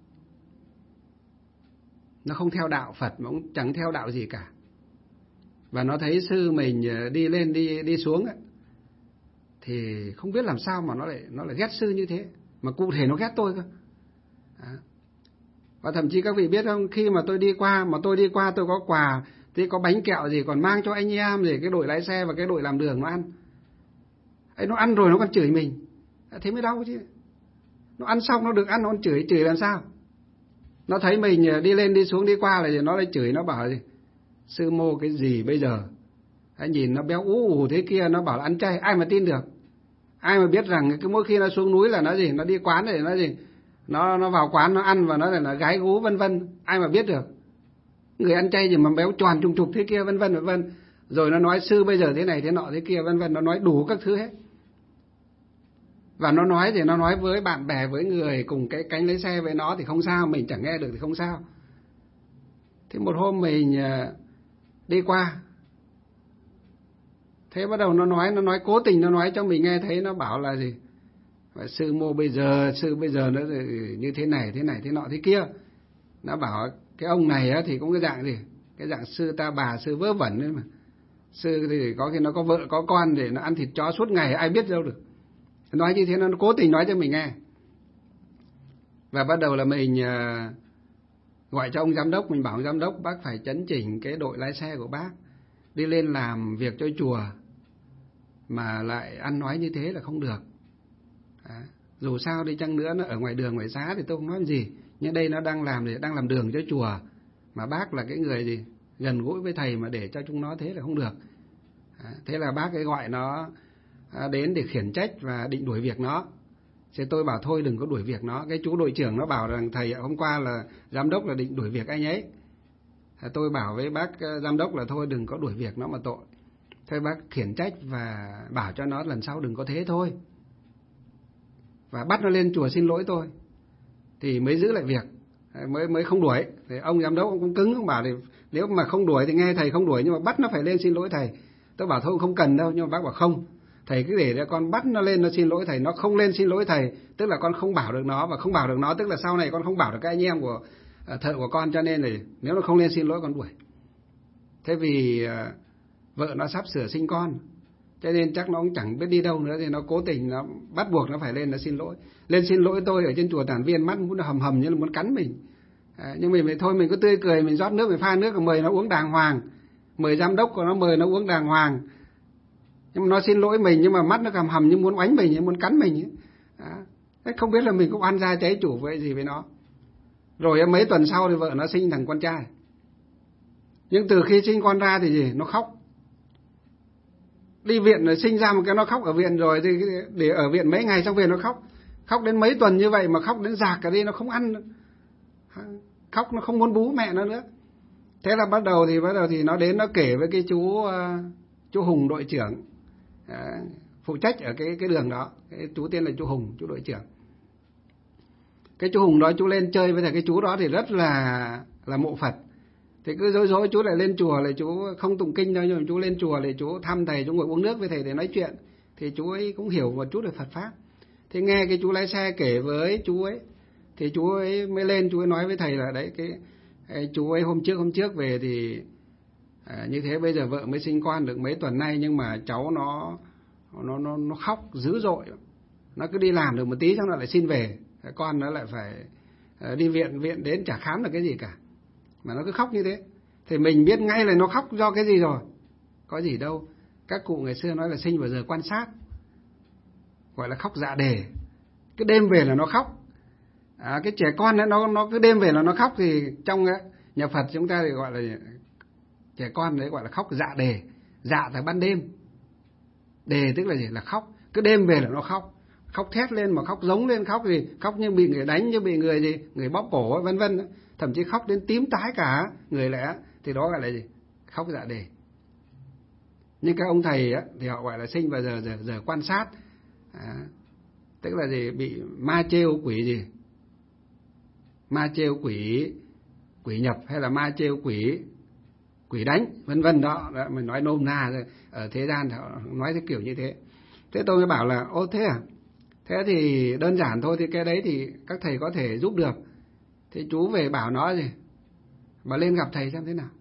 A: nó không theo đạo Phật mà cũng chẳng theo đạo gì cả. Và nó thấy sư mình đi lên đi xuống ấy, thì không biết làm sao mà nó lại ghét sư như thế, mà cụ thể nó ghét tôi cơ. Và thậm chí các vị biết không, khi mà tôi đi qua tôi có quà, thì có bánh kẹo gì còn mang cho anh em gì, cái đội lái xe và cái đội làm đường nó ăn. Ấy, nó ăn rồi nó còn chửi mình, thế mới đau chứ. Nó ăn xong nó được ăn, nó còn chửi làm sao? Nó thấy mình đi lên đi xuống đi qua là nó lại chửi, nó bảo gì? Sư mô cái gì bây giờ? Nhìn nó béo ú thế kia, nó bảo là ăn chay, ai mà tin được? Ai mà biết rằng cái mỗi khi nó xuống núi là nó gì? Nó đi quán để nó gì? Nó vào quán nó ăn và nó là gái gú vân vân, ai mà biết được? Người ăn chay gì mà béo tròn trùng trục thế kia vân vân. Rồi nó nói sư bây giờ thế này thế nọ thế kia vân vân, nó nói đủ các thứ hết. Và nó nói với bạn bè, với người cùng cái cánh lấy xe với nó thì không sao, mình chẳng nghe được thì không sao. Thế một hôm mình đi qua, thế bắt đầu nó nói cố tình nó nói cho mình nghe thấy, nó bảo là gì? Sư bây giờ nó như thế này thế nọ thế kia. Nó bảo cái ông này á thì cũng cái dạng gì? Cái dạng sư ta bà, sư vớ vẩn đấy mà. Sư thì có khi nó có vợ có con để nó ăn thịt chó suốt ngày, ai biết đâu được. Nói như thế nó cố tình nói cho mình nghe. Và bắt đầu là mình gọi cho ông giám đốc, mình bảo ông giám đốc bác phải chấn chỉnh cái đội lái xe của bác, đi lên làm việc cho chùa mà lại ăn nói như thế là không được. Dù sao đi chăng nữa nó ở ngoài đường ngoài xá thì tôi không nói gì, nhưng đây nó đang làm đường cho chùa, mà bác là cái người gì gần gũi với thầy mà để cho chúng nó thế là không được. Thế là bác ấy gọi nó đến để khiển trách và định đuổi việc nó. Thế tôi bảo thôi đừng có đuổi việc nó. Cái chú đội trưởng nó bảo rằng thầy hôm qua là giám đốc là định đuổi việc anh ấy. Tôi bảo với bác giám đốc là thôi đừng có đuổi việc nó mà tội. Thôi bác khiển trách và bảo cho nó lần sau đừng có thế thôi. Và bắt nó lên chùa xin lỗi tôi. Thì mới giữ lại việc, mới không đuổi. Thì ông giám đốc ông cũng cứng, ông bảo thì nếu mà không đuổi thì nghe thầy không đuổi, nhưng mà bắt nó phải lên xin lỗi thầy. Tôi bảo thôi không cần đâu, nhưng mà bác bảo không. Thầy cứ để cho con bắt nó lên nó xin lỗi thầy, nó không lên xin lỗi thầy, tức là con không bảo được nó, và không bảo được nó tức là sau này con không bảo được các anh em của thợ của con, cho nên là nếu nó không lên xin lỗi con đuổi. Thế vì vợ nó sắp sửa sinh con, cho nên chắc nó cũng chẳng biết đi đâu nữa, thì nó cố tình nó bắt buộc nó phải lên nó xin lỗi. Lên xin lỗi tôi ở trên chùa Tản Viên, mắt muốn hầm hầm như là muốn cắn mình. Nhưng mình thôi mình cứ tươi cười, mình rót nước, mình pha nước, mời nó uống đàng hoàng, mời giám đốc của nó mời nó uống đàng hoàng. Nhưng mà nó xin lỗi mình, nhưng mà mắt nó hầm hầm như muốn oánh mình, như muốn cắn mình ấy. Không biết là mình có oan gia cháy chủ vậy gì với nó. Rồi mấy tuần sau thì vợ nó sinh thằng con trai. Nhưng từ khi sinh con ra thì gì? Nó khóc. Đi viện rồi sinh ra một cái nó khóc ở viện, rồi thì để ở viện mấy ngày xong về nó khóc. Khóc đến mấy tuần như vậy mà khóc đến rạc cả đi, nó không ăn nữa. Khóc nó không muốn bú mẹ nó nữa. Thế là bắt đầu thì nó đến nó kể với cái chú Hùng đội trưởng phụ trách ở cái đường đó. Cái chú tên là chú Hùng, chú đội trưởng. Cái chú Hùng đó chú lên chơi với thầy, cái chú đó thì rất là mộ Phật. Thì cứ dối chú lại lên chùa, lại chú không tụng kinh đâu, nhưng mà chú lên chùa lại chú thăm thầy, chú ngồi uống nước với thầy để nói chuyện. Thì chú ấy cũng hiểu một chút về Phật pháp. Thì nghe cái chú lái xe kể với chú ấy, thì chú ấy mới lên, chú ấy nói với thầy là đấy, cái chú ấy hôm trước về thì như thế, bây giờ vợ mới sinh con được mấy tuần nay, nhưng mà cháu nó khóc dữ dội. Nó cứ đi làm được một tí xong nó lại xin về, con nó lại phải đi viện đến chả khám được cái gì cả, mà nó cứ khóc như thế. Thì mình biết ngay là nó khóc do cái gì rồi. Có gì đâu, các cụ ngày xưa nói là sinh vào giờ quan sát, gọi là khóc dạ đề. Cứ đêm về là nó khóc. Cái trẻ con ấy, nó cứ đêm về là nó khóc, thì trong nhà Phật chúng ta thì gọi là trẻ con đấy gọi là khóc dạ đề. Dạ là ban đêm, đề tức là gì? Là khóc. Cứ đêm về là nó khóc, khóc thét lên, mà khóc giống lên, khóc gì? Khóc như bị người đánh, như bị người gì, người bóp cổ ấy, vân vân. Thậm chí khóc đến tím tái cả người lẽ, thì đó gọi là gì? Khóc dạ đề. Nhưng các ông thầy ấy, thì họ gọi là sinh vào giờ quan sát. Tức là gì? Bị ma trêu quỷ gì? Ma trêu quỷ nhập, hay là ma trêu quỷ đánh, vân vân đó. Mình nói nôm na rồi. Ở thế gian họ nói cái kiểu như thế. Thế tôi mới bảo là ô thế à? Thế thì đơn giản thôi, thì cái đấy thì các thầy có thể giúp được. Thì chú về bảo nó gì? Mà lên gặp thầy xem thế nào.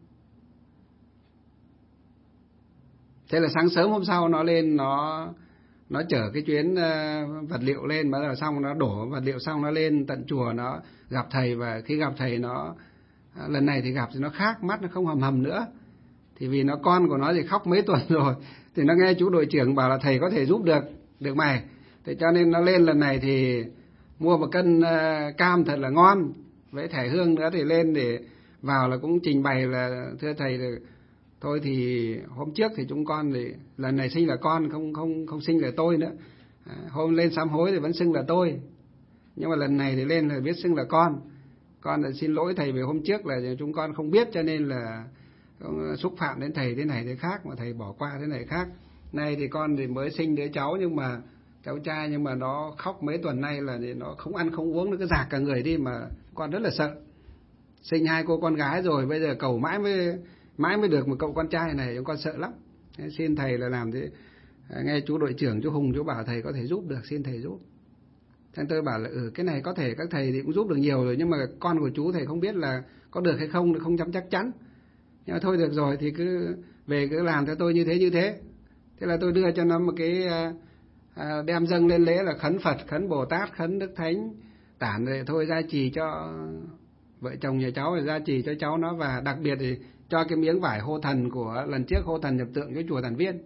A: Thế là sáng sớm hôm sau nó lên, nó chở cái chuyến vật liệu lên, mà là xong nó đổ vật liệu xong nó lên tận chùa nó gặp thầy. Và khi gặp thầy nó lần này thì gặp thì nó khác, mắt nó không hầm hầm nữa. Thì vì nó con của nó thì khóc mấy tuần rồi, thì nó nghe chú đội trưởng bảo là thầy có thể giúp được mày. Thế cho nên nó lên lần này thì mua một cân cam thật là ngon với thẻ hương nữa, thì lên để vào là cũng trình bày là thưa thầy, thôi thì hôm trước thì chúng con thì lần này sinh là con, không sinh là tôi nữa. Hôm lên sám hối thì vẫn xưng là tôi, nhưng mà lần này thì lên là biết xưng là con là xin lỗi thầy vì hôm trước là chúng con không biết, cho nên là xúc phạm đến thầy thế này thế khác, mà thầy bỏ qua thế này khác. Nay thì con thì mới sinh đứa cháu, nhưng mà cháu trai, nhưng mà nó khóc mấy tuần nay là nó không ăn không uống, nó cứ rạc cả người đi, mà con rất là sợ. Sinh 2 cô con gái rồi, bây giờ cầu mãi mới được một cậu con trai này, chúng con sợ lắm. Xin thầy là làm thế. Nghe chú đội trưởng, chú Hùng, chú bảo thầy có thể giúp được, xin thầy giúp. Thế tôi bảo là cái này có thể các thầy thì cũng giúp được nhiều rồi, nhưng mà con của chú thầy không biết là có được hay không chắc chắn. Nhưng mà thôi được rồi thì cứ về cứ làm theo tôi như thế. Thế là tôi đưa cho nó một cái đem dâng lên lễ là khấn Phật, khấn Bồ Tát, khấn Đức Thánh Tản, rồi thôi gia trì cho vợ chồng nhà cháu, rồi gia trì cho cháu nó, và đặc biệt thì cho cái miếng vải hô thần của lần trước hô thần nhập tượng cho chùa Thần Viên.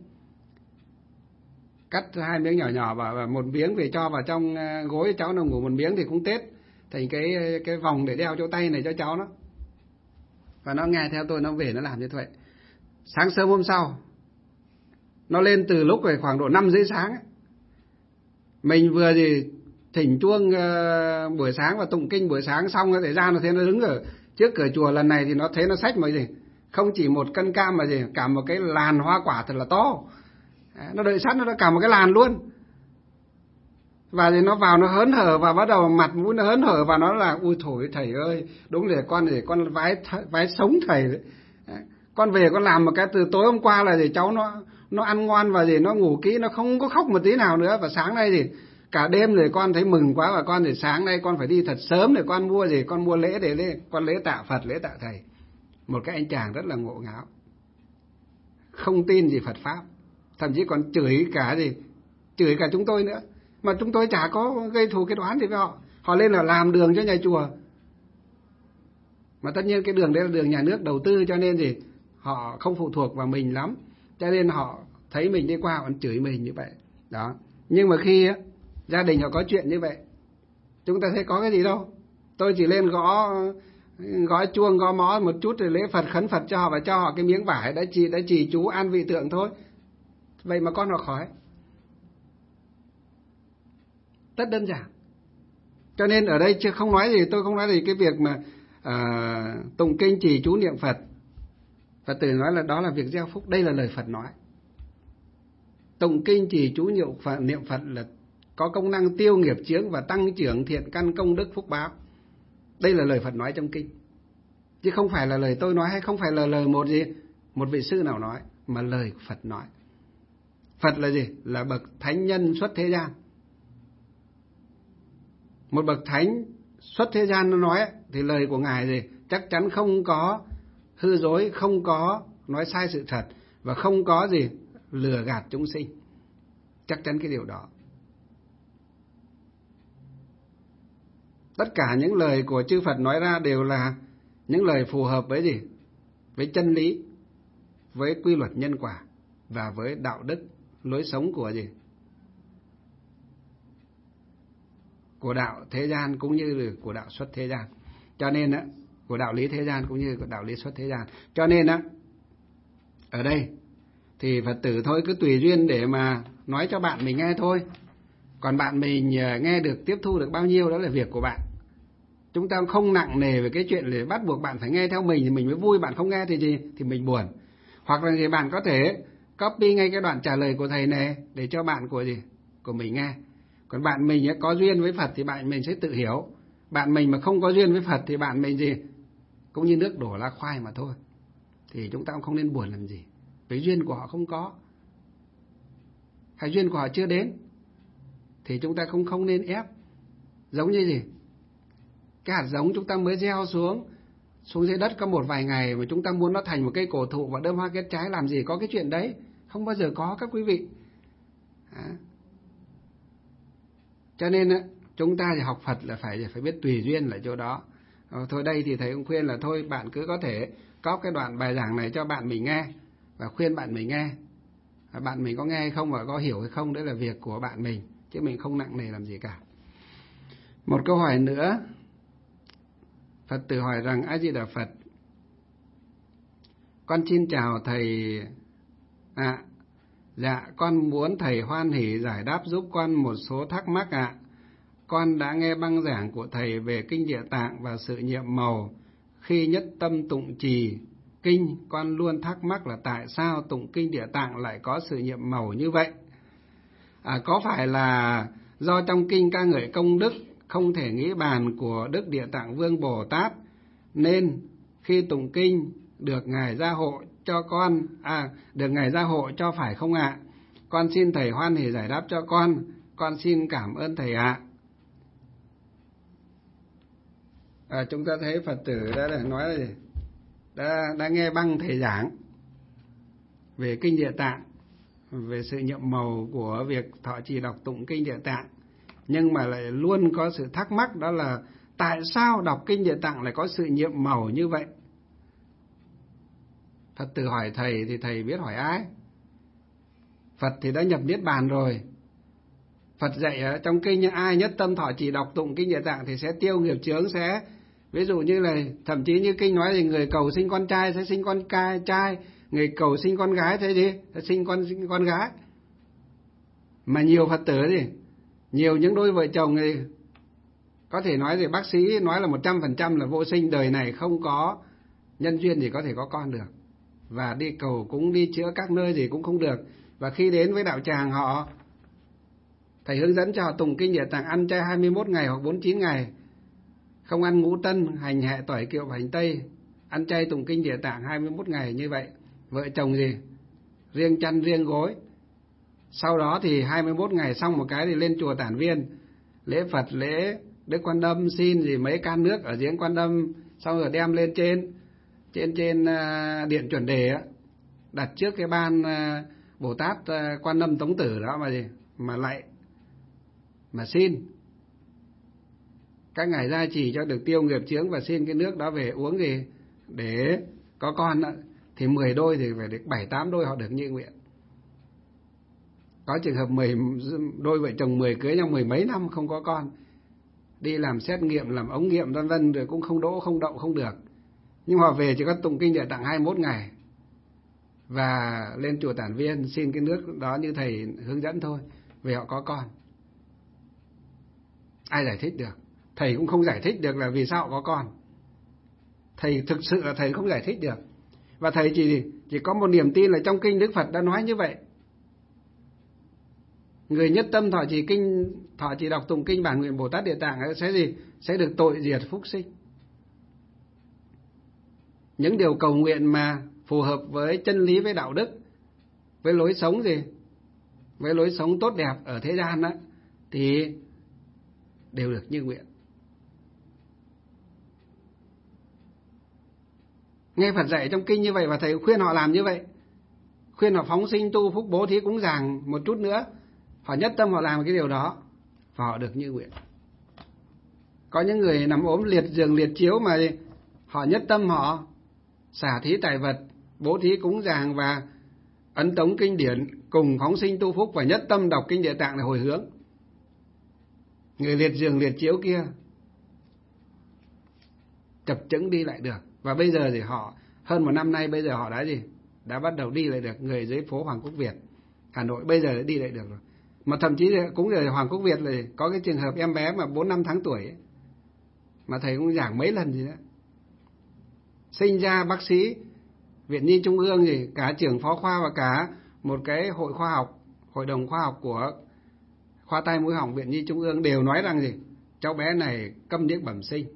A: Cắt 2 miếng nhỏ và một miếng thì cho vào trong gối cháu nó ngủ, một miếng thì cũng tết thành cái vòng để đeo chỗ tay này cho cháu nó. Và nó nghe theo tôi, nó về nó làm như vậy. Sáng sớm hôm sau nó lên từ lúc về khoảng độ 5 rưỡi sáng ấy. Mình vừa gì thỉnh chuông buổi sáng và tụng kinh buổi sáng xong rồi, để ra nó thấy nó đứng ở trước cửa chùa. Lần này thì nó thấy nó xách mà gì, không chỉ 1 cân cam mà gì, cả một cái làn hoa quả thật là to. Nó đợi sẵn nó cả một cái làn luôn. Và thì nó vào nó hớn hở, và bắt đầu mặt mũi nó hớn hở, và nó là ui thổi thầy ơi, đúng để con vái sống thầy đấy. Con về con làm một cái từ tối hôm qua là để cháu nó ăn ngoan và gì nó ngủ kỹ, nó không có khóc một tí nào nữa. Và sáng nay thì cả đêm rồi con thấy mừng quá, và con thì sáng nay con phải đi thật sớm để con mua gì, con mua lễ để con lễ tạ Phật, lễ tạ thầy. Một cái anh chàng rất là ngộ ngáo, không tin gì Phật pháp, thậm chí còn chửi cả chúng tôi nữa, mà chúng tôi chả có gây thù kết oán gì với họ. Họ lên là làm đường cho nhà chùa, mà tất nhiên cái đường đấy là đường nhà nước đầu tư, cho nên gì họ không phụ thuộc vào mình lắm, cho nên họ thấy mình đi qua họ chửi mình như vậy đó. Nhưng mà khi gia đình họ có chuyện như vậy, chúng ta thấy có cái gì đâu, tôi chỉ lên gõ chuông gõ mõ một chút rồi lễ Phật khấn Phật cho họ, và cho họ cái miếng vải đã trì chú an vị tượng thôi, vậy mà con họ khỏi. Rất đơn giản. Cho nên ở đây tôi không nói gì cái việc mà tụng kinh trì chú niệm Phật. Phật tử nói là đó là việc gieo phúc, đây là lời Phật nói. Tụng kinh trì chú niệm Phật là có công năng tiêu nghiệp chướng và tăng trưởng thiện căn công đức phúc báo. Đây là lời Phật nói trong kinh, chứ không phải là lời tôi nói, hay không phải là lời một vị sư nào nói, mà lời Phật nói. Phật là gì? Là bậc thánh nhân xuất thế gian. Một bậc thánh xuất thế gian nó nói thì lời của ngài gì chắc chắn không có hư dối, không có nói sai sự thật, và không có gì lừa gạt chúng sinh. Chắc chắn cái điều đó. Tất cả những lời của chư Phật nói ra đều là những lời phù hợp với gì? Với chân lý, với quy luật nhân quả, và với đạo đức, lối sống của gì? Của đạo thế gian cũng như của đạo xuất thế gian. Cho nên á, của đạo lý thế gian cũng như của đạo lý xuất thế gian. Cho nên á, ở đây thì Phật tử thôi cứ tùy duyên để mà nói cho bạn mình nghe thôi. Còn bạn mình nghe được, tiếp thu được bao nhiêu đó là việc của bạn. Chúng ta không nặng nề về cái chuyện để bắt buộc bạn phải nghe theo mình thì mình mới vui, bạn không nghe thì gì? Thì mình buồn. Hoặc là gì bạn có thể copy ngay cái đoạn trả lời của thầy này để cho bạn của mình nghe. Còn bạn mình có duyên với Phật thì bạn mình sẽ tự hiểu. Bạn mình mà không có duyên với Phật thì bạn mình gì? Cũng như nước đổ lá khoai mà thôi. Thì chúng ta cũng không nên buồn làm gì. Vì duyên của họ không có, hay duyên của họ chưa đến, thì chúng ta không nên ép. Giống như gì? Cái hạt giống chúng ta mới gieo xuống dưới đất có một vài ngày mà chúng ta muốn nó thành một cây cổ thụ và đơm hoa kết trái, làm gì có cái chuyện đấy. Không bao giờ có các quý vị. Cho nên chúng ta thì học Phật là phải biết tùy duyên ở chỗ đó. Thôi đây thì thầy cũng khuyên là thôi bạn cứ có thể cóp cái đoạn bài giảng này cho bạn mình nghe, và khuyên bạn mình nghe. Bạn mình có nghe hay không và có hiểu hay không, đấy là việc của bạn mình, chứ mình không nặng nề làm gì cả. Một câu hỏi nữa, Phật tử hỏi rằng: A Di Đà Phật, con xin chào thầy ạ. Dạ, con muốn thầy hoan hỉ giải đáp giúp con một số thắc mắc ạ. Con đã nghe băng giảng của thầy về kinh Địa Tạng và sự nhiệm màu. Khi nhất tâm tụng trì kinh, con luôn thắc mắc là tại sao tụng kinh Địa Tạng lại có sự nhiệm màu như vậy? Có phải là do trong kinh ca ngợi công đức không thể nghĩ bàn của Đức Địa Tạng Vương Bồ Tát Nên khi tụng kinh được Ngài gia hộ cho con, được Ngài gia hộ cho phải không ạ? Con xin Thầy hoan hỉ giải đáp cho con xin cảm ơn Thầy ạ. Chúng ta thấy Phật tử đã nói là gì? Đã nghe băng Thầy giảng về Kinh Địa Tạng, về sự nhiệm màu của việc thọ trì đọc tụng Kinh Địa Tạng, nhưng mà lại luôn có sự thắc mắc, đó là tại sao đọc Kinh Địa Tạng lại có sự nhiệm màu như vậy? Phật tử hỏi Thầy thì Thầy biết hỏi ai? Phật thì đã nhập Niết Bàn rồi. Phật dạy ở trong kinh, ai nhất tâm thọ trì đọc tụng Kinh Địa Tạng thì sẽ tiêu nghiệp chướng, sẽ ví dụ như là thậm chí như kinh nói thì người cầu sinh con trai sẽ sinh con trai, người cầu sinh con gái thế gì sẽ sinh con gái. Mà nhiều Phật tử thì nhiều những đôi vợ chồng thì có thể nói thì bác sĩ nói là 100% là vô sinh, đời này không có nhân duyên thì có thể có con được, và đi cầu cúng đi chữa các nơi gì cũng không được. Và khi đến với đạo tràng Thầy hướng dẫn cho họ tụng Kinh Địa Tạng, ăn chay 21 ngày hoặc 49 ngày, không ăn ngũ tân, hành hệ, tỏi, kiệu và hành tây, ăn chay tụng Kinh Địa Tạng 21 ngày như vậy. Vợ chồng gì riêng chăn riêng gối. Sau đó thì 21 ngày xong một cái thì lên chùa Tản Viên lễ Phật, lễ Đức Quan Âm, xin gì mấy can nước ở giếng Quan Âm, xong rồi đem lên trên điện chuẩn đề á, đặt trước cái ban Bồ Tát Quan Âm Tống Tử đó mà lạy, mà xin các ngài gia trì cho được tiêu nghiệp chướng, và xin cái nước đó về uống gì để có con đó. Thì 10 đôi thì phải được 7-8 đôi họ được như nguyện. Có trường hợp 10 đôi vợ chồng 10 cưới nhau 10 mấy năm không có con, đi làm xét nghiệm, làm ống nghiệm vân vân rồi cũng không đỗ, không đậu, không được. Nhưng họ về chỉ có tụng Kinh Địa Tạng 21 ngày và lên chùa Tản Viên xin cái nước đó như Thầy hướng dẫn thôi, về họ có con. Ai giải thích được? Thầy cũng không giải thích được là vì sao họ có con. Thầy thực sự là Thầy không giải thích được. Và Thầy chỉ có một niềm tin là trong kinh Đức Phật đã nói như vậy. Người nhất tâm thọ trì đọc tụng kinh bản nguyện Bồ Tát Địa Tạng sẽ được tội diệt phúc sinh. Những điều cầu nguyện mà phù hợp với chân lý, với đạo đức, với lối sống với lối sống tốt đẹp ở thế gian đó, thì đều được như nguyện. Nghe Phật dạy trong kinh như vậy và Thầy khuyên họ làm như vậy, khuyên họ phóng sinh tu phúc, bố thí cúng dường một chút nữa, họ nhất tâm họ làm cái điều đó và họ được như nguyện. Có những người nằm ốm liệt giường liệt chiếu mà họ nhất tâm họ xả thí tài vật, bố thí cúng dường và ấn tống kinh điển, cùng phóng sinh tu phúc và nhất tâm đọc Kinh Địa Tạng để hồi hướng. Người liệt giường liệt chiếu kia chập chững đi lại được. Và bây giờ thì họ hơn một năm nay, bây giờ họ đã bắt đầu đi lại được. Người dưới phố Hoàng Quốc Việt Hà Nội bây giờ đã đi lại được rồi. Mà thậm chí cũng ở Hoàng Quốc Việt là có cái trường hợp em bé mà 4-5 tháng tuổi ấy, mà Thầy cũng giảng mấy lần gì đó, sinh ra bác sĩ Viện Nhi Trung ương cả trưởng phó khoa và cả một cái hội đồng khoa học của khoa tai mũi họng Viện Nhi Trung ương đều nói rằng cháu bé này câm điếc bẩm sinh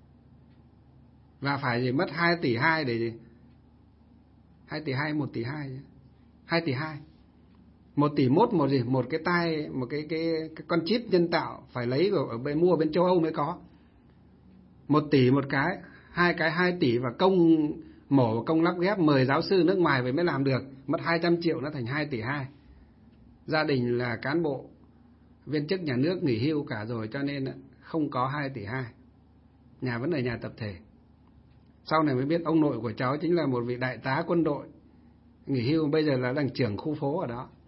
A: và phải mất 2,2 tỷ để 2,2 tỷ, 1,2 tỷ, 2,2 tỷ, 1,1 tỷ một cái tai, một cái con chip nhân tạo phải lấy ở mua bên châu Âu mới có. 1 tỷ một cái, 2 tỷ và công mổ, công lắp ghép, mời giáo sư nước ngoài về mới làm được, mất 200 triệu nó thành 2,2 tỷ. Gia đình là cán bộ viên chức nhà nước nghỉ hưu cả rồi cho nên không có 2,2 tỷ. Nhà vẫn ở nhà tập thể. Sau này mới biết ông nội của cháu chính là một vị đại tá quân đội nghỉ hưu, bây giờ là đang trưởng khu phố ở đó.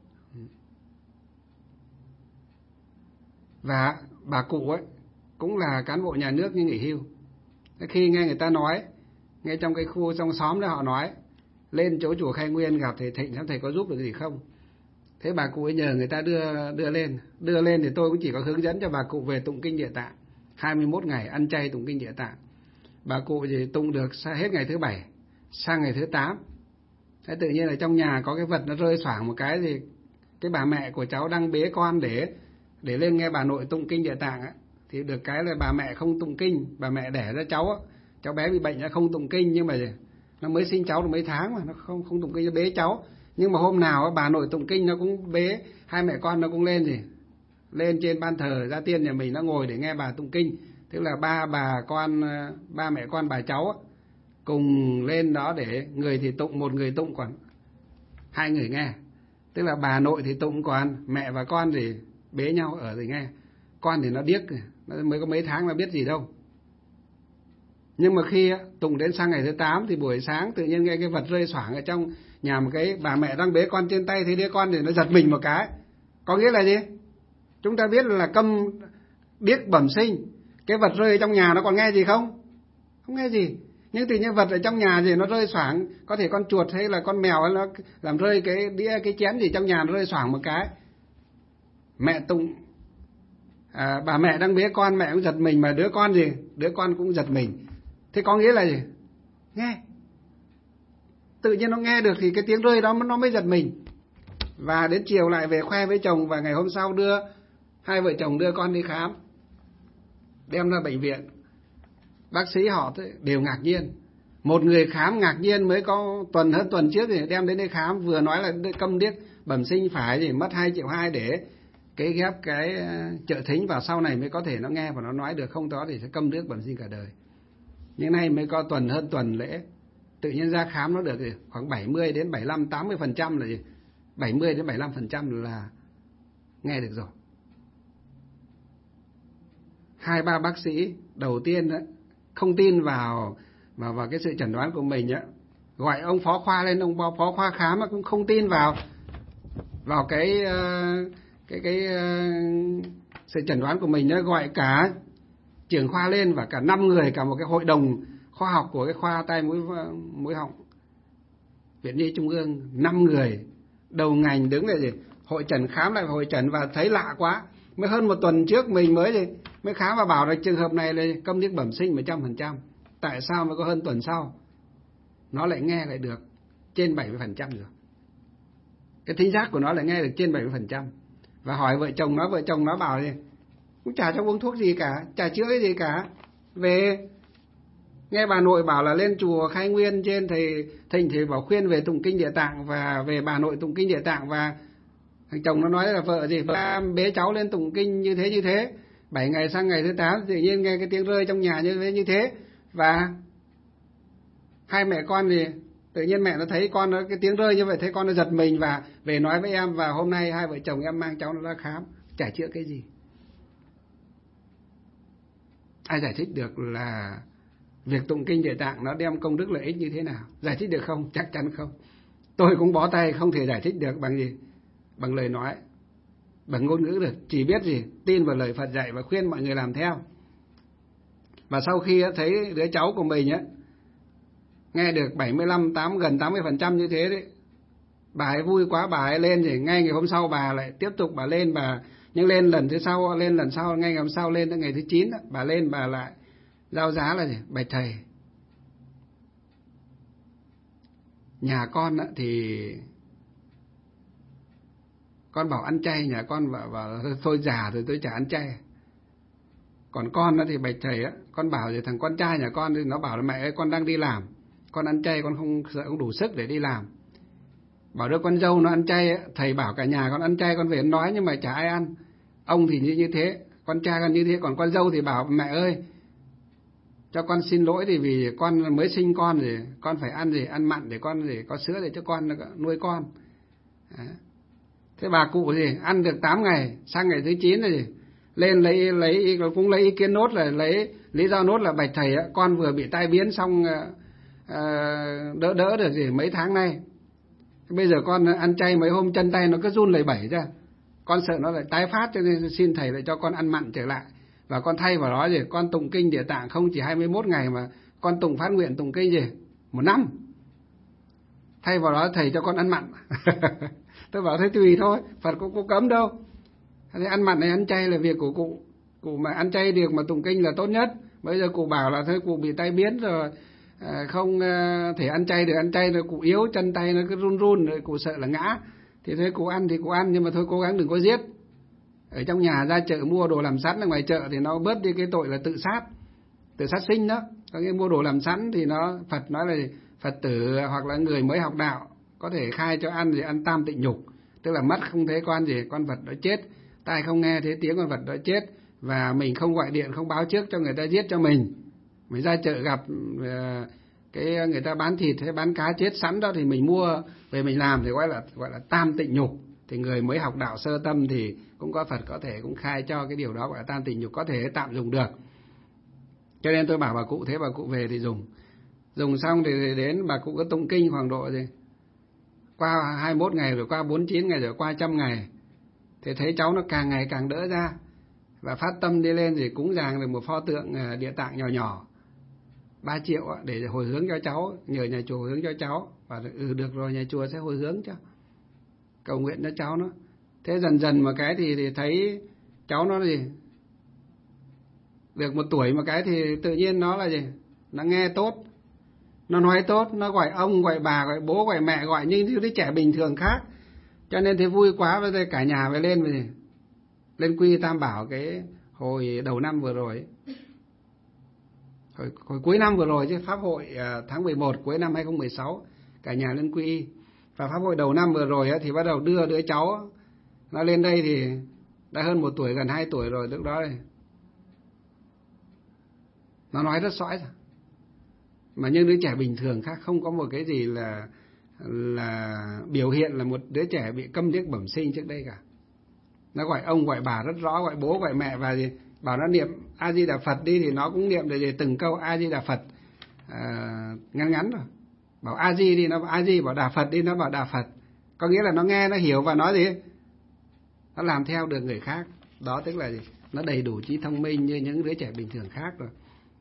A: Và bà cụ ấy cũng là cán bộ nhà nước nhưng nghỉ hưu. Khi nghe người ta nói, ngay trong cái khu trong xóm đó họ nói, lên chỗ chùa Khai Nguyên gặp thầy Thịnh xem thầy có giúp được gì không. Thế bà cụ ấy nhờ người ta đưa lên thì tôi cũng chỉ có hướng dẫn cho bà cụ về tụng Kinh Địa Tạng 21 ngày ăn chay tụng Kinh Địa Tạng. Bà cụ thì tụng được hết ngày thứ 7 sang ngày thứ 8. Thế tự nhiên là trong nhà có cái vật nó rơi xoảng một cái, thì cái bà mẹ của cháu đang bế con để lên nghe bà nội tụng Kinh Địa Tạng á, thì được cái là bà mẹ không tụng kinh, bà mẹ đẻ ra cháu cháu bé bị bệnh nó không tụng kinh, nhưng mà nó mới sinh cháu được mấy tháng mà nó không tụng kinh, nó bế cháu. Nhưng mà hôm nào bà nội tụng kinh nó cũng bế hai mẹ con, nó cũng lên trên ban thờ gia tiên nhà mình, nó ngồi để nghe bà tụng kinh. Tức là ba mẹ con bà cháu cùng lên đó, để người thì tụng, một người tụng, còn hai người nghe. Tức là bà nội thì tụng, còn mẹ và con thì bế nhau ở thì nghe. Con thì nó điếc, nó mới có mấy tháng, nó biết gì đâu. Nhưng mà khi tụng đến sang ngày thứ 8 thì buổi sáng tự nhiên nghe cái vật rơi xoảng ở trong nhà, một cái bà mẹ đang bế con trên tay, thì đứa con thì nó giật mình một cái. Có nghĩa là gì? Chúng ta biết là câm điếc bẩm sinh, cái vật rơi trong nhà nó còn nghe gì không? Không nghe gì. Nhưng tự nhiên vật ở trong nhà thì nó rơi xoảng, có thể con chuột hay là con mèo nó làm rơi cái đĩa, cái chén gì trong nhà, nó rơi xoảng một cái. Mẹ tụng, bà mẹ đang bế con, mẹ cũng giật mình, mà đứa con cũng giật mình. Thế có nghĩa là gì? Nghe. Tự nhiên nó nghe được thì cái tiếng rơi đó nó mới giật mình. Và đến chiều lại về khoe với chồng, và ngày hôm sau hai vợ chồng đưa con đi khám, đem ra bệnh viện. Bác sĩ họ đều ngạc nhiên. Một người khám ngạc nhiên mới có hơn tuần trước thì đem đến đây khám, vừa nói là câm điếc bẩm sinh phải thì mất 2,2 triệu để cái ghép cái trợ thính vào, sau này mới có thể nó nghe và nó nói được, không đó thì sẽ câm điếc bẩm sinh cả đời. Nhưng nay mới có hơn tuần lễ, tự nhiên ra khám nó được khoảng 70 đến 75, 80% là gì? 70 đến 75% là nghe được rồi. 2-3 bác sĩ đầu tiên không tin vào cái sự chẩn đoán của mình á, gọi ông phó khoa lên, ông phó khoa khám cũng không tin vào cái sự chẩn đoán của mình, nó gọi cả trưởng khoa lên và cả 5 người, cả một cái hội đồng khoa học của cái khoa tai mũi họng Viện Nhi Trung ương, 5 người đầu ngành đứng lại gì hội trần, khám lại hội trần, và thấy lạ quá. Mới hơn 1 tuần trước mình mới khám và bảo là trường hợp này là câm điếc bẩm sinh 100%. Tại sao mới có hơn tuần sau nó lại nghe lại được trên 70% rồi? Cái thính giác của nó lại nghe được trên 70%. Và hỏi vợ chồng nó bảo gì? Cũng chả cho uống thuốc gì cả, chả chữa cái gì cả. Về nghe bà nội bảo là lên chùa Khai Nguyên trên thầy Thịnh thì bảo khuyên về tụng kinh Địa Tạng, và về bà nội tụng kinh Địa Tạng, và thằng chồng nó nói là vợ bế cháu lên tụng kinh như thế. 7 ngày sang ngày thứ 8 tự nhiên nghe cái tiếng rơi trong nhà như thế, và hai mẹ con thì tự nhiên mẹ nó thấy con nó cái tiếng rơi như vậy, thấy con nó giật mình và về nói với em, và hôm nay hai vợ chồng em mang cháu nó ra khám, chả chữa cái gì. Ai giải thích được là việc tụng kinh Địa Tạng nó đem công đức lợi ích như thế nào? Giải thích được không? Chắc chắn không. Tôi cũng bó tay, không thể giải thích được bằng gì? Bằng lời nói, bằng ngôn ngữ được. Chỉ biết gì? Tin vào lời Phật dạy và khuyên mọi người làm theo. Và sau khi thấy đứa cháu của mình nghe được 75, gần 80% như thế đấy, bà ấy vui quá, bà ấy lên thì ngay ngày hôm sau bà lại tiếp tục bà lên, nhưng lên lần sau, ngay ngày hôm sau lên tới ngày thứ 9 bà lên, bà lại giao giá là gì? Bạch thầy, nhà con thì con bảo ăn chay, nhà con bảo thôi già rồi tôi chả ăn chay. Còn con thì bạch thầy con bảo thì thằng con trai nhà con thì nó bảo là mẹ ơi, con đang đi làm, con ăn chay con không sợ, không đủ sức để đi làm. Bảo đứa con dâu nó ăn chay, thầy bảo cả nhà con ăn chay, con về nói nhưng mà chả ai ăn. Ông thì như thế, con trai con như thế, còn con dâu thì bảo mẹ ơi, cho con xin lỗi thì vì con mới sinh con thì con phải ăn gì, ăn mặn để con để có sữa để cho con nuôi con. Thế bà cụ thì ăn được 8 ngày, sang ngày thứ 9 rồi lên lấy ý kiến nốt, là lấy lý do nốt là bạch thầy con vừa bị tai biến xong đỡ được gì mấy tháng nay. Bây giờ con ăn chay mấy hôm chân tay nó cứ run lẩy bẩy ra, con sợ nó lại tái phát, cho nên xin thầy lại cho con ăn mặn trở lại. Và con thay vào đó gì, con tụng kinh Địa Tạng không chỉ 21 ngày mà con phát nguyện tụng kinh 1 năm. Thay vào đó thầy cho con ăn mặn. Tôi bảo thế tùy thôi, Phật cũng có cấm đâu. Thế ăn mặn này ăn chay là việc của cụ. Cụ mà ăn chay được mà tụng kinh là tốt nhất. Bây giờ cụ bảo là thôi cụ bị tai biến rồi, không thể ăn chay được, ăn chay rồi cụ yếu, chân tay nó cứ run run rồi cụ sợ là ngã. Thì thôi cụ ăn thì cụ ăn, nhưng mà thôi cố gắng đừng có giết. Ở trong nhà ra chợ mua đồ làm sẵn ở ngoài chợ thì nó bớt đi cái tội là tự sát sinh đó. Có nghĩa mua đồ làm sẵn thì Phật nói là Phật tử hoặc là người mới học đạo có thể khai cho ăn gì, ăn tam tịnh nhục, tức là mắt không thấy con vật đó chết, tai không nghe thấy tiếng con vật đó chết, và mình không gọi điện, không báo trước cho người ta giết cho mình ra chợ gặp cái người ta bán thịt hay bán cá chết sẵn đó thì mình mua về mình làm thì gọi là tam tịnh nhục. Thì người mới học đạo sơ tâm thì cũng có Phật có thể cũng khai cho cái điều đó gọi là tam tịnh nhục, có thể tạm dùng được. Cho nên tôi bảo bà cụ thế bà cụ về thì dùng xong thì đến bà cụ có tụng kinh khoảng độ gì qua 21 ngày rồi qua 49 ngày rồi qua 100 ngày thì thấy cháu nó càng ngày càng đỡ ra, và phát tâm đi lên thì cúng dường được một pho tượng Địa Tạng nhỏ nhỏ 3 triệu để hồi hướng cho cháu, nhờ nhà chùa hồi hướng cho cháu, và được rồi nhà chùa sẽ hồi hướng cho, cầu nguyện cho cháu nó. Thế dần dần một cái thì thấy cháu nó gì được 1 tuổi một cái thì tự nhiên nó là gì, nó nghe tốt, nó nói tốt, nó gọi ông gọi bà gọi bố gọi mẹ, gọi như những đứa trẻ bình thường khác. Cho nên thấy vui quá, bây giờ cả nhà phải lên quy Tam Bảo cái hồi đầu năm vừa rồi, hồi cuối năm vừa rồi chứ, pháp hội tháng 11 cuối năm 2016 cả nhà lên quy. Và pháp hội đầu năm vừa rồi thì bắt đầu đưa đứa cháu nó lên đây thì đã hơn 1 tuổi, gần 2 tuổi rồi. Lúc đó nó nói rất sõi rồi, mà như đứa trẻ bình thường khác, không có một cái gì là biểu hiện là một đứa trẻ bị câm điếc bẩm sinh trước đây cả. Nó gọi ông gọi bà rất rõ, gọi bố gọi mẹ, và gì bảo nó niệm A Di Đà Phật đi thì nó cũng niệm để từng câu A Di Đà Phật ngắn ngắn rồi. Bảo A Di đi nó bảo A Di, bảo Đà Phật đi nó bảo Đà Phật. Có nghĩa là nó nghe, nó hiểu và nói gì nó làm theo được người khác. Đó tức là gì, nó đầy đủ trí thông minh như những đứa trẻ bình thường khác rồi.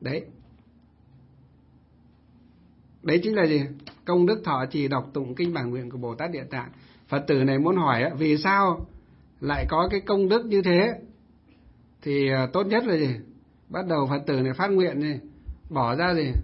A: Đấy chính là gì, công đức thọ trì đọc tụng kinh bản nguyện của Bồ Tát Địa Tạng. Phật tử này muốn hỏi vì sao lại có cái công đức như thế, thì tốt nhất là gì, bắt đầu Phật tử này phát nguyện gì, bỏ ra gì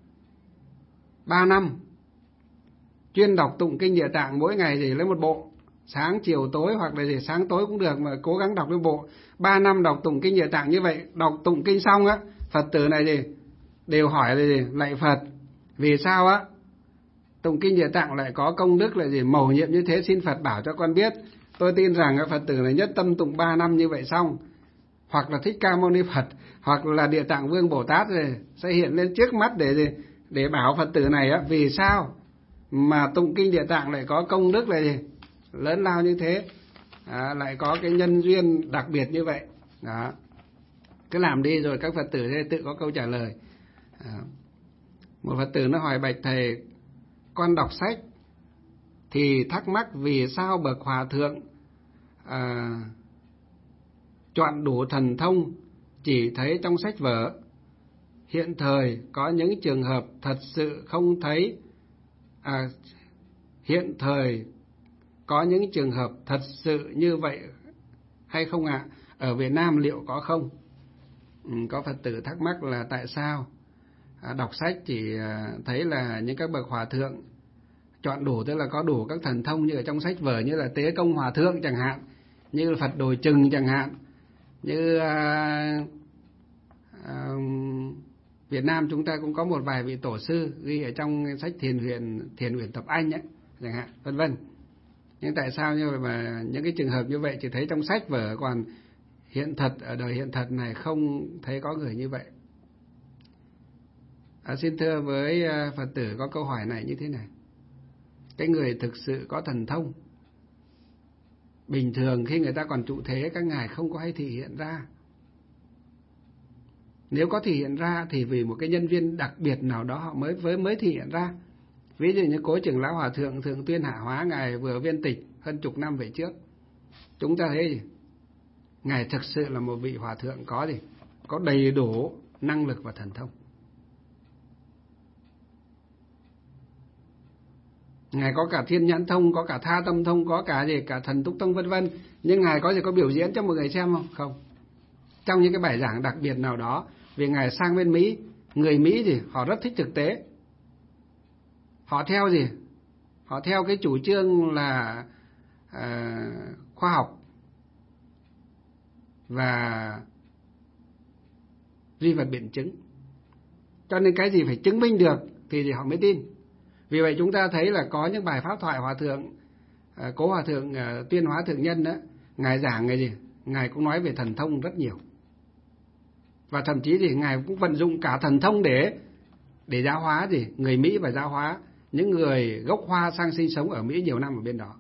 A: 3 năm chuyên đọc tụng kinh Địa Tạng, mỗi ngày gì lấy 1 bộ, sáng chiều tối, hoặc là gì sáng tối cũng được, mà cố gắng đọc cái bộ. 3 năm đọc tụng kinh Địa Tạng như vậy, đọc tụng kinh xong á, Phật tử này gì đều hỏi là gì, lạy Phật vì sao á tụng kinh Địa Tạng lại có công đức là gì mầu nhiệm như thế, xin Phật bảo cho con biết. Tôi tin rằng Phật tử này nhất tâm tụng 3 năm như vậy xong, hoặc là Thích Ca Mâu Ni Phật hoặc là Địa Tạng Vương Bồ Tát rồi sẽ hiện lên trước mắt để bảo Phật tử này á vì sao mà tụng kinh Địa Tạng lại có công đức là gì lớn lao như thế, lại có cái nhân duyên đặc biệt như vậy. Đó, cứ làm đi rồi các Phật tử sẽ tự có câu trả lời. Một Phật tử nó hỏi: bạch thầy, con đọc sách thì thắc mắc vì sao bậc hòa thượng chọn đủ thần thông chỉ thấy trong sách vở, hiện thời có những trường hợp thật sự không thấy, hiện thời có những trường hợp thật sự như vậy hay không ạ? Ở Việt Nam liệu có không? Có Phật tử thắc mắc là tại sao đọc sách chỉ thấy là những các bậc hòa thượng chọn đủ, tức là có đủ các thần thông như ở trong sách vở, như là Tế Công Hòa Thượng chẳng hạn, như Phật Đồi Trừng chẳng hạn, như Việt Nam chúng ta cũng có một vài vị tổ sư ghi ở trong sách Thiền Uyển Tập Anh ấy, chẳng hạn, vân vân. Nhưng tại sao mà những cái trường hợp như vậy chỉ thấy trong sách vở, còn hiện thật ở đời hiện thật này không thấy có người như vậy? Xin thưa với Phật tử có câu hỏi này như thế này: cái người thực sự có thần thông bình thường khi người ta còn trụ thế các ngài không có hay thể hiện ra. Nếu có thể hiện ra thì vì một cái nhân duyên đặc biệt nào đó họ mới thể hiện ra. Ví dụ như Cố Trưởng Lão Hòa Thượng Thượng Tuyên Hạ Hóa, ngài vừa viên tịch hơn chục năm về trước, chúng ta thấy gì? Ngài thực sự là một vị hòa thượng có đầy đủ năng lực và thần thông. Ngài có cả thiên nhãn thông, có cả tha tâm thông, có cả cả thần túc thông vân vân. Nhưng ngài có biểu diễn cho mọi người xem không? Không. Trong những cái bài giảng đặc biệt nào đó, vì ngài sang bên Mỹ, người Mỹ họ rất thích thực tế. Họ theo Họ theo cái chủ trương là khoa học và duy vật biện chứng. Cho nên cái gì phải chứng minh được thì họ mới tin. Vì vậy chúng ta thấy là có những bài pháp thoại Hòa Thượng, Cố Hòa Thượng Tuyên Hóa Thượng Nhân đó, Ngài giảng Ngài gì? Ngài cũng nói về thần thông rất nhiều. Và thậm chí thì Ngài cũng vận dụng cả thần thông để giáo hóa người Mỹ, và giáo hóa những người gốc Hoa sang sinh sống ở Mỹ nhiều năm ở bên đó.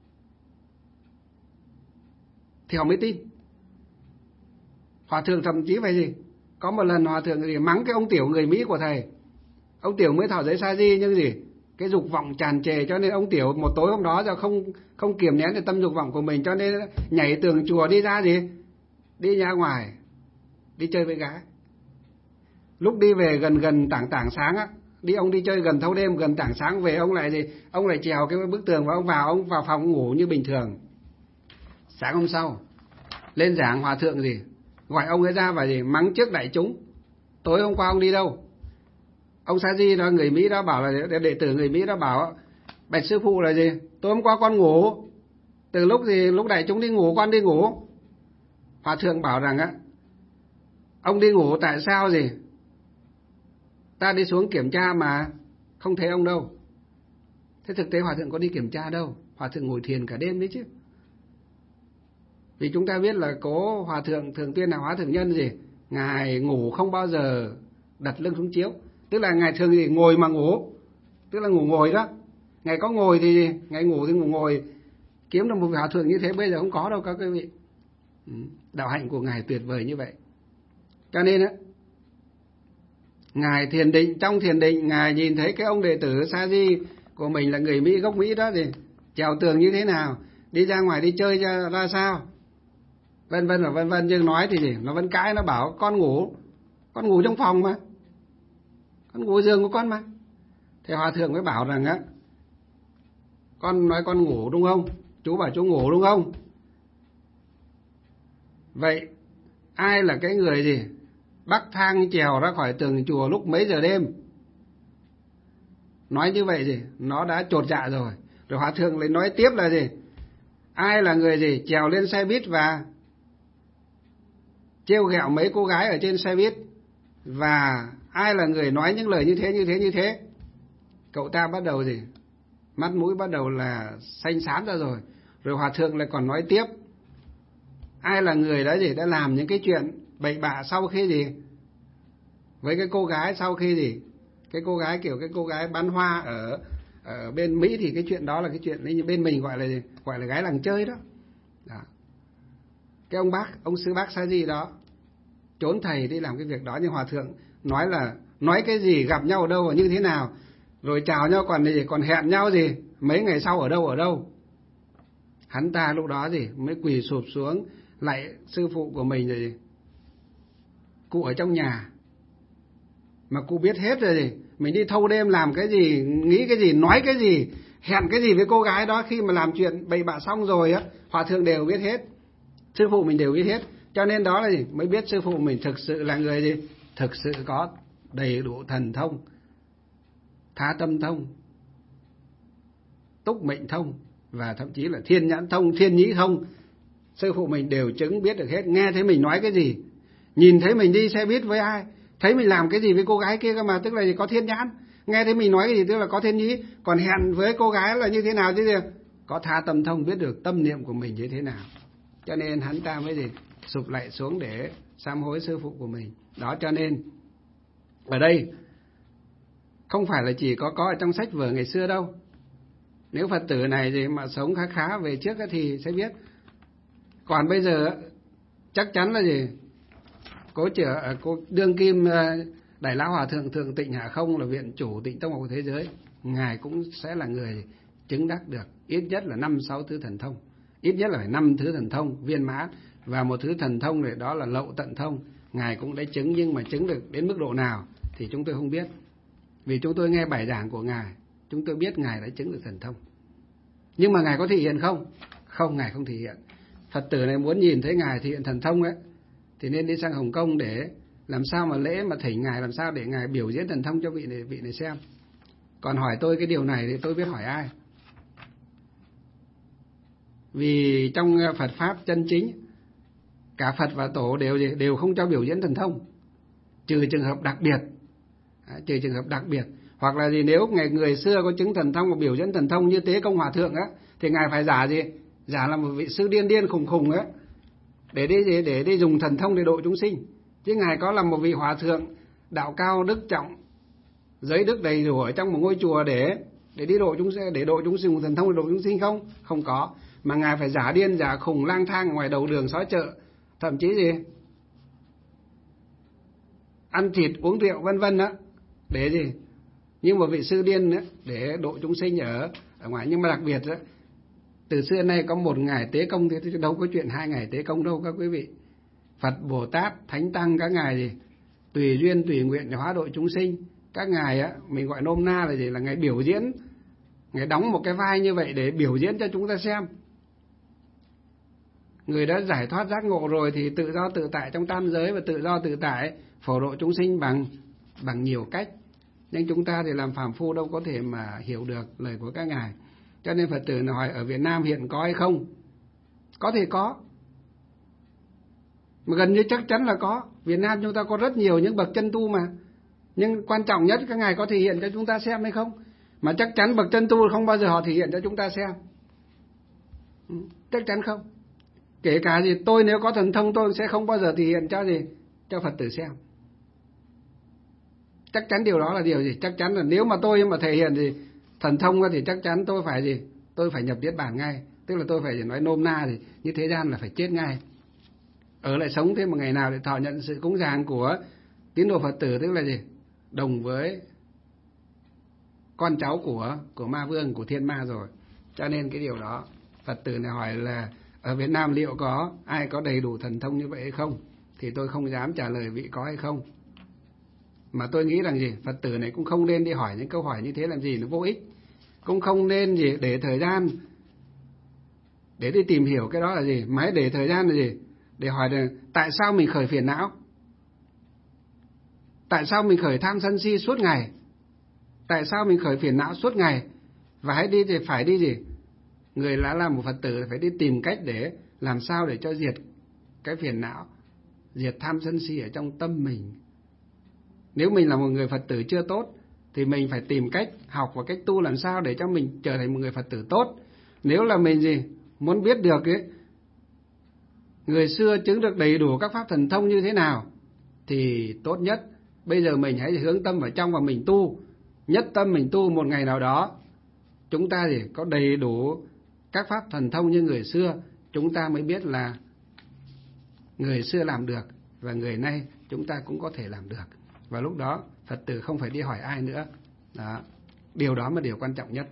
A: Thì họ mới tin. Hòa Thượng thậm chí phải có một lần Hòa Thượng mắng cái ông Tiểu người Mỹ của thầy. Ông Tiểu mới thọ giới sa di nhưng cái dục vọng tràn trề, cho nên ông Tiểu một tối hôm đó do không kiềm nén được tâm dục vọng của mình, cho nên nhảy tường chùa đi ra đi ra ngoài đi chơi với gái. Lúc đi về gần tảng sáng á, ông đi chơi gần thâu đêm, gần tảng sáng về ông lại trèo cái bức tường và ông vào phòng ngủ như bình thường. Sáng hôm sau lên giảng, Hòa Thượng gọi ông ấy ra và mắng trước đại chúng. Tối hôm qua ông đi đâu? Ông Sa Di đó, người Mỹ đó bảo là đệ tử người Mỹ đó bảo: bạch sư phụ là tối hôm qua con ngủ, từ lúc đại chúng đi ngủ con đi ngủ. Hòa Thượng bảo rằng ông đi ngủ tại sao ta đi xuống kiểm tra mà không thấy ông đâu. Thế thực tế Hòa Thượng có đi kiểm tra đâu, Hòa Thượng ngồi thiền cả đêm đấy chứ. Vì chúng ta biết là Cố Hòa Thượng Thường Tuyên Hóa Thượng Nhân Ngài ngủ không bao giờ đặt lưng xuống chiếu. Tức là Ngài thường ngồi mà ngủ, tức là ngủ ngồi đó. Ngài có ngồi thì Ngài ngủ thì ngủ ngồi. Kiếm được một Hòa Thượng như thế bây giờ không có đâu các quý vị. Đạo hạnh của Ngài tuyệt vời như vậy. Cho nên Ngài thiền định, trong thiền định Ngài nhìn thấy cái ông đệ tử Sa Di của mình là người Mỹ, gốc Mỹ đó trèo tường như thế nào, đi ra ngoài đi chơi ra sao, vân vân, nhưng nói thì nó vẫn cãi, nó bảo con ngủ trong phòng mà, con ngủ giường của con mà. Thì Hòa Thượng mới bảo rằng con nói con ngủ đúng không, chú bảo chú ngủ đúng không. Vậy ai là cái người bắc thang trèo ra khỏi tường chùa lúc mấy giờ đêm? Nói như vậy nó đã chột dạ rồi. Rồi Hòa Thượng lại nói tiếp là ai là người trèo lên xe buýt và trêu ghẹo mấy cô gái ở trên xe buýt, và ai là người nói những lời như thế. Cậu ta bắt đầu mắt mũi bắt đầu là xanh xám ra rồi. Rồi Hòa Thượng lại còn nói tiếp, ai là người đã làm những cái chuyện bậy bạ sau khi với cái cô gái, sau khi cái cô gái kiểu cái cô gái bán hoa ở bên Mỹ, thì cái chuyện đó là cái chuyện bên mình gọi là gái làng chơi đó. Cái ông sư bác Sa Di đó trốn thầy đi làm cái việc đó, nhưng Hòa Thượng nói cái gì, gặp nhau ở đâu và như thế nào, rồi chào nhau còn hẹn nhau mấy ngày sau ở đâu. Hắn ta lúc đó mới quỳ sụp xuống lạy sư phụ của mình cụ ở trong nhà. Mà cụ biết hết rồi mình đi thâu đêm làm cái gì, nghĩ cái gì, nói cái gì, hẹn cái gì với cô gái đó, khi mà làm chuyện bậy bạ xong rồi Hòa Thượng đều biết hết, sư phụ mình đều biết hết. Cho nên đó là mới biết sư phụ mình thực sự là người thực sự có đầy đủ thần thông, tha tâm thông, túc mệnh thông, và thậm chí là thiên nhãn thông, thiên nhĩ thông. Sư phụ mình đều chứng biết được hết, nghe thấy mình nói cái gì, nhìn thấy mình đi xe buýt với ai, thấy mình làm cái gì với cô gái kia cơ mà, tức là có thiên nhãn. Nghe thấy mình nói cái gì tức là có thiên nhĩ. Còn hẹn với cô gái là như thế nào chứ có tha tâm thông, biết được tâm niệm của mình như thế nào. Cho nên hắn ta mới sụp lại xuống để sám hối sư phụ của mình. Đó, cho nên ở đây không phải là chỉ có ở trong sách vở ngày xưa đâu. Nếu Phật tử này mà sống khá về trước thì sẽ biết. Còn bây giờ chắc chắn là cô đương kim Đại Lão Hòa Thượng Thượng Tịnh Hạ Không là viện chủ Tịnh Tông học của thế giới, ngài cũng sẽ là người chứng đắc được ít nhất là 5-6 thứ thần thông, ít nhất là phải 5 thứ thần thông viên mãn, và một thứ thần thông này đó là lậu tận thông. Ngài cũng đã chứng, nhưng mà chứng được đến mức độ nào thì chúng tôi không biết. Vì chúng tôi nghe bài giảng của ngài, chúng tôi biết ngài đã chứng được thần thông. Nhưng mà ngài có thể hiện không? Không, ngài không thể hiện. Phật tử này muốn nhìn thấy ngài thể hiện thần thông thì nên đi sang Hồng Kông để làm sao mà lễ mà thỉnh ngài, làm sao để ngài biểu diễn thần thông cho vị này xem. Còn hỏi tôi cái điều này thì tôi biết hỏi ai. Vì trong Phật pháp chân chính, cả Phật và Tổ đều không cho biểu diễn thần thông, trừ trường hợp đặc biệt. trừ trường hợp đặc biệt. Hoặc là gì, nếu người xưa có chứng thần thông và biểu diễn thần thông như Tế Công Hòa Thượng á, thì ngài phải giả gì, giả là một vị sư điên khùng khùng á, để đi dùng thần thông để độ chúng sinh. Chứ ngài có là một vị hòa thượng đạo cao đức trọng, giới đức đầy đủ ở trong một ngôi chùa để đi độ chúng sinh, để độ chúng sinh, thần thông để độ chúng sinh không? Không có. Mà ngài phải giả điên giả khùng lang thang ngoài đầu đường xó chợ, thậm chí gì ăn thịt uống rượu vân vân đó, để gì, như một vị sư điên đó, để độ chúng sinh ở ngoài. Nhưng mà đặc biệt đó, từ xưa nay có một ngày Tế Công, thì đâu có chuyện 2 ngày Tế Công đâu các quý vị. Phật Bồ Tát Thánh Tăng các ngài gì tùy duyên tùy nguyện để hóa độ chúng sinh. Các ngài á, mình gọi nôm na là gì, là ngài biểu diễn, ngài đóng một cái vai như vậy để biểu diễn cho chúng ta xem. Người đã giải thoát giác ngộ rồi thì tự do tự tại trong tam giới và tự do tự tại phổ độ chúng sinh bằng nhiều cách. Nhưng chúng ta thì làm phàm phu đâu có thể mà hiểu được lời của các ngài. Cho nên Phật tử hỏi ở Việt Nam hiện có hay không? Có thể có, mà gần như chắc chắn là có. Việt Nam chúng ta có rất nhiều những bậc chân tu mà. Nhưng quan trọng nhất các ngài có thể hiện cho chúng ta xem hay không? Mà chắc chắn bậc chân tu không bao giờ họ thể hiện cho chúng ta xem. Chắc chắn không. Kể cả gì tôi nếu có thần thông tôi sẽ không bao giờ thể hiện cho Phật tử xem. Chắc chắn điều đó là điều gì? Chắc chắn là nếu mà tôi mà thể hiện gì thần thông thì chắc chắn tôi phải gì? Tôi phải nhập niết bàn ngay. Tức là tôi phải nói nôm na thì như thế gian là phải chết ngay. Ở lại sống thêm một ngày nào để thọ nhận sự cúng dường của tín đồ Phật tử, tức là gì? Đồng với con cháu của ma vương, của thiên ma rồi. Cho nên cái điều đó Phật tử này hỏi là ở Việt Nam liệu có ai có đầy đủ thần thông như vậy hay không? Thì tôi không dám trả lời vị có hay không. Mà tôi nghĩ rằng gì, Phật tử này cũng không nên đi hỏi những câu hỏi như thế làm gì, nó vô ích. Cũng không nên gì để thời gian để đi tìm hiểu cái đó là gì. Mà hãy để thời gian là gì, để hỏi là tại sao mình khởi phiền não, tại sao mình khởi tham sân si suốt ngày, tại sao mình khởi phiền não suốt ngày. Và hãy đi thì phải đi gì, người đã làm một Phật tử phải đi tìm cách để làm sao để cho diệt cái phiền não, diệt tham sân si ở trong tâm mình. Nếu mình là một người Phật tử chưa tốt thì mình phải tìm cách học và cách tu làm sao để cho mình trở thành một người Phật tử tốt. Nếu là mình gì muốn biết được ấy, người xưa chứng được đầy đủ các pháp thần thông như thế nào thì tốt nhất bây giờ mình hãy hướng tâm vào trong và mình tu. Nhất tâm mình tu, một ngày nào đó chúng ta gì có đầy đủ các pháp thần thông như người xưa, chúng ta mới biết là người xưa làm được và người nay chúng ta cũng có thể làm được. Và lúc đó Phật tử không phải đi hỏi ai nữa. Đó. Điều đó là điều quan trọng nhất.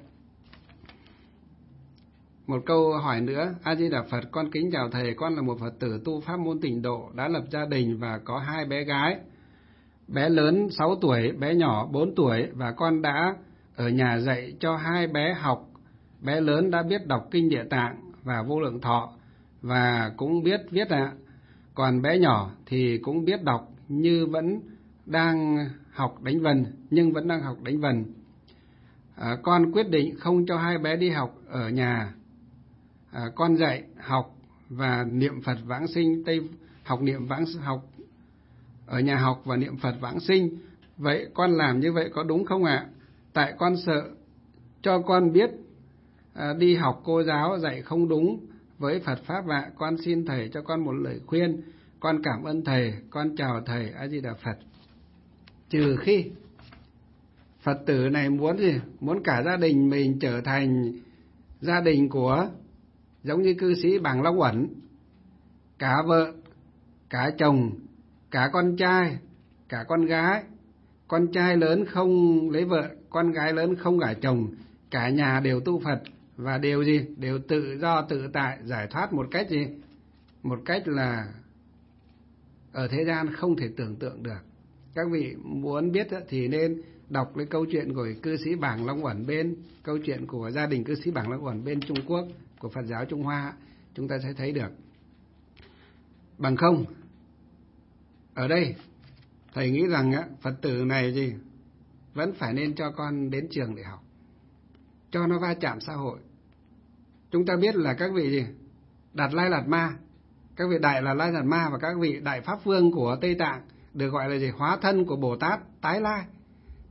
A: Một câu hỏi nữa. A Di Đà Phật, con kính chào thầy. Con là một Phật tử tu pháp môn Tịnh Độ, đã lập gia đình và có 2 bé gái. Bé lớn 6 tuổi, bé nhỏ 4 tuổi, và con đã ở nhà dạy cho 2 bé học. Bé lớn đã biết đọc kinh Địa Tạng và Vô Lượng Thọ và cũng biết viết ạ. Còn bé nhỏ thì cũng biết đọc nhưng vẫn đang học đánh vần. Con quyết định không cho 2 bé đi học ở nhà. Con dạy học và niệm Phật vãng sinh, học ở nhà học và niệm Phật vãng sinh. Vậy con làm như vậy có đúng không ạ? Tại con sợ cho con biết đi học cô giáo dạy không đúng với Phật pháp ạ. Con xin thầy cho con một lời khuyên. Con cảm ơn thầy. Con chào thầy. A Di Đà Phật. Trừ khi Phật tử này muốn gì? Muốn cả gia đình mình trở thành gia đình của giống như cư sĩ Bàng Long Uẩn, cả vợ, cả chồng, cả con trai, cả con gái. Con trai lớn không lấy vợ, con gái lớn không gả chồng, cả nhà đều tu Phật và đều gì? Đều tự do tự tại, giải thoát một cách gì? Một cách là ở thế gian không thể tưởng tượng được. Các vị muốn biết thì nên đọc cái câu chuyện của cư sĩ Bàng Long Uẩn bên, câu chuyện của gia đình cư sĩ Bàng Long Uẩn bên Trung Quốc, của Phật giáo Trung Hoa, chúng ta sẽ thấy được. Bằng không, ở đây thầy nghĩ rằng Phật tử này gì vẫn phải nên cho con đến trường để học, cho nó va chạm xã hội. Chúng ta biết là các vị gì Đạt Lai Lạt Ma, các vị đại là Lai Lạt Ma và các vị đại pháp vương của Tây Tạng được gọi là gì? Hóa thân của Bồ Tát tái lai.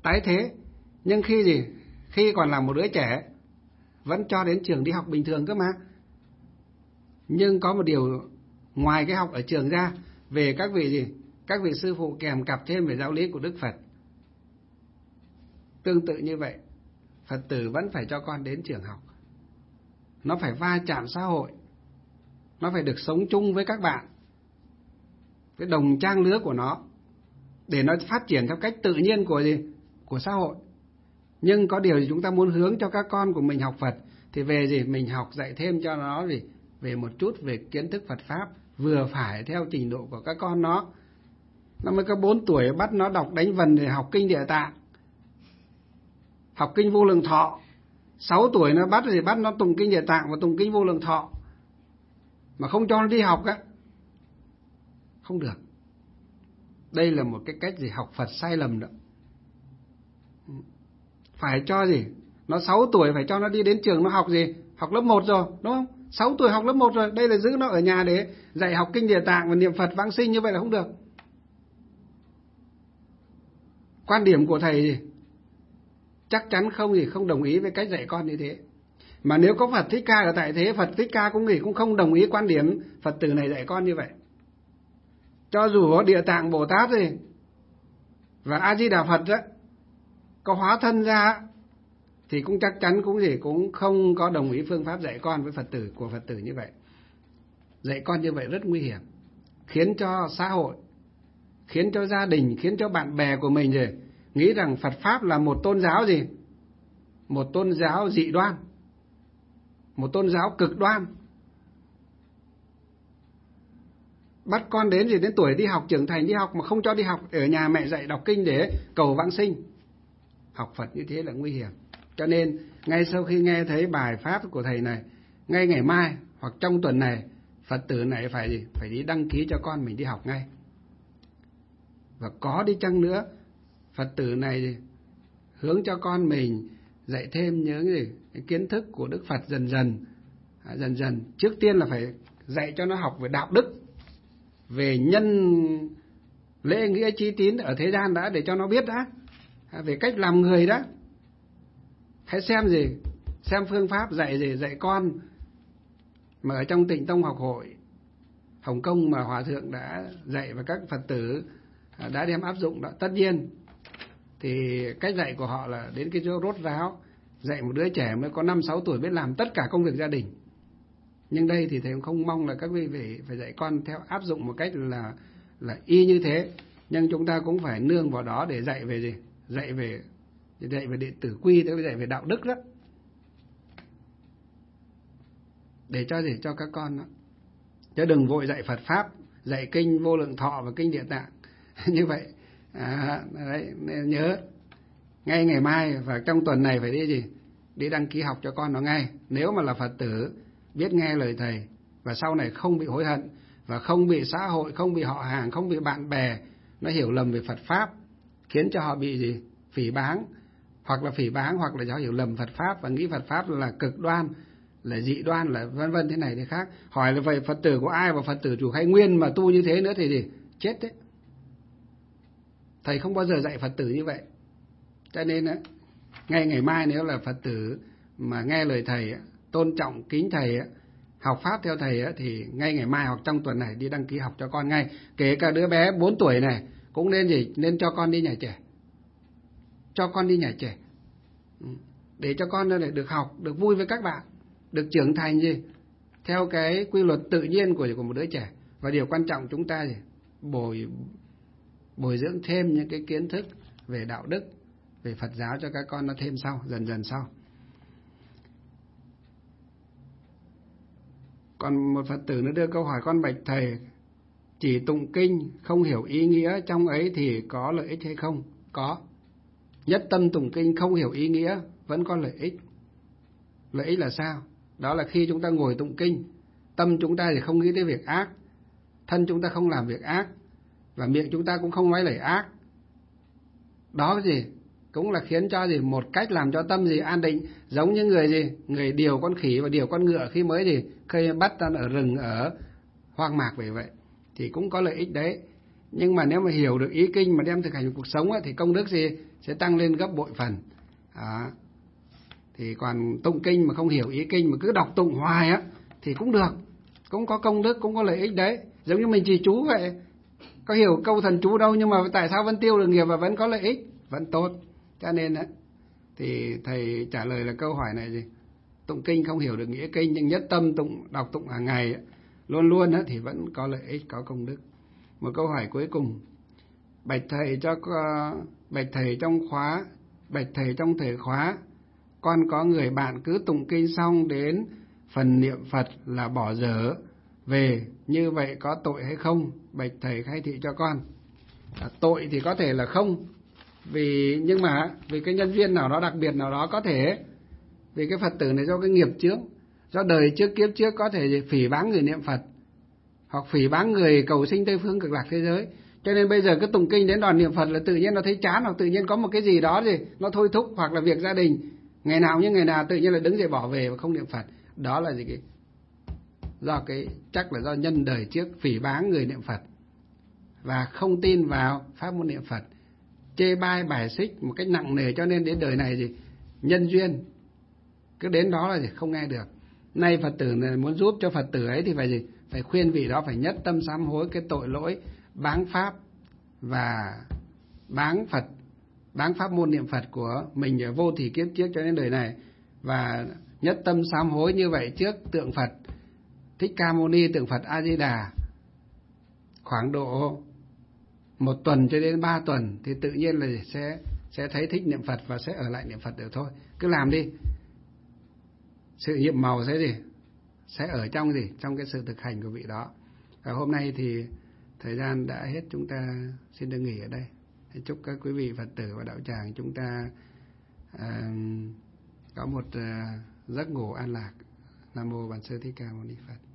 A: tái thế. Nhưng khi còn là một đứa trẻ vẫn cho đến trường đi học bình thường cơ mà. Nhưng có một điều, ngoài cái học ở trường ra, về các vị sư phụ kèm cặp thêm về giáo lý của Đức Phật. Tương tự như vậy, Phật tử vẫn phải cho con đến trường học. Nó phải va chạm xã hội, nó phải được sống chung với các bạn, cái đồng trang lứa của nó, để nó phát triển theo cách tự nhiên của xã hội. Nhưng có điều chúng ta muốn hướng cho các con của mình học Phật thì mình học dạy thêm cho nó về một chút về kiến thức Phật pháp vừa phải theo trình độ của các con nó. Nó mới có 4 tuổi bắt nó đọc đánh vần để học kinh Địa Tạng, học kinh Vô Lượng Thọ. 6 tuổi nó bắt nó tụng kinh Địa Tạng và tụng kinh Vô Lượng Thọ, mà không cho nó đi học á, không được. Đây là một cái cách học Phật sai lầm đó. Phải cho nó 6 tuổi phải cho nó đi đến trường, nó học học lớp 1 rồi, đúng không? 6 tuổi học lớp 1 rồi, đây là giữ nó ở nhà để dạy học kinh Địa Tạng và niệm Phật vãng sinh, như vậy là không được. Quan điểm của thầy chắc chắn không đồng ý với cách dạy con như thế. Mà nếu có Phật Thích Ca ở tại thế, Phật Thích Ca cũng không đồng ý quan điểm Phật tử này dạy con như vậy. Cho dù có Địa Tạng Bồ Tát và A Di Đà Phật đó có hóa thân ra thì cũng chắc chắn cũng không có đồng ý phương pháp dạy con với của Phật tử như vậy. Dạy con như vậy rất nguy hiểm, khiến cho xã hội, khiến cho gia đình, khiến cho bạn bè của mình nghĩ rằng Phật pháp là một tôn giáo một tôn giáo dị đoan, một tôn giáo cực đoan. Bắt con đến tuổi đi học, trưởng thành đi học mà không cho đi học, ở nhà mẹ dạy đọc kinh để cầu vãng sinh. Học Phật như thế là nguy hiểm. Cho nên ngay sau khi nghe thấy bài pháp của thầy này, ngay ngày mai hoặc trong tuần này, Phật tử này phải đi đăng ký cho con mình đi học ngay. Và có đi chăng nữa, Phật tử này hướng cho con mình dạy thêm những cái kiến thức của Đức Phật dần dần. Trước tiên là phải dạy cho nó học về đạo đức, về nhân lễ nghĩa trí tín ở thế gian đã, để cho nó biết đã, về cách làm người đó. Hãy xem phương pháp dạy con mà ở trong Tịnh Tông Học Hội Hồng Kông mà Hòa Thượng đã dạy và các Phật tử đã đem áp dụng đó. Tất nhiên thì cách dạy của họ là đến cái chỗ rốt ráo, dạy một đứa trẻ mới có 5-6 tuổi biết làm tất cả công việc gia đình. Nhưng đây thì thầy cũng không mong là các vị phải dạy con theo áp dụng một cách là y như thế, nhưng chúng ta cũng phải nương vào đó để dạy về dạy về đệ tử quy, tức là dạy về đạo đức đó, để cho các con đó. Chứ đừng vội dạy Phật pháp, dạy kinh Vô Lượng Thọ và kinh Địa Tạng như vậy. Đấy, nhớ ngay ngày mai và trong tuần này phải đi đăng ký học cho con nó ngay. Nếu mà là Phật tử biết nghe lời thầy và sau này không bị hối hận và không bị xã hội, không bị họ hàng, không bị bạn bè nó hiểu lầm về Phật pháp, khiến cho họ bị phỉ báng hoặc là họ hiểu lầm Phật pháp và nghĩ Phật pháp là cực đoan, là dị đoan, là vân vân thế này thế khác. Hỏi là vậy Phật tử của ai, và Phật tử chủ Khai Nguyên mà tu như thế nữa thì chết đấy. Thầy không bao giờ dạy Phật tử như vậy. Cho nên ngay ngày mai nếu là Phật tử mà nghe lời thầy, tôn trọng kính thầy, học pháp theo thầy thì ngay ngày mai hoặc trong tuần này đi đăng ký học cho con ngay. Kể cả đứa bé 4 tuổi này cũng nên cho con đi nhà trẻ. Cho con đi nhà trẻ. Để cho con được học, được vui với các bạn, được trưởng thành theo cái quy luật tự nhiên của một đứa trẻ. Và điều quan trọng chúng ta bồi dưỡng thêm những cái kiến thức về đạo đức, về Phật giáo cho các con nó thêm dần sau. Còn một Phật tử nữa đưa câu hỏi: con bạch thầy, chỉ tụng kinh không hiểu ý nghĩa trong ấy thì có lợi ích hay không? Có. Nhất tâm tụng kinh không hiểu ý nghĩa vẫn có lợi ích. Lợi ích là sao? Đó là khi chúng ta ngồi tụng kinh, tâm chúng ta thì không nghĩ tới việc ác, thân chúng ta không làm việc ác, và miệng chúng ta cũng không nói lời ác. Đó cũng là khiến cho một cách làm cho tâm an định, giống như người điều con khỉ và điều con ngựa khi mới khi bắt ta ở rừng, ở hoang mạc vậy thì cũng có lợi ích đấy. Nhưng mà nếu mà hiểu được ý kinh mà đem thực hành cuộc sống ấy, thì công đức gì sẽ tăng lên gấp bội phần. Đó. Thì còn tụng kinh mà không hiểu ý kinh mà cứ đọc tụng hoài á thì cũng được, cũng có công đức, cũng có lợi ích đấy. Giống như mình trì chú vậy, có hiểu câu thần chú đâu nhưng mà tại sao vẫn tiêu được nghiệp và vẫn có lợi ích, vẫn tốt. Cho nên đấy thì thầy trả lời là câu hỏi này gì, tụng kinh không hiểu được nghĩa kinh nhưng nhất tâm đọc tụng hàng ngày luôn luôn á thì vẫn có lợi ích, có công đức. Một câu hỏi cuối cùng: bạch thầy trong thời khóa, con có người bạn cứ tụng kinh xong đến phần niệm Phật là bỏ dở về, như vậy có tội hay không? Bạch thầy khai thị cho con. Tội thì có thể là không, nhưng mà vì cái nhân duyên nào đó đặc biệt nào đó, có thể vì cái Phật tử này do cái nghiệp trước, do đời trước kiếp trước có thể phỉ báng người niệm Phật hoặc phỉ báng người cầu sinh Tây phương cực lạc thế giới, cho nên bây giờ cái tụng kinh đến đoạn niệm Phật là tự nhiên nó thấy chán, hoặc tự nhiên có một cái gì đó nó thôi thúc, hoặc là việc gia đình ngày nào như ngày nào tự nhiên là đứng dậy bỏ về và không niệm Phật. Đó là gì? Chắc là do nhân đời trước phỉ báng người niệm Phật và không tin vào pháp môn niệm Phật, chê bai bài xích một cách nặng nề, cho nên đến đời này nhân duyên cứ đến đó là không nghe được. Nay Phật tử này muốn giúp cho Phật tử ấy thì phải khuyên vị đó phải nhất tâm sám hối cái tội lỗi báng pháp và báng pháp môn niệm Phật của mình ở vô thỉ kiếp trước cho đến đời này, và nhất tâm sám hối như vậy trước tượng Phật Thích Ca Mâu Ni, tượng Phật A Di Đà khoảng độ 1 tuần cho đến 3 tuần thì tự nhiên là sẽ thấy thích niệm Phật và sẽ ở lại niệm Phật được thôi. Cứ làm đi, sự nhiệm màu sẽ ở trong cái sự thực hành của vị đó. Và hôm nay thì thời gian đã hết, chúng ta xin được nghỉ ở đây. Chúc các quý vị Phật tử và đạo tràng chúng ta có một giấc ngủ an lạc. Nam mô Bổn Sư Thích Ca Mâu Ni Phật.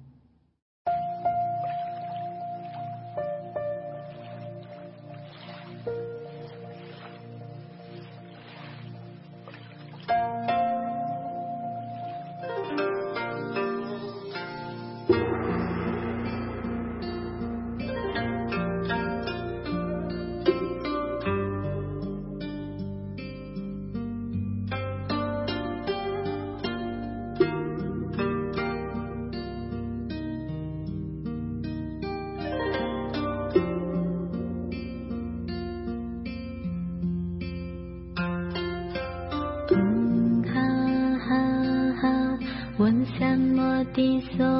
B: Sa